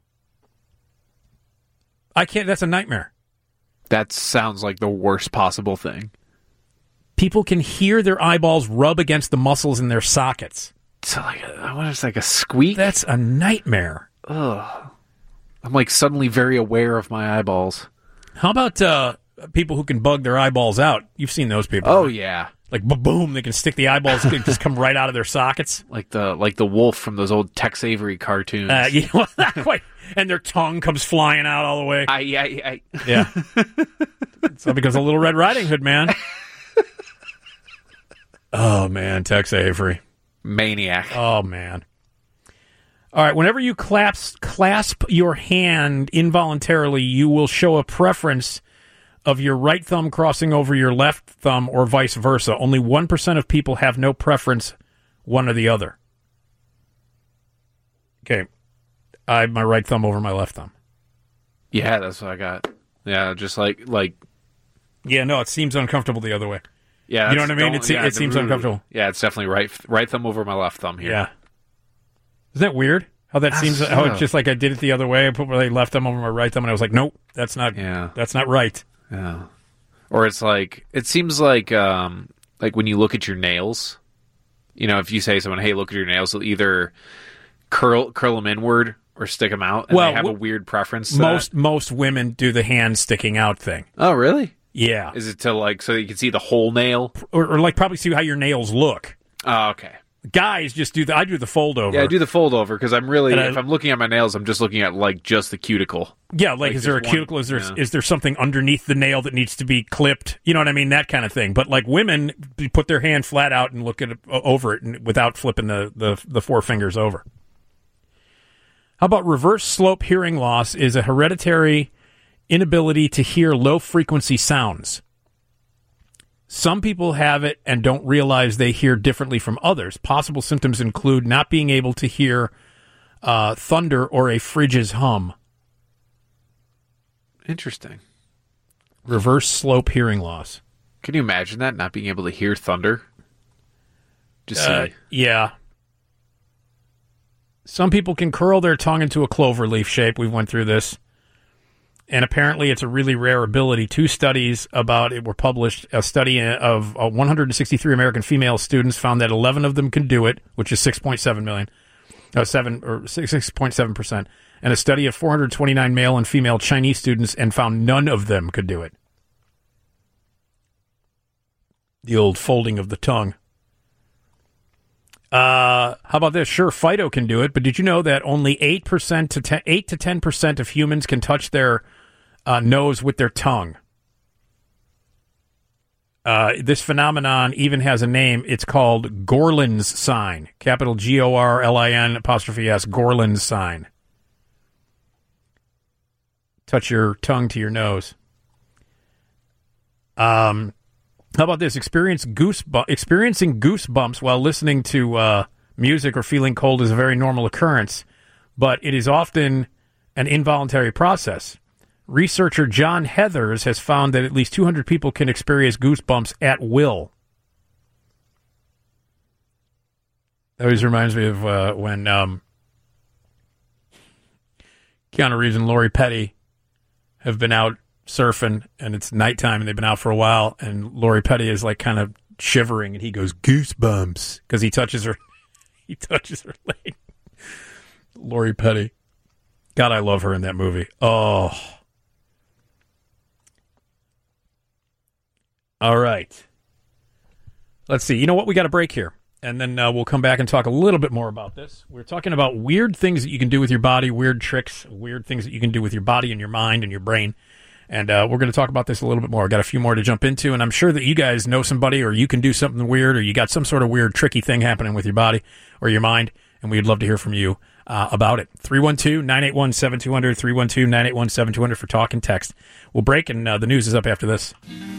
That's a nightmare. That sounds like the worst possible thing. People can hear their eyeballs rub against the muscles in their sockets. So like a squeak? That's a nightmare. Ugh. I'm like suddenly very aware of my eyeballs. How about people who can bug their eyeballs out? You've seen those people. Oh, right? yeah. Like boom, they can stick the eyeballs, they just come right out of their sockets. Like the wolf from those old Tex Avery cartoons. Not quite. And their tongue comes flying out all the way. Yeah. So because of Little Red Riding Hood, man. Oh man, Tex Avery, maniac. Oh man. All right. Whenever you clasp your hand involuntarily, you will show a preference of your right thumb crossing over your left thumb or vice versa. Only 1% of people have no preference one or the other. Okay. I have my right thumb over my left thumb. Yeah, that's what I got. Yeah, just like. Yeah, no, it seems uncomfortable the other way. Yeah, you know what I mean. It seems uncomfortable. Yeah, it's definitely right thumb over my left thumb here. Yeah, isn't that weird? How that seems? How it's just like I did it the other way. I put my left thumb over my right thumb, and I was like, nope, that's not. Yeah, that's not right. Yeah, or it's like it seems like when you look at your nails. You know, if you say to someone, "Hey, look at your nails," they'll either curl them inward or stick them out. And they have a weird preference. Most women do the hand sticking out thing. Oh, really? Yeah. Is it to so you can see the whole nail, or probably see how your nails look? Oh, okay. Guys just do I do the fold over. Yeah, I do the fold over because I'm really if I'm looking at my nails, I'm just looking at just the cuticle. Yeah, is there a cuticle? Is there something underneath the nail that needs to be clipped? You know what I mean? That kind of thing. But women put their hand flat out and look at it over it without flipping the four fingers over. How about reverse slope hearing loss is a hereditary inability to hear low-frequency sounds. Some people have it and don't realize they hear differently from others. Possible symptoms include not being able to hear thunder or a fridge's hum. Interesting. Reverse slope hearing loss. Can you imagine that, not being able to hear thunder? Yeah. Some people can curl their tongue into a clover leaf shape. We went through this. And apparently it's a really rare ability. 2 studies about it were published. A study of 163 American female students found that 11 of them can do it, which is 6.7%. And a study of 429 male and female Chinese students and found none of them could do it. The old folding of the tongue. How about this? Sure, Fido can do it, but did you know that only 8 to 10% of humans can touch their nose with their tongue? This phenomenon even has a name. It's called Gorlins sign. Capital Gorlin apostrophe S. Gorlins sign. Touch your tongue to your nose. How about this? Experiencing goosebumps while listening to music or feeling cold is a very normal occurrence, but it is often an involuntary process. Researcher John Heathers has found that at least 200 people can experience goosebumps at will. That always reminds me of when Keanu Reeves and Lori Petty have been out surfing, and it's nighttime, and they've been out for a while, and Lori Petty is kind of shivering, and he goes, goosebumps, because he touches her leg. Lori Petty. God, I love her in that movie. Oh. All right. Let's see. You know what? We got a break here, and then we'll come back and talk a little bit more about this. We're talking about weird things that you can do with your body, weird tricks, weird things that you can do with your body and your mind and your brain. And we're going to talk about this a little bit more. I've got a few more to jump into, and I'm sure that you guys know somebody, or you can do something weird, or you got some sort of weird, tricky thing happening with your body or your mind, and we'd love to hear from you about it. 312-981-7200, 312-981-7200 for talk and text. We'll break, and the news is up after this.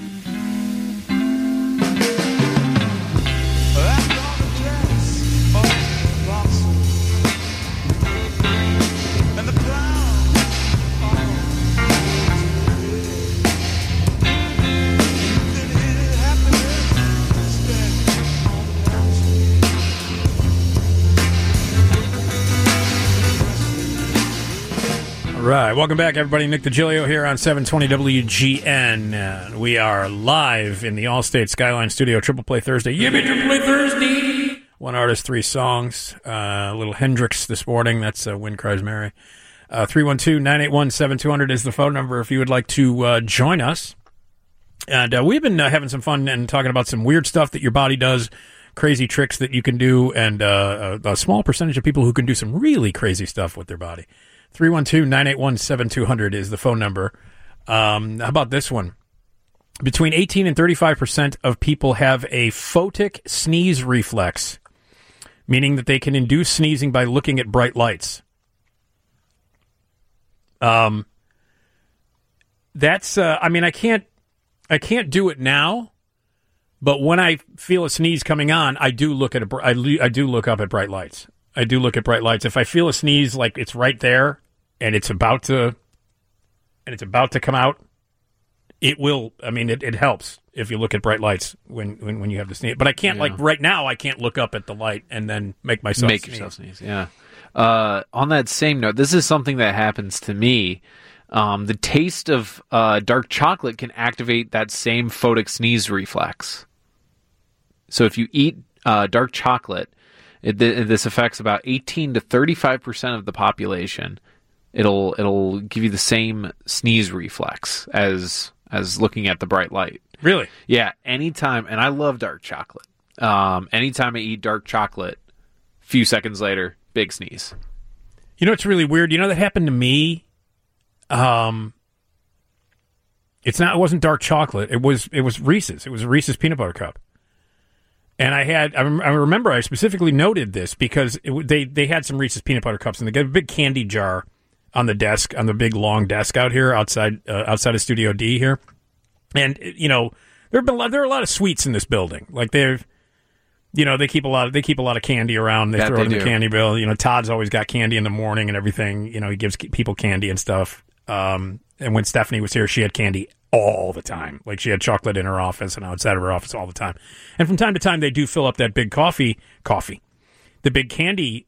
All right, welcome back, everybody. Nick DiGilio here on 720 WGN. We are live in the Allstate Skyline Studio, Triple Play Thursday. Yippee, Triple Play Thursday! One artist, 3 songs. A little Hendrix this morning. That's Wind Cries Mary. 312-981-7200 is the phone number if you would like to join us. And we've been having some fun and talking about some weird stuff that your body does, crazy tricks that you can do, and a small percentage of people who can do some really crazy stuff with their body. 312-981-7200 is the phone number. How about this one? Between 18 and 35% of people have a photic sneeze reflex, meaning that they can induce sneezing by looking at bright lights. That's, I can't I can't do it now, but when I feel a sneeze coming on, I do look at I do look up at bright lights. I do look at bright lights. If I feel a sneeze, like it's right there and it's about to come out, it will. I mean, it helps if you look at bright lights when you have the sneeze. But I can't like right now. I can't look up at the light and then make yourself sneeze. Yeah. On that same note, this is something that happens to me. The taste of dark chocolate can activate that same photic sneeze reflex. So if you eat dark chocolate, this affects about 18 to 35% of the population. It'll give you the same sneeze reflex as looking at the bright light. Really? Yeah. Anytime, and I love dark chocolate. Anytime I eat dark chocolate, few seconds later, big sneeze. You know what's really weird? You know that happened to me. It wasn't dark chocolate. It was Reese's. It was a Reese's peanut butter cup. And I remember I specifically noted this because they had some Reese's peanut butter cups and they got a big candy jar on the desk, on the big long desk out here outside of Studio D here. And you know, there are a lot of sweets in this building. Like they keep a lot of candy around. They throw it in the candy bill. You know, Todd's always got candy in the morning and everything. You know, he gives people candy and stuff. And when Stephanie was here, she had candy all the time. Like she had chocolate in her office and outside of her office all the time. And from time to time, they do fill up that big the big candy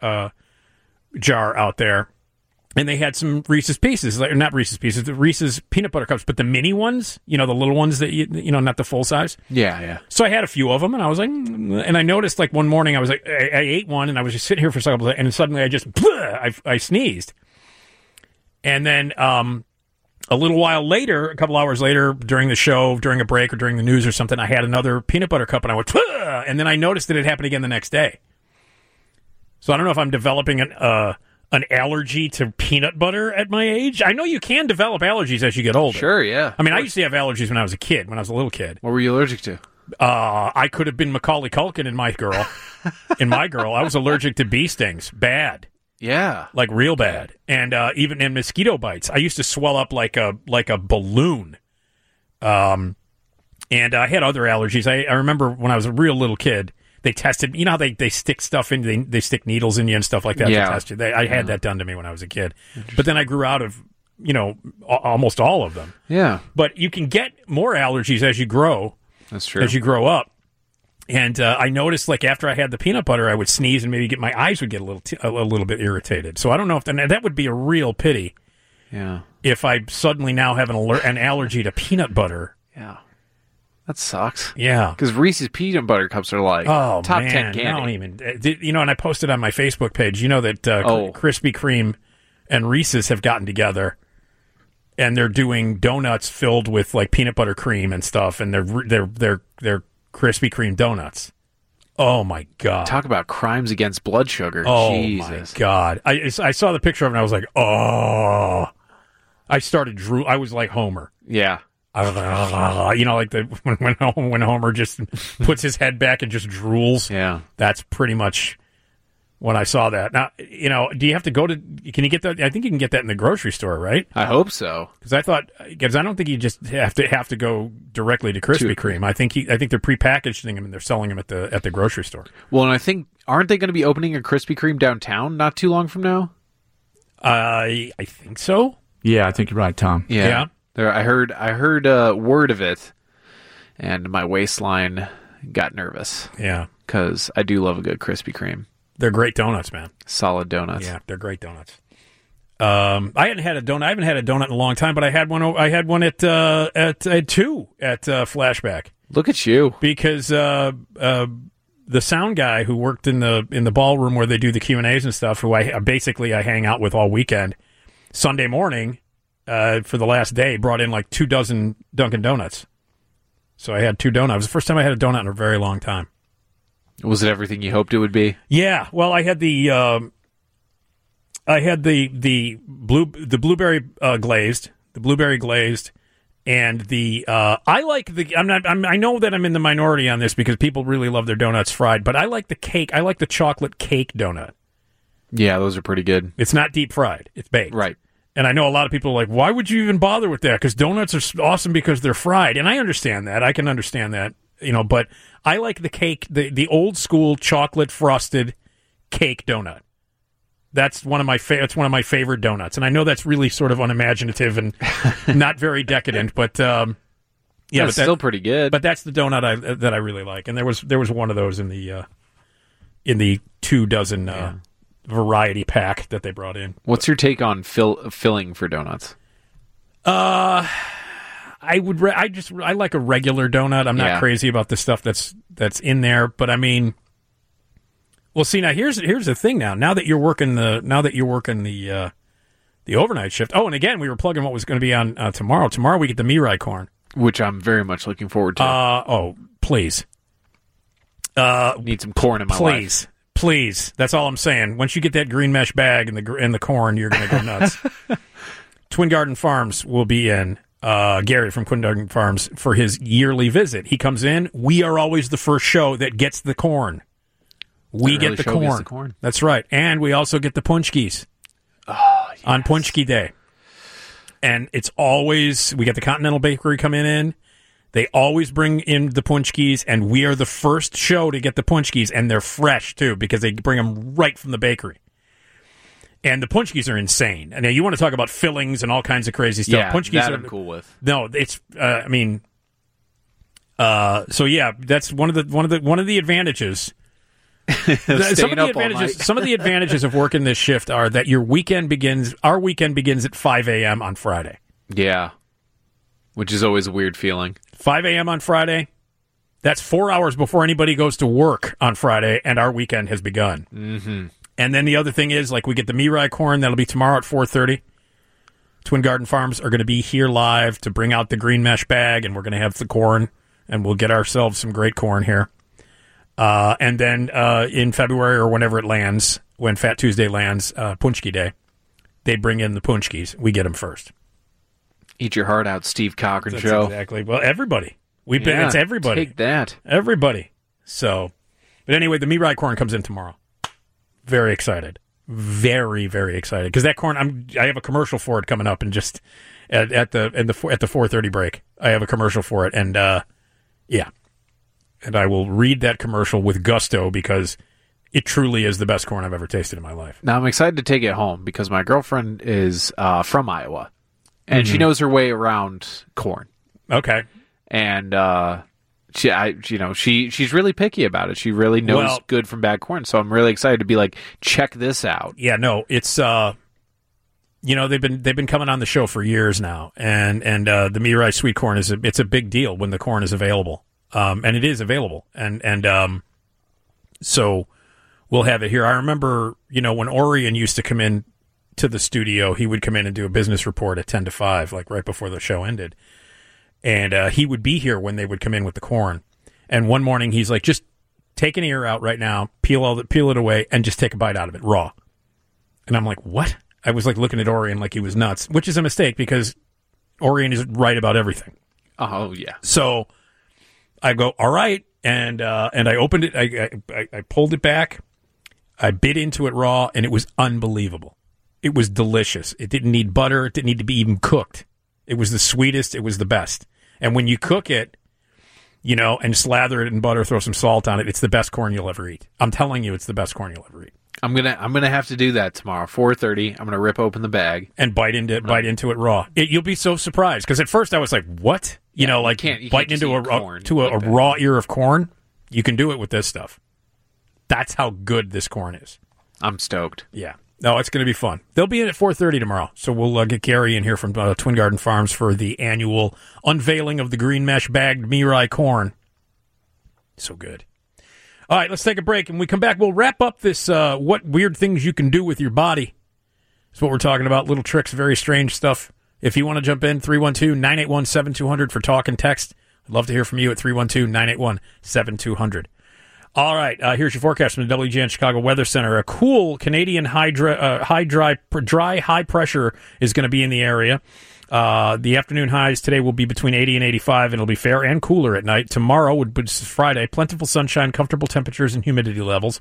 jar out there. And they had some Reese's Pieces, not Reese's Pieces, the Reese's peanut butter cups, but the mini ones, you know, the little ones that you know, not the full size. Yeah. So I had a few of them, and I was like, and I noticed like one morning I was like, I ate one, and I was just sitting here for a second, and suddenly I sneezed, and then a little while later, a couple hours later, during the show, during a break or during the news or something, I had another peanut butter cup, and I went, and then I noticed that it happened again the next day. So I don't know if I'm developing an allergy to peanut butter at my age. I know you can develop allergies as you get older. Sure, yeah. I mean, I used to have allergies when I was a little kid. What were you allergic to? I could have been Macaulay Culkin in My Girl. I was allergic to bee stings. Bad. Yeah. Like real bad. And even in mosquito bites. I used to swell up like a balloon. And I had other allergies. I remember when I was a real little kid, they tested, you know how they stick stuff in, they stick needles in you and stuff like that to test you. I had that done to me when I was a kid. But then I grew out of, you know, almost all of them. Yeah. But you can get more allergies as you grow. That's true. As you grow up. And I noticed, like, after I had the peanut butter, I would sneeze and maybe my eyes would get a little bit irritated. So I don't know if that would be a real pity. Yeah. If I suddenly now have an allergy to peanut butter. Yeah. That sucks. Yeah. Because Reese's peanut butter cups are like top 10 candy. Don't even. You know, and I posted on my Facebook page, you know, that Krispy Kreme and Reese's have gotten together and they're doing donuts filled with like peanut butter cream and stuff, and they're Krispy Kreme donuts. Oh my God. Talk about crimes against blood sugar. Oh Jesus. My God. I saw the picture of it and I was like, oh. I started I was like Homer. Yeah. You know, like when Homer just puts his head back and just drools. Yeah, that's pretty much when I saw that. Now, you know, do you have to go to? Can you get that? I think you can get that in the grocery store, right? I hope so. Because I don't think you just have to go directly to Krispy Kreme. I think they're prepackaging them and they're selling them at the grocery store. Well, and I think aren't they going to be opening a Krispy Kreme downtown not too long from now? I think so. Yeah, I think you're right, Tom. Yeah. I heard word of it, and my waistline got nervous. Yeah, because I do love a good Krispy Kreme. They're great donuts, man. Solid donuts. Yeah, they're great donuts. I haven't had a donut in a long time, but I had one at 2 at Flashback. Look at you, because the sound guy who worked in the ballroom where they do the Q&As and stuff, who I hang out with all weekend, Sunday morning. For the last day, brought in like 24 Dunkin' Donuts. So I had 2 donuts. It was the first time I had a donut in a very long time. Was it everything you hoped it would be? Yeah. Well, I had the blueberry glazed, and the I like the I know that I'm in the minority on this because people really love their donuts fried, but I like the cake. I like the chocolate cake donut. Yeah, those are pretty good. It's not deep fried. It's baked. Right. And I know a lot of people are like, why would you even bother with that? Because donuts are awesome because they're fried. And I understand that. I can understand that, but I like the cake, the old school chocolate frosted cake donut. That's one of my favorite donuts. And I know that's really sort of unimaginative and not very decadent, but it's still pretty good. But that's the donut that I really like. And there was one of those in the 24 variety pack that they brought in. What's your take on filling for donuts? I like a regular donut. I'm not crazy about the stuff that's in there, but I mean, well, see, now here's the thing. Now that you're working the overnight shift. Oh, and again, we were plugging what was going to be on tomorrow. Tomorrow we get the mirai corn, which I'm very much looking forward to. Please. Need some corn in my life. Please, that's all I'm saying. Once you get that green mesh bag and the corn, you're going to go nuts. Twin Garden Farms will be in. Gary from Twin Garden Farms for his yearly visit. He comes in. We are always the first show that gets the corn. We get the corn. That's right. And we also get the punchkis on Punchki Day. And it's always, we get the Continental Bakery coming in. They always bring in the punchkis, and we are the first show to get the punchkis, and they're fresh, too, because they bring them right from the bakery. And the punchkis are insane. And now you want to talk about fillings and all kinds of crazy stuff. Yeah, punchkis that are I'm cool with. No, it's, so yeah, that's one of the advantages. Some of the advantages of working this shift are that our weekend begins at 5 a.m. on Friday. Yeah. Which is always a weird feeling. 5 a.m. on Friday, that's 4 hours before anybody goes to work on Friday, and our weekend has begun. Mm-hmm. And then the other thing is, like, we get the mirai corn. That'll be tomorrow at 4:30. Twin Garden Farms are going to be here live to bring out the green mesh bag, and we're going to have the corn, and we'll get ourselves some great corn here. And then in February or whenever it lands, when Fat Tuesday lands, Punchki Day, they bring in the punchkis. We get them first. Eat your heart out, Steve Cochran That's Show. Exactly. Well, everybody. It's everybody. Take that. Everybody. So, but anyway, the mirai corn comes in tomorrow. Very excited. Very, very excited. Because that corn, I have a commercial for it coming up, and just at the 4:30 break, I have a commercial for it, and yeah. And I will read that commercial with gusto because it truly is the best corn I've ever tasted in my life. Now, I'm excited to take it home because my girlfriend is from Iowa, and she knows her way around corn. Okay. And she's really picky about it. She really knows good from bad corn. So I'm really excited to be like, check this out. Yeah, no, it's they've been coming on the show for years now, and the mirai sweet corn it's a big deal when the corn is available. And it is available, and so we'll have it here. I remember, when Orion used to come in to the studio, he would come in and do a business report at 10 to 5, like right before the show ended. And he would be here when they would come in with the corn. And one morning, he's like, just take an ear out right now, peel it away, and just take a bite out of it, raw. And I'm like, what? I was like looking at Orion like he was nuts, which is a mistake because Orion is right about everything. Oh, yeah. So I go, all right, and I opened it. I pulled it back. I bit into it raw, and it was unbelievable. It was delicious. It didn't need butter. It didn't need to be even cooked. It was the sweetest. It was the best. And when you cook it, and slather it in butter, throw some salt on it, it's the best corn you'll ever eat. I'm telling you, it's the best corn you'll ever eat. I'm gonna have to do that tomorrow, 4:30. I'm gonna rip open the bag and bite into it raw. You'll be so surprised because at first I was like, "What?" You can't biting into a raw ear of corn. You can do it with this stuff. That's how good this corn is. I'm stoked. Yeah. No, it's going to be fun. They'll be in at 4:30 tomorrow, so we'll get Gary in here from Twin Garden Farms for the annual unveiling of the green mesh bagged mirai corn. So good. All right, let's take a break. And when we come back, we'll wrap up this what weird things you can do with your body. That's what we're talking about. Little tricks, very strange stuff. If you want to jump in, 312-981-7200 for talk and text. I'd love to hear from you at 312-981-7200. All right, here's your forecast from the WGN Chicago Weather Center. A cool Canadian dry high pressure is going to be in the area. The afternoon highs today will be between 80 and 85, and it'll be fair and cooler at night. Tomorrow, which is Friday, plentiful sunshine, comfortable temperatures, and humidity levels.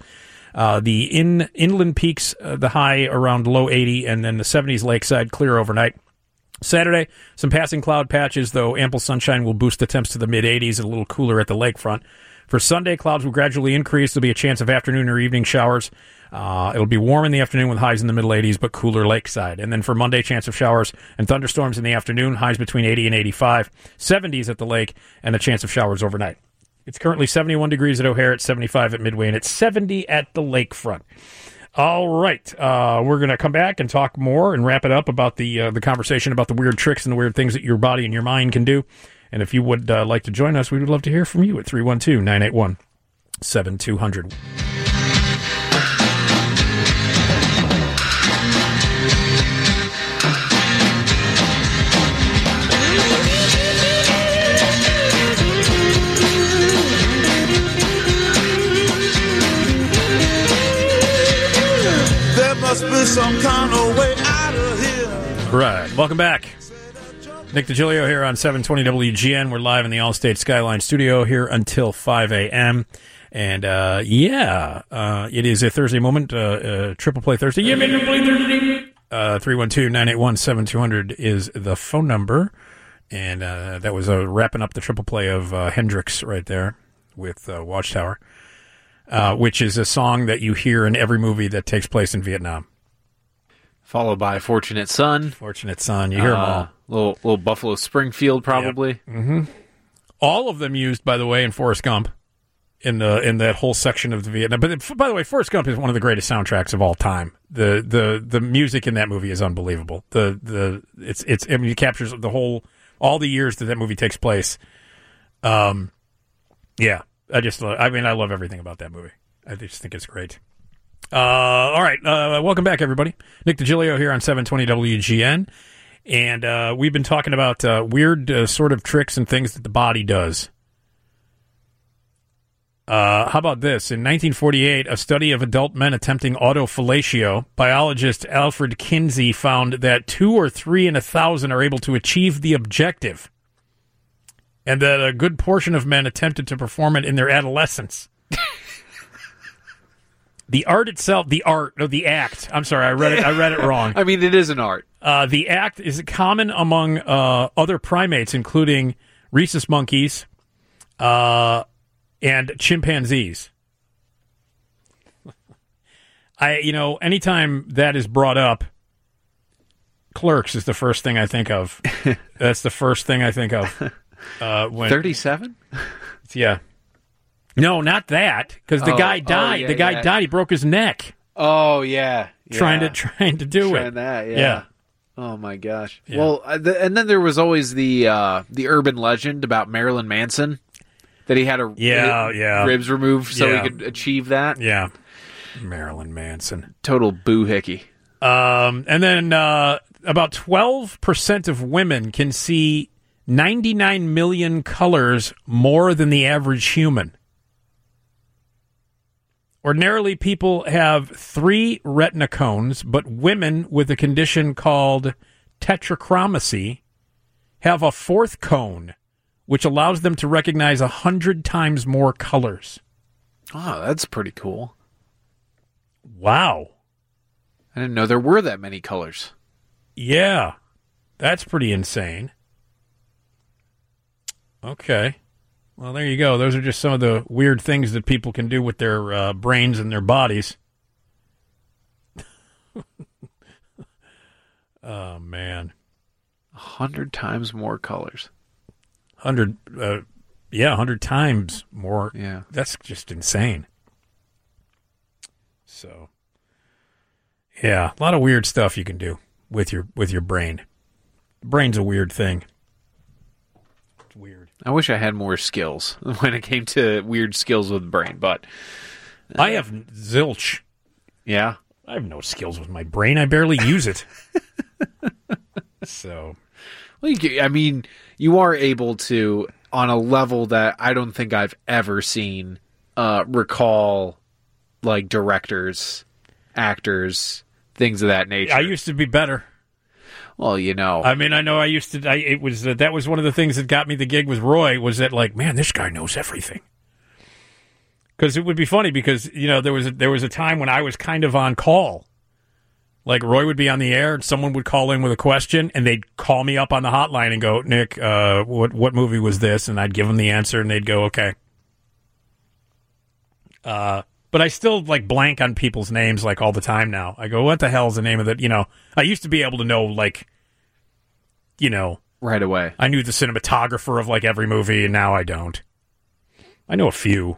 The inland peaks, the high around low 80, and then the 70s lakeside, clear overnight. Saturday, some passing cloud patches, though ample sunshine will boost the temps to the mid-80s and a little cooler at the lakefront. For Sunday, clouds will gradually increase. There'll be a chance of afternoon or evening showers. It'll be warm in the afternoon with highs in the middle 80s, but cooler lakeside. And then for Monday, chance of showers and thunderstorms in the afternoon, highs between 80 and 85, 70s at the lake, and a chance of showers overnight. It's currently 71 degrees at O'Hare, it's 75 at Midway, and it's 70 at the lakefront. All right, we're going to come back and talk more and wrap it up about the conversation about the weird tricks and the weird things that your body and your mind can do. And if you would like to join us, we would love to hear from you at 312-981-7200. Must be some kind of way out of here. Right. Welcome back. Nick DiGilio here on 720 WGN. We're live in the Allstate Skyline studio here until 5 a.m. And, it is a Thursday moment, Triple Play Thursday. Yeah, Triple Play Thursday. 312-981-7200 is the phone number. And that was wrapping up the Triple Play of Hendrix right there with Watchtower. Which is a song that you hear in every movie that takes place in Vietnam. Followed by Fortunate Son. Fortunate Son. You hear them all. Little Buffalo Springfield, probably. Yep. Mm-hmm. All of them used, by the way, in Forrest Gump, in that whole section of the Vietnam. But by the way, Forrest Gump is one of the greatest soundtracks of all time. The music in that movie is unbelievable. It captures all the years that movie takes place. Yeah. I love everything about that movie. I just think it's great. All right. Welcome back, everybody. Nick DiGilio here on 720 WGN. And we've been talking about weird sort of tricks and things that the body does. How about this? In 1948, a study of adult men attempting autofellatio, biologist Alfred Kinsey found that 2 or 3 in 1,000 are able to achieve the objective, and that a good portion of men attempted to perform it in their adolescence. The act. I'm sorry, I read it wrong. I mean, it is an art. The act is common among other primates, including rhesus monkeys and chimpanzees. Anytime that is brought up, Clerks is the first thing I think of. That's the first thing I think of. 37? Yeah. No, not that, because the guy died. The guy died. He broke his neck. Oh, yeah. Trying to do it. That, yeah. Oh, my gosh. Yeah. Well, and then there was always the urban legend about Marilyn Manson, that he had ribs removed so he could achieve that. Yeah. Marilyn Manson. Total boohickey. And then about 12% of women can see 99 million colors more than the average human. Ordinarily, people have 3 retina cones, but women with a condition called tetrachromacy have a 4th cone, which allows them to recognize 100 times more colors. Oh, that's pretty cool. Wow. I didn't know there were that many colors. Yeah, that's pretty insane. Okay. Well, there you go. Those are just some of the weird things that people can do with their brains and their bodies. Oh, man. 100 times more colors. 100 times more. Yeah. That's just insane. So, yeah, a lot of weird stuff you can do with your brain. Brain's a weird thing. It's weird. I wish I had more skills when it came to weird skills with the brain, but I have zilch. Yeah. I have no skills with my brain. I barely use it. So, well, you are able to, on a level that I don't think I've ever seen, recall like directors, actors, things of that nature. I used to be better. Well, I know I used to. That was one of the things that got me the gig with Roy. Was that like, man, this guy knows everything. Because it would be funny because, there was a time when I was kind of on call. Like, Roy would be on the air and someone would call in with a question and they'd call me up on the hotline and go, Nick, what movie was this? And I'd give them the answer and they'd go, okay. But I still, like, blank on people's names, like, all the time now. I go, what the hell is the name of it? I used to be able to know, like, right away. I knew the cinematographer of, like, every movie, and now I don't. I know a few.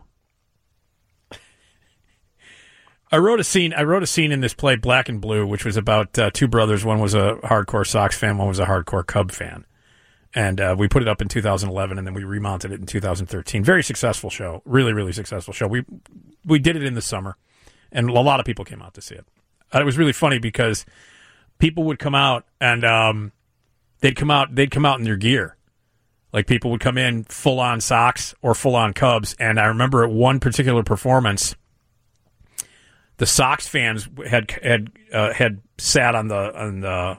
I wrote a scene in this play, Black and Blue, which was about two brothers. One was a hardcore Sox fan, one was a hardcore Cub fan. And we put it up in 2011, and then we remounted it in 2013. Very successful show. Really, really successful show. We did it in the summer, and a lot of people came out to see it. It was really funny because people would come out, and they'd come out in their gear. Like, people would come in full-on Sox or full-on Cubs, and I remember at one particular performance, the Sox fans had sat on the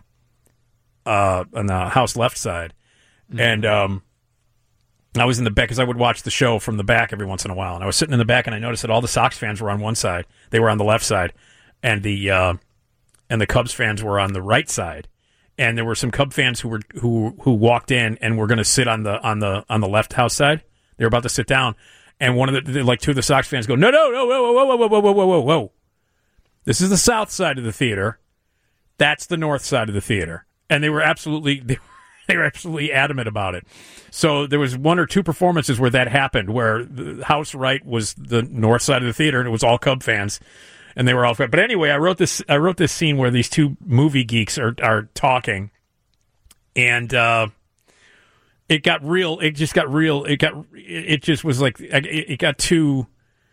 house left side, and I was in the back because I would watch the show from the back every once in a while, and I was sitting in the back, and I noticed that all the Sox fans were on one side, they were on the left side, and the Cubs fans were on the right side, and there were some Cub fans who walked in and were going to sit on the left house side. They were about to sit down, and one of the two of the Sox fans go, no, whoa. This is the south side of the theater. That's the north side of the theater. And they were absolutely adamant about it. So there was one or two performances where that happened, where the house right was the north side of the theater, and it was all Cub fans, and they were all. But anyway, I wrote this scene where these two movie geeks are talking, and it got real. It just got real. It just was like it got too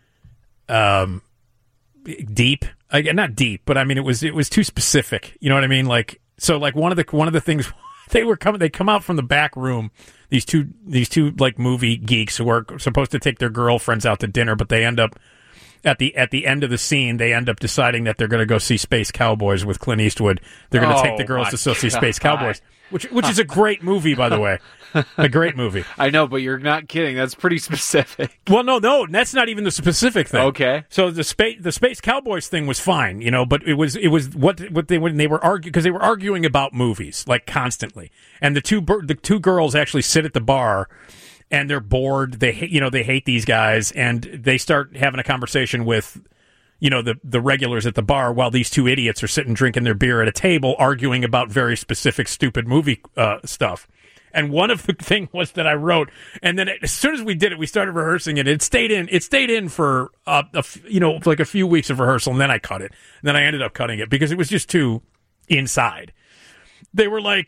deep. Not deep, but I mean it was too specific. You know what I mean? Like, so like one of the things they come out from the back room, these two like movie geeks who are supposed to take their girlfriends out to dinner, but they end up at the end of the scene, they end up deciding that they're going to go see Space Cowboys with Clint Eastwood. They're going to take the girls to see Space Cowboys, which is a great movie, by the way. A great movie. I know, but you're not kidding. That's pretty specific. Well, no, that's not even the specific thing. Okay. So the Space Cowboys thing was fine, but it was when they were arguing, because they were arguing about movies like constantly, and the two girls actually sit at the bar, and they're bored. They hate these guys, and they start having a conversation with the regulars at the bar while these two idiots are sitting drinking their beer at a table arguing about very specific stupid movie stuff. And one of the things was that I wrote, and then as soon as we did it, we started rehearsing it. It stayed in for like a few weeks of rehearsal, and then I cut it. And then I ended up cutting it because it was just too inside. They were like,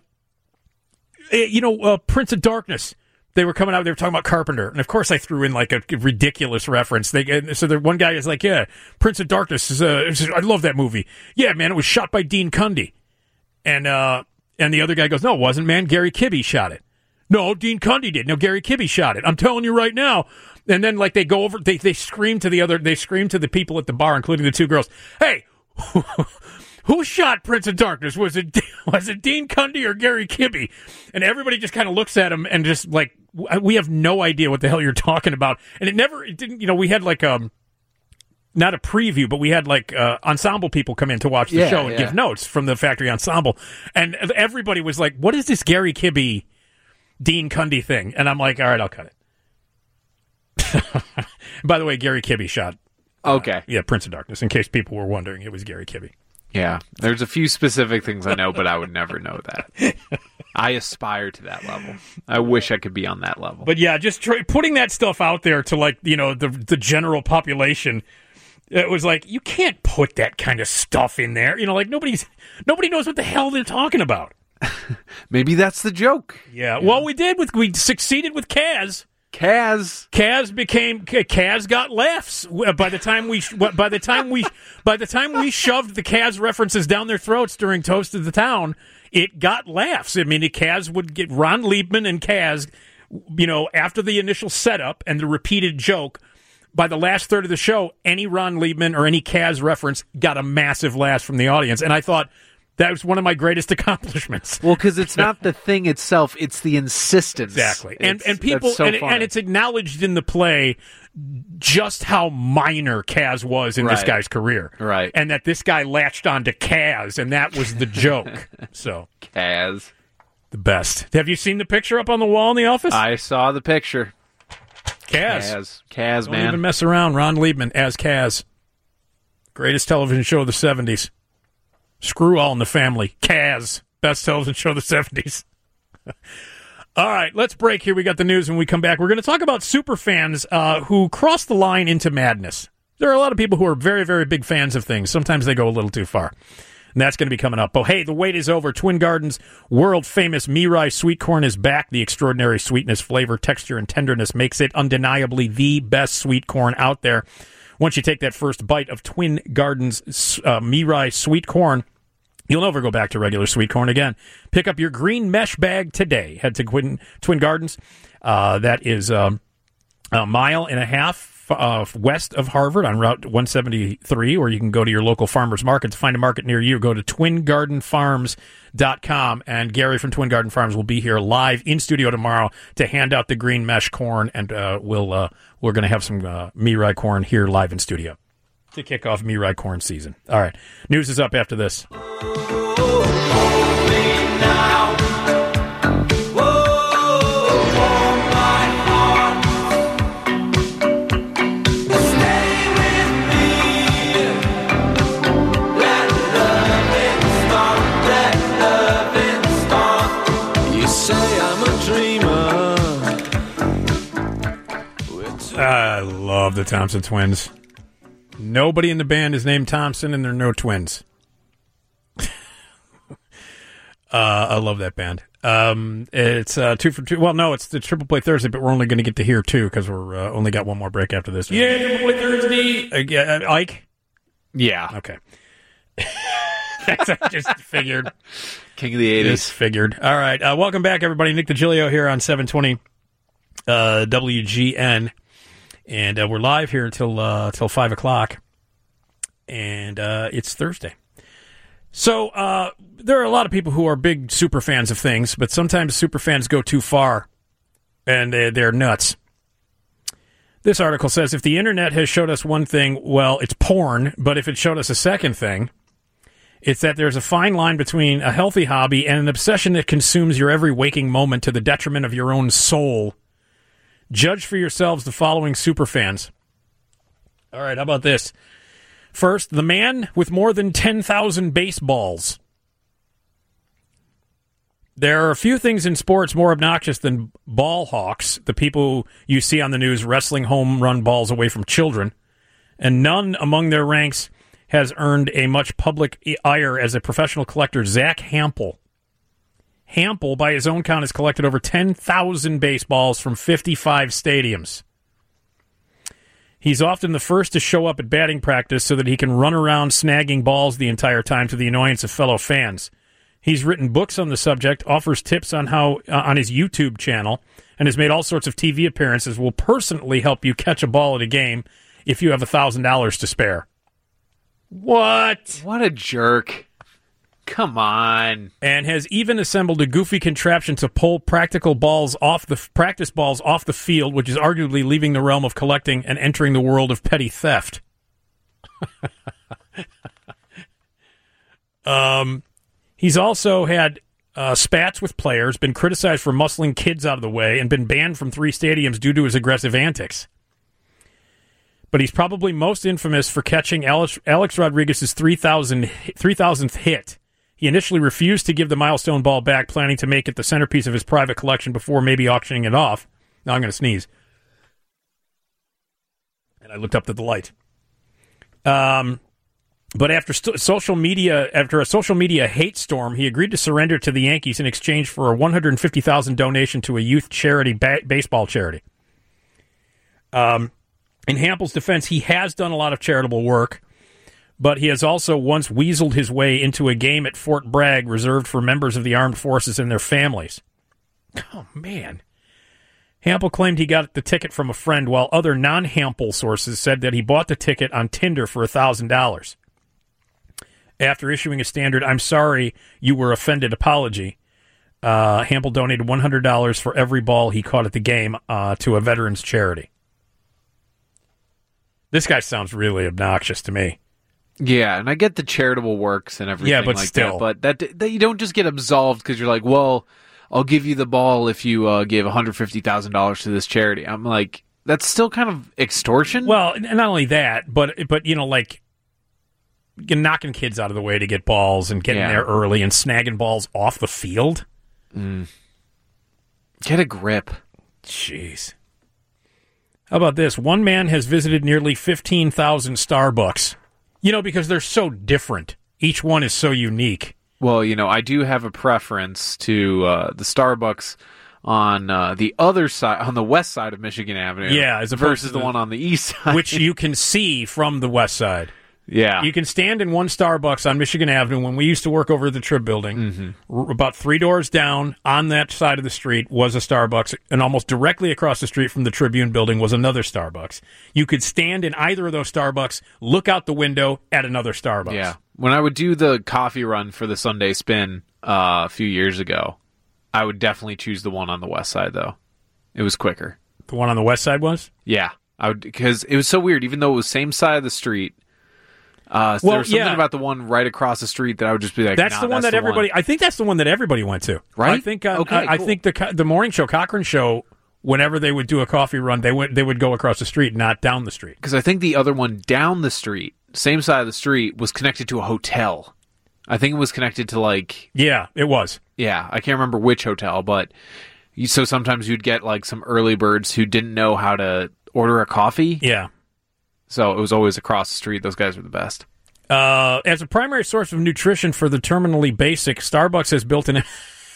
Prince of Darkness. They were coming out. They were talking about Carpenter, and of course I threw in like a ridiculous reference. One guy is like, "Yeah, Prince of Darkness is. I love that movie. Yeah, man, it was shot by Dean Cundy," and the other guy goes, "No, it wasn't, man. Gary Kibbe shot it." "No, Dean Cundy did. No, Gary Kibbe shot it. I'm telling you right now." And then like they go over, they scream to the people at the bar, including the two girls. "Hey, who shot Prince of Darkness? Was it Dean Cundy or Gary Kibbe?" And everybody just kind of looks at him and just like, we have no idea what the hell you're talking about. And it didn't, we had like not a preview, but we had like ensemble people come in to watch the show and give notes from the Factory Ensemble. And everybody was like, "What is this Gary Kibbe, Dean Cundy thing?" And I'm like, all right, I'll cut it. By the way, Gary Kibbe shot Prince of Darkness, in case people were wondering. It was Gary Kibbe. Yeah, there's a few specific things I know, but I would never know that. I aspire to that level. I wish I could be on that level. But yeah, just putting that stuff out there to like, the general population. It was like, you can't put that kind of stuff in there. Like nobody knows what the hell they're talking about. Maybe that's the joke. Yeah. Well, we succeeded with Kaz. Kaz got laughs by the time we shoved the Kaz references down their throats during Toast of the Town. It got laughs. I mean, Kaz would get Ron Liebman and Kaz, after the initial setup and the repeated joke. By the last third of the show, any Ron Liebman or any Kaz reference got a massive laugh from the audience, and I thought that was one of my greatest accomplishments. Well, because it's not the thing itself; it's the insistence. Exactly, and people, and it's acknowledged in the play just how minor Kaz was in this guy's career. Right. And that this guy latched on to Kaz, and that was the joke. So Kaz. The best. Have you seen the picture up on the wall in the office? I saw the picture. Kaz. Kaz, Don't man. even mess around. Ron Liebman as Kaz. Greatest television show of the 70s. Screw All in the Family. Kaz. Best television show of the 70s. All right, let's break here. We got the news. When we come back, we're going to talk about super fans who cross the line into madness. There are a lot of people who are very, very big fans of things. Sometimes they go a little too far. And that's going to be coming up. Oh, hey, the wait is over. Twin Gardens' world-famous Mirai sweet corn is back. The extraordinary sweetness, flavor, texture, and tenderness makes it undeniably the best sweet corn out there. Once you take that first bite of Twin Gardens' Mirai sweet corn, you'll never go back to regular sweet corn again. Pick up your green mesh bag today. Head to Twin Gardens. That is a mile and a half west of Harvard on Route 173, or you can go to your local farmer's market to find a market near you. Go to twingardenfarms.com, and Gary from Twin Garden Farms will be here live in studio tomorrow to hand out the green mesh corn, and we're going to have some Mirai corn here live in studio to kick off Mirai corn season. All right, news is up after this. I love the Thompson Twins. Nobody in the band is named Thompson, and there are no twins. I love that band. It's 2 for 2. Well, no, it's the Triple Play Thursday, but we're only going to get to hear 2 because we're only got one more break after this. Yeah, Triple Play Thursday. Ike? Yeah. Okay. That's I just figured. King of the 80s. Just figured. All right. Welcome back, everybody. Nick DiGilio here on 720 WGN. And we're live here till 5 o'clock. And it's Thursday. So there are a lot of people who are big super fans of things, but sometimes super fans go too far, and they're nuts. This article says, if the internet has showed us one thing, well, it's porn, but if it showed us a second thing, it's that there's a fine line between a healthy hobby and an obsession that consumes your every waking moment to the detriment of your own soul. Judge for yourselves the following superfans. All right, how about this? First, the man with more than 10,000 baseballs. There are a few things in sports more obnoxious than ball hawks, the people you see on the news wrestling home run balls away from children, and none among their ranks has earned a much public ire as a professional collector, Zach Hampel. Hampel, by his own count, has collected over 10,000 baseballs from 55 stadiums. He's often the first to show up at batting practice so that he can run around snagging balls the entire time to the annoyance of fellow fans. He's written books on the subject, offers tips on how on his YouTube channel, and has made all sorts of TV appearances. Will personally help you catch a ball at a game if you have $1,000 to spare. What? What a jerk. Come on. And has even assembled a goofy contraption to pull practice balls off the field, which is arguably leaving the realm of collecting and entering the world of petty theft. He's also had spats with players, been criticized for muscling kids out of the way, and been banned from 3 stadiums due to his aggressive antics. But he's probably most infamous for catching Alex Rodriguez's 3,000th hit. He initially refused to give the milestone ball back, planning to make it the centerpiece of his private collection before maybe auctioning it off. Now I'm going to sneeze. And I looked up to the light. But after a social media hate storm, he agreed to surrender to the Yankees in exchange for a $150,000 donation to a youth charity, baseball charity. In Hampel's defense, he has done a lot of charitable work, but he has also once weaseled his way into a game at Fort Bragg reserved for members of the armed forces and their families. Oh, man. Hampel claimed he got the ticket from a friend, while other non-Hampel sources said that he bought the ticket on Tinder for $1,000. After issuing a standard, "I'm sorry you were offended" apology, Hampel donated $100 for every ball he caught at the game to a veterans charity. This guy sounds really obnoxious to me. Yeah, and I get the charitable works and everything Yeah, but like still. that, but that you don't just get absolved because you're like, well, I'll give you the ball if you give $150,000 to this charity. I'm like, that's still kind of extortion. Well, and not only that, but like you're knocking kids out of the way to get balls and getting there early and snagging balls off the field. Get a grip. Jeez. How about this? One man has visited nearly 15,000 Starbucks. Because they're so different. Each one is so unique. Well, I do have a preference to the Starbucks on the other side, on the west side of Michigan Avenue. Yeah, as opposed versus to the one on the east side. Which you can see from the west side. Yeah. You can stand in one Starbucks on Michigan Avenue when we used to work over at the Trib building. About 3 doors down on that side of the street was a Starbucks, and almost directly across the street from the Tribune building was another Starbucks. You could stand in either of those Starbucks, look out the window at another Starbucks. Yeah. When I would do the coffee run for the Sunday Spin a few years ago, I would definitely choose the one on the west side, though. It was quicker. The one on the west side was? Yeah. Because it was so weird, even though it was same side of the street. There was something about the one right across the street that I would just be like, that's the one that everybody. I think that's the one that everybody went to. Right? I think. I think the morning show, Cochran Show, whenever they would do a coffee run, they would go across the street, not down the street. Because I think the other one down the street, same side of the street, was connected to a hotel. I think it was connected to like. Yeah, it was. Yeah, I can't remember which hotel, but so sometimes you'd get like some early birds who didn't know how to order a coffee. Yeah. So it was always across the street. Those guys were the best. As a primary source of nutrition for the terminally basic, Starbucks has built an...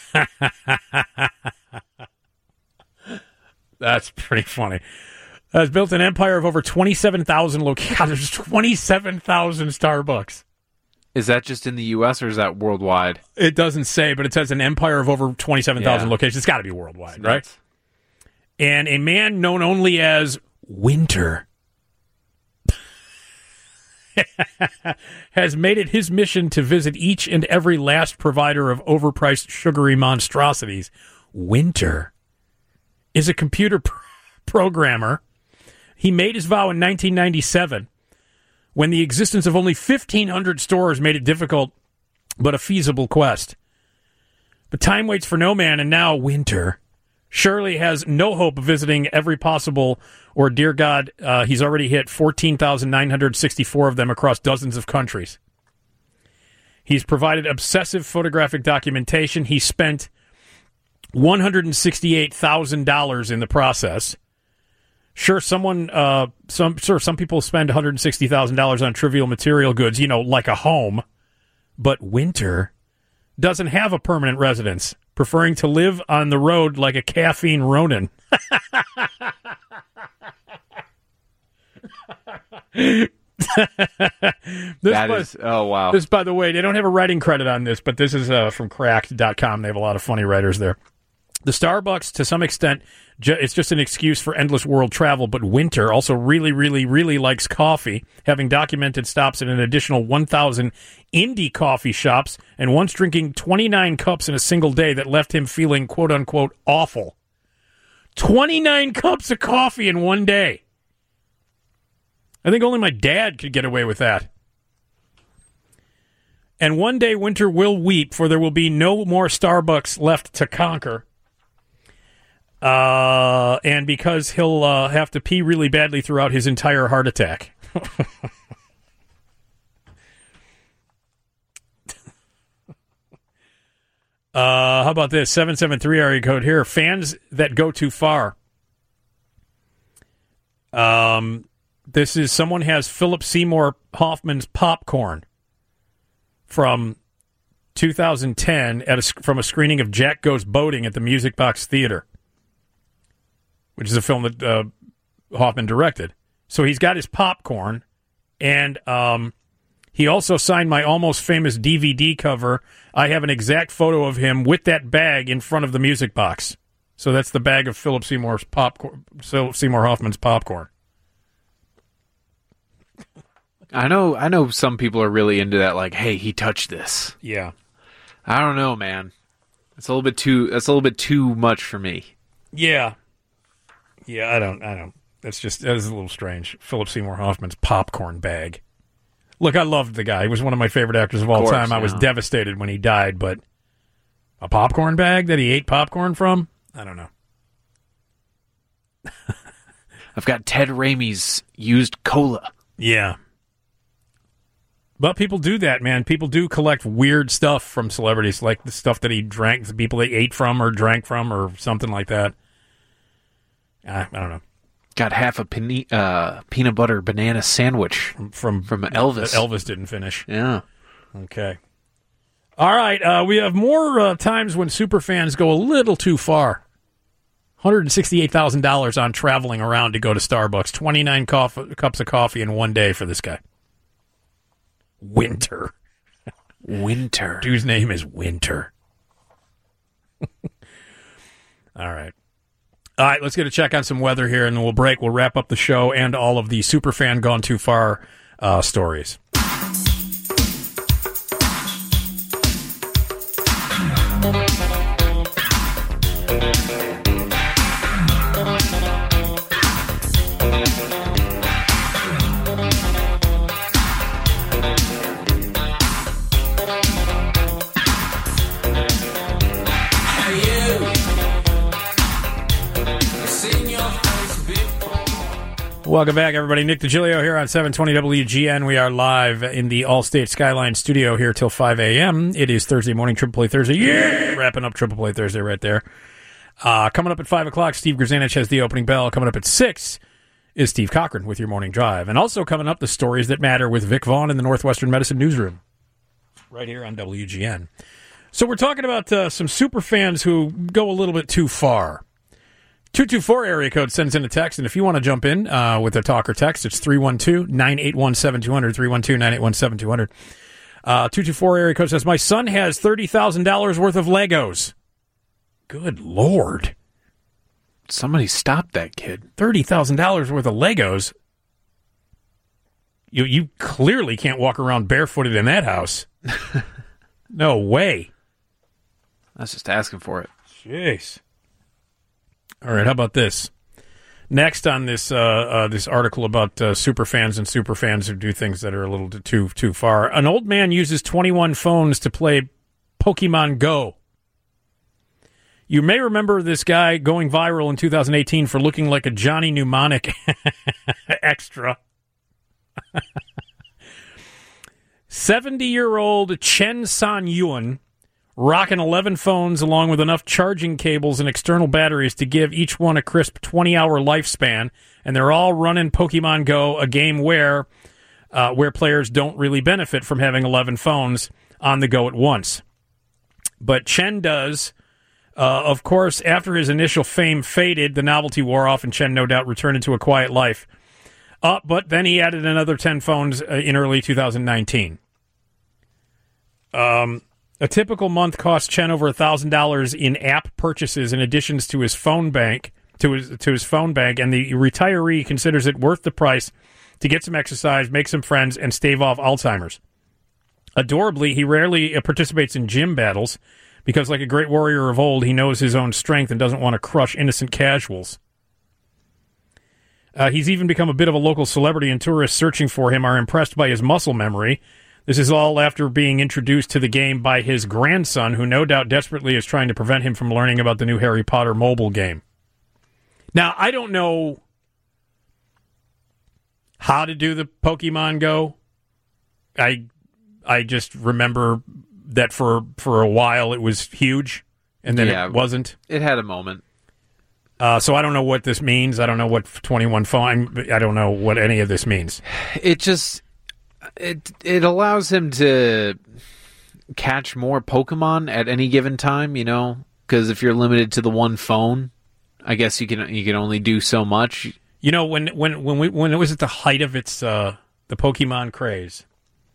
That's pretty funny. Has built an empire of over 27,000 locations. There's 27,000 Starbucks. Is that just in the U.S. or is that worldwide? It doesn't say, but it says an empire of over 27,000 locations. It's got to be worldwide, right? And a man known only as Winter has made it his mission to visit each and every last provider of overpriced sugary monstrosities. Winter is a computer programmer. He made his vow in 1997 when the existence of only 1,500 stores made it difficult but a feasible quest. But time waits for no man, and now Winter surely has no hope of visiting every possible, or dear God, he's already hit 14,964 of them across dozens of countries. He's provided obsessive photographic documentation. He spent $168,000 in the process. Sure, some people spend $160,000 on trivial material goods, like a home, but Winter doesn't have a permanent residence, preferring to live on the road like a caffeine Ronin. Oh, wow. This, by the way, they don't have a writing credit on this, but this is from Cracked.com. They have a lot of funny writers there. The Starbucks, to some extent, it's just an excuse for endless world travel, but Winter also really, really, really likes coffee, having documented stops at an additional 1,000 indie coffee shops and once drinking 29 cups in a single day that left him feeling, quote-unquote, awful. 29 cups of coffee in one day. I think only my dad could get away with that. And one day Winter will weep, for there will be no more Starbucks left to conquer. And because he'll have to pee really badly throughout his entire heart attack. How about this? 773 area code here. Fans that go too far. This is someone has Philip Seymour Hoffman's Popcorn from 2010 from a screening of Jack Goes Boating at the Music Box Theater, which is a film that Hoffman directed. So he's got his popcorn, and he also signed my Almost Famous DVD cover. I have an exact photo of him with that bag in front of the Music Box. So that's the bag of Philip Seymour Hoffman's popcorn. I know some people are really into that, like, hey, he touched this. Yeah. I don't know, man. That's a little bit too much for me. Yeah. Yeah, I don't. That is a little strange. Philip Seymour Hoffman's popcorn bag. Look, I loved the guy. He was one of my favorite actors of all time. I was devastated when he died, but a popcorn bag that he ate popcorn from? I don't know. I've got Ted Raimi's used cola. Yeah. But people do that, man. People do collect weird stuff from celebrities, like the stuff that he drank, the people they ate from or drank from or something like that. I don't know. Got half a peanut butter banana sandwich from Elvis. That Elvis didn't finish. Yeah. Okay. All right. We have more times when superfans go a little too far. $168,000 on traveling around to go to Starbucks. 29 cups of coffee in one day for this guy. Winter. Dude's name is Winter. All right. All right, let's get a check on some weather here, and then we'll break. We'll wrap up the show and all of the superfan gone too far stories. Welcome back, everybody. Nick DiGilio here on 720 WGN. We are live in the Allstate Skyline studio here till 5 a.m. It is Thursday morning, Triple Play Thursday. Yeah! Wrapping up Triple Play Thursday right there. Coming up at 5 o'clock, Steve Grzanich has the opening bell. Coming up at 6 is Steve Cochran with your morning drive. And also coming up, the stories that matter with Vic Vaughn in the Northwestern Medicine Newsroom. Right here on WGN. So we're talking about some super fans who go a little bit too far. 224 area code sends in a text, and if you want to jump in with a talk or text, it's 312-981-7200, 312-981-7200. 224 area code says, my son has $30,000 worth of Legos. Good Lord. Somebody stop that kid. $30,000 worth of Legos? You clearly can't walk around barefooted in that house. No way. That's just asking for it. Jeez. All right, how about this? Next on this this article about superfans and superfans who do things that are a little too far. An old man uses 21 phones to play Pokemon Go. You may remember this guy going viral in 2018 for looking like a Johnny Mnemonic extra. 70-year-old Chen San Yuan rocking 11 phones along with enough charging cables and external batteries to give each one a crisp 20-hour lifespan, and they're all running Pokemon Go, a game where players don't really benefit from having 11 phones on the go at once. But Chen does. Of course, after his initial fame faded, the novelty wore off, and Chen no doubt returned to a quiet life. But then he added another 10 phones in early 2019. A typical month costs Chen over $1,000 in app purchases in addition to his phone bank, and the retiree considers it worth the price to get some exercise, make some friends, and stave off Alzheimer's. Adorably, he rarely participates in gym battles because, like a great warrior of old, he knows his own strength and doesn't want to crush innocent casuals. He's even become a bit of a local celebrity, and tourists searching for him are impressed by his muscle memory. This is all after being introduced to the game by his grandson, who no doubt desperately is trying to prevent him from learning about the new Harry Potter mobile game. Now, I don't know how to do the Pokemon Go. I just remember that for a while it was huge, and then it wasn't. It had a moment. So I don't know what this means. I don't know what 21 phone. I don't know what any of this means. It just... It allows him to catch more Pokemon at any given time, you know, because if you're limited to the one phone, I guess you can only do so much. You know, when it was at the height of its the Pokemon craze,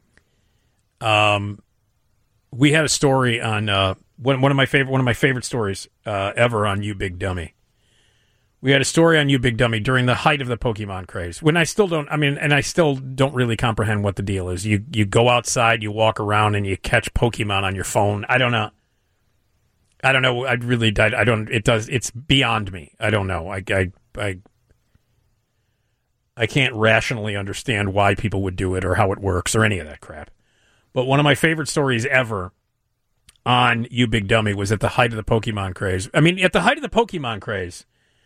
we had a story on one of my favorite stories ever on You Big Dummy. We had a story on You Big Dummy during the height of the Pokemon craze. When I still don't really comprehend what the deal is. You go outside, you walk around, and you catch Pokemon on your phone. I don't know. It's beyond me. I don't know. I can't rationally understand why people would do it or how it works or any of that crap. But one of my favorite stories ever on You Big Dummy was at the height of the Pokemon craze. I mean, at the height of the Pokemon craze,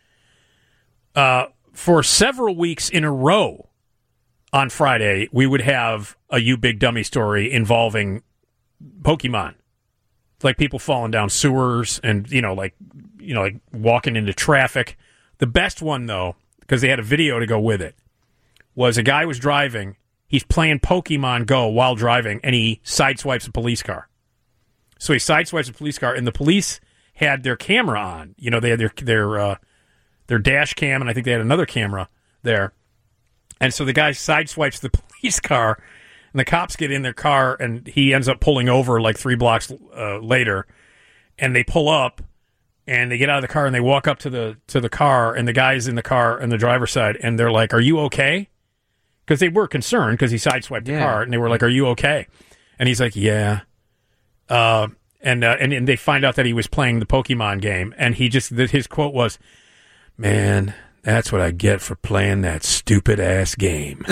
for several weeks in a row on Friday, we would have a You Big Dummy story involving Pokemon. Like people falling down sewers and, like walking into traffic. The best one, though, because they had a video to go with it, was a guy was driving. He's playing Pokemon Go while driving, and he sideswipes a police car. So he sideswipes a police car, and the police had their camera on. They had their dash cam, and I think they had another camera there. And so the guy sideswipes the police car, and the cops get in their car, and he ends up pulling over like 3 blocks later. And they pull up, and they get out of the car, and they walk up to the car, and the guy's in the car on the driver's side, and they're like, "Are you okay?" Because they were concerned because he sideswiped the car, and they were like, "Are you okay?" And he's like, "Yeah." And they find out that he was playing the Pokemon game, and his quote was, "Man, that's what I get for playing that stupid ass game."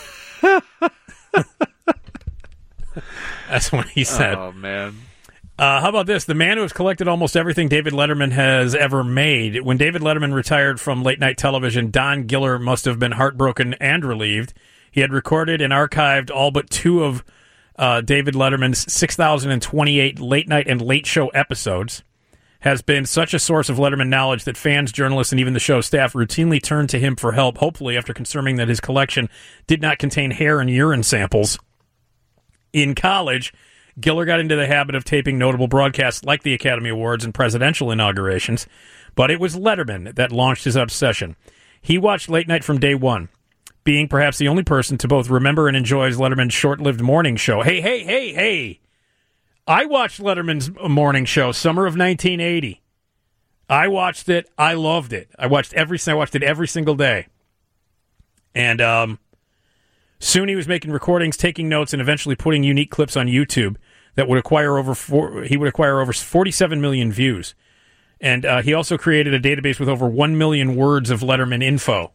That's what he said. Oh man. How about this? The man who has collected almost everything David Letterman has ever made. When David Letterman retired from late-night television, Don Giller must have been heartbroken and relieved. He had recorded and archived all but 2 of David Letterman's 6,028 late-night and late-show episodes. Has been such a source of Letterman knowledge that fans, journalists, and even the show staff routinely turn to him for help, hopefully after confirming that his collection did not contain hair and urine samples. In college, Giller got into the habit of taping notable broadcasts like the Academy Awards and presidential inaugurations, but it was Letterman that launched his obsession. He watched late night from day one, being perhaps the only person to both remember and enjoy Letterman's short-lived morning show. Hey! I watched Letterman's morning show, summer of 1980. I watched it. I loved it. I watched it every single day. And soon he was making recordings, taking notes, and eventually putting unique clips on YouTube that would acquire over 47 million views. And he also created a database with over 1 million words of Letterman info.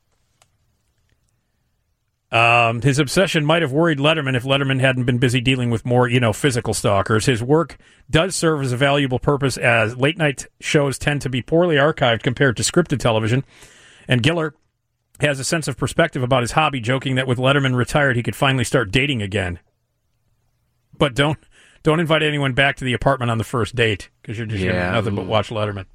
His obsession might have worried Letterman if Letterman hadn't been busy dealing with more, physical stalkers. His work does serve as a valuable purpose, as late-night shows tend to be poorly archived compared to scripted television. And Giller has a sense of perspective about his hobby, joking that with Letterman retired, he could finally start dating again. But don't invite anyone back to the apartment on the first date, because you're just going to do nothing but watch Letterman.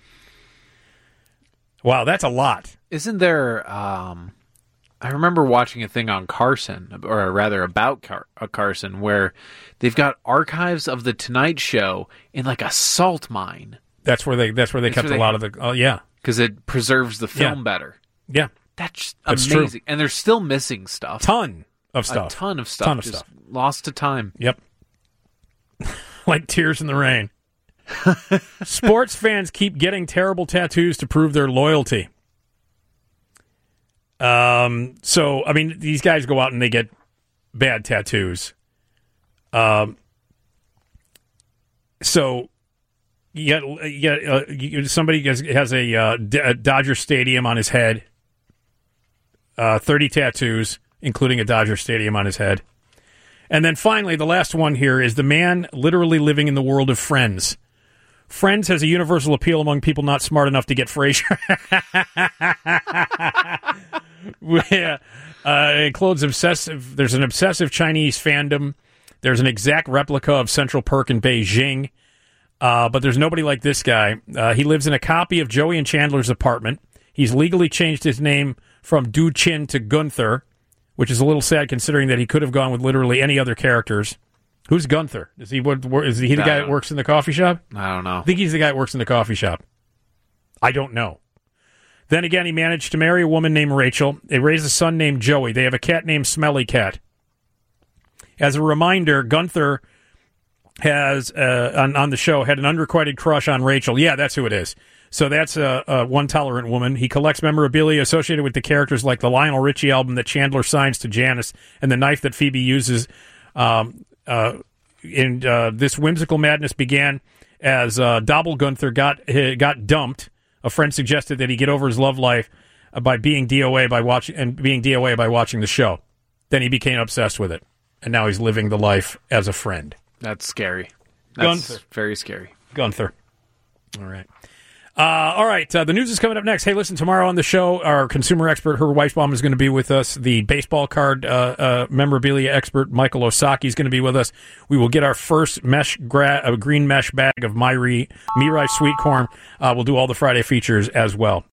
Wow, that's a lot. Isn't there... I remember watching a thing on Carson, or rather about Carson, where they've got archives of the Tonight Show in like a salt mine. That's where they kept a lot of the. Oh yeah, because it preserves the film better. Yeah, that's amazing. True. And they're still missing stuff. A ton of stuff. Just lost to time. Yep. Like tears in the rain. Sports fans keep getting terrible tattoos to prove their loyalty. So, I mean, these guys go out and they get bad tattoos. So, somebody has a Dodger Stadium on his head, 30 tattoos, including a Dodger Stadium on his head. And then finally, the last one here is the man literally living in the world of Friends. Friends has a universal appeal among people not smart enough to get Frasier. Yeah, it includes obsessive. There's an obsessive Chinese fandom. There's an exact replica of Central Perk in Beijing. But there's nobody like this guy. He lives in a copy of Joey and Chandler's apartment. He's legally changed his name from Du Chin to Gunther, which is a little sad considering that he could have gone with literally any other characters. Who's Gunther? Is he the guy that works in the coffee shop? I don't know. I think he's the guy that works in the coffee shop. I don't know. Then again, he managed to marry a woman named Rachel. They raised a son named Joey. They have a cat named Smelly Cat. As a reminder, Gunther has, on the show, had an unrequited crush on Rachel. Yeah, that's who it is. So that's one tolerant woman. He collects memorabilia associated with the characters like the Lionel Richie album that Chandler signs to Janice and the knife that Phoebe uses. This whimsical madness began as Doppel Gunther got dumped. A friend suggested that he get over his love life by being DOA by watching the show. Then he became obsessed with it, and now he's living the life as a friend. That's scary. That's Gunther. very scary. Gunther. All right. The news is coming up next. Hey, listen, tomorrow on the show, our consumer expert, Herb Weisbaum, is going to be with us. The baseball card memorabilia expert, Michael Osaki, is going to be with us. We will get our first green mesh bag of Mirai Sweet Corn. We'll do all the Friday features as well.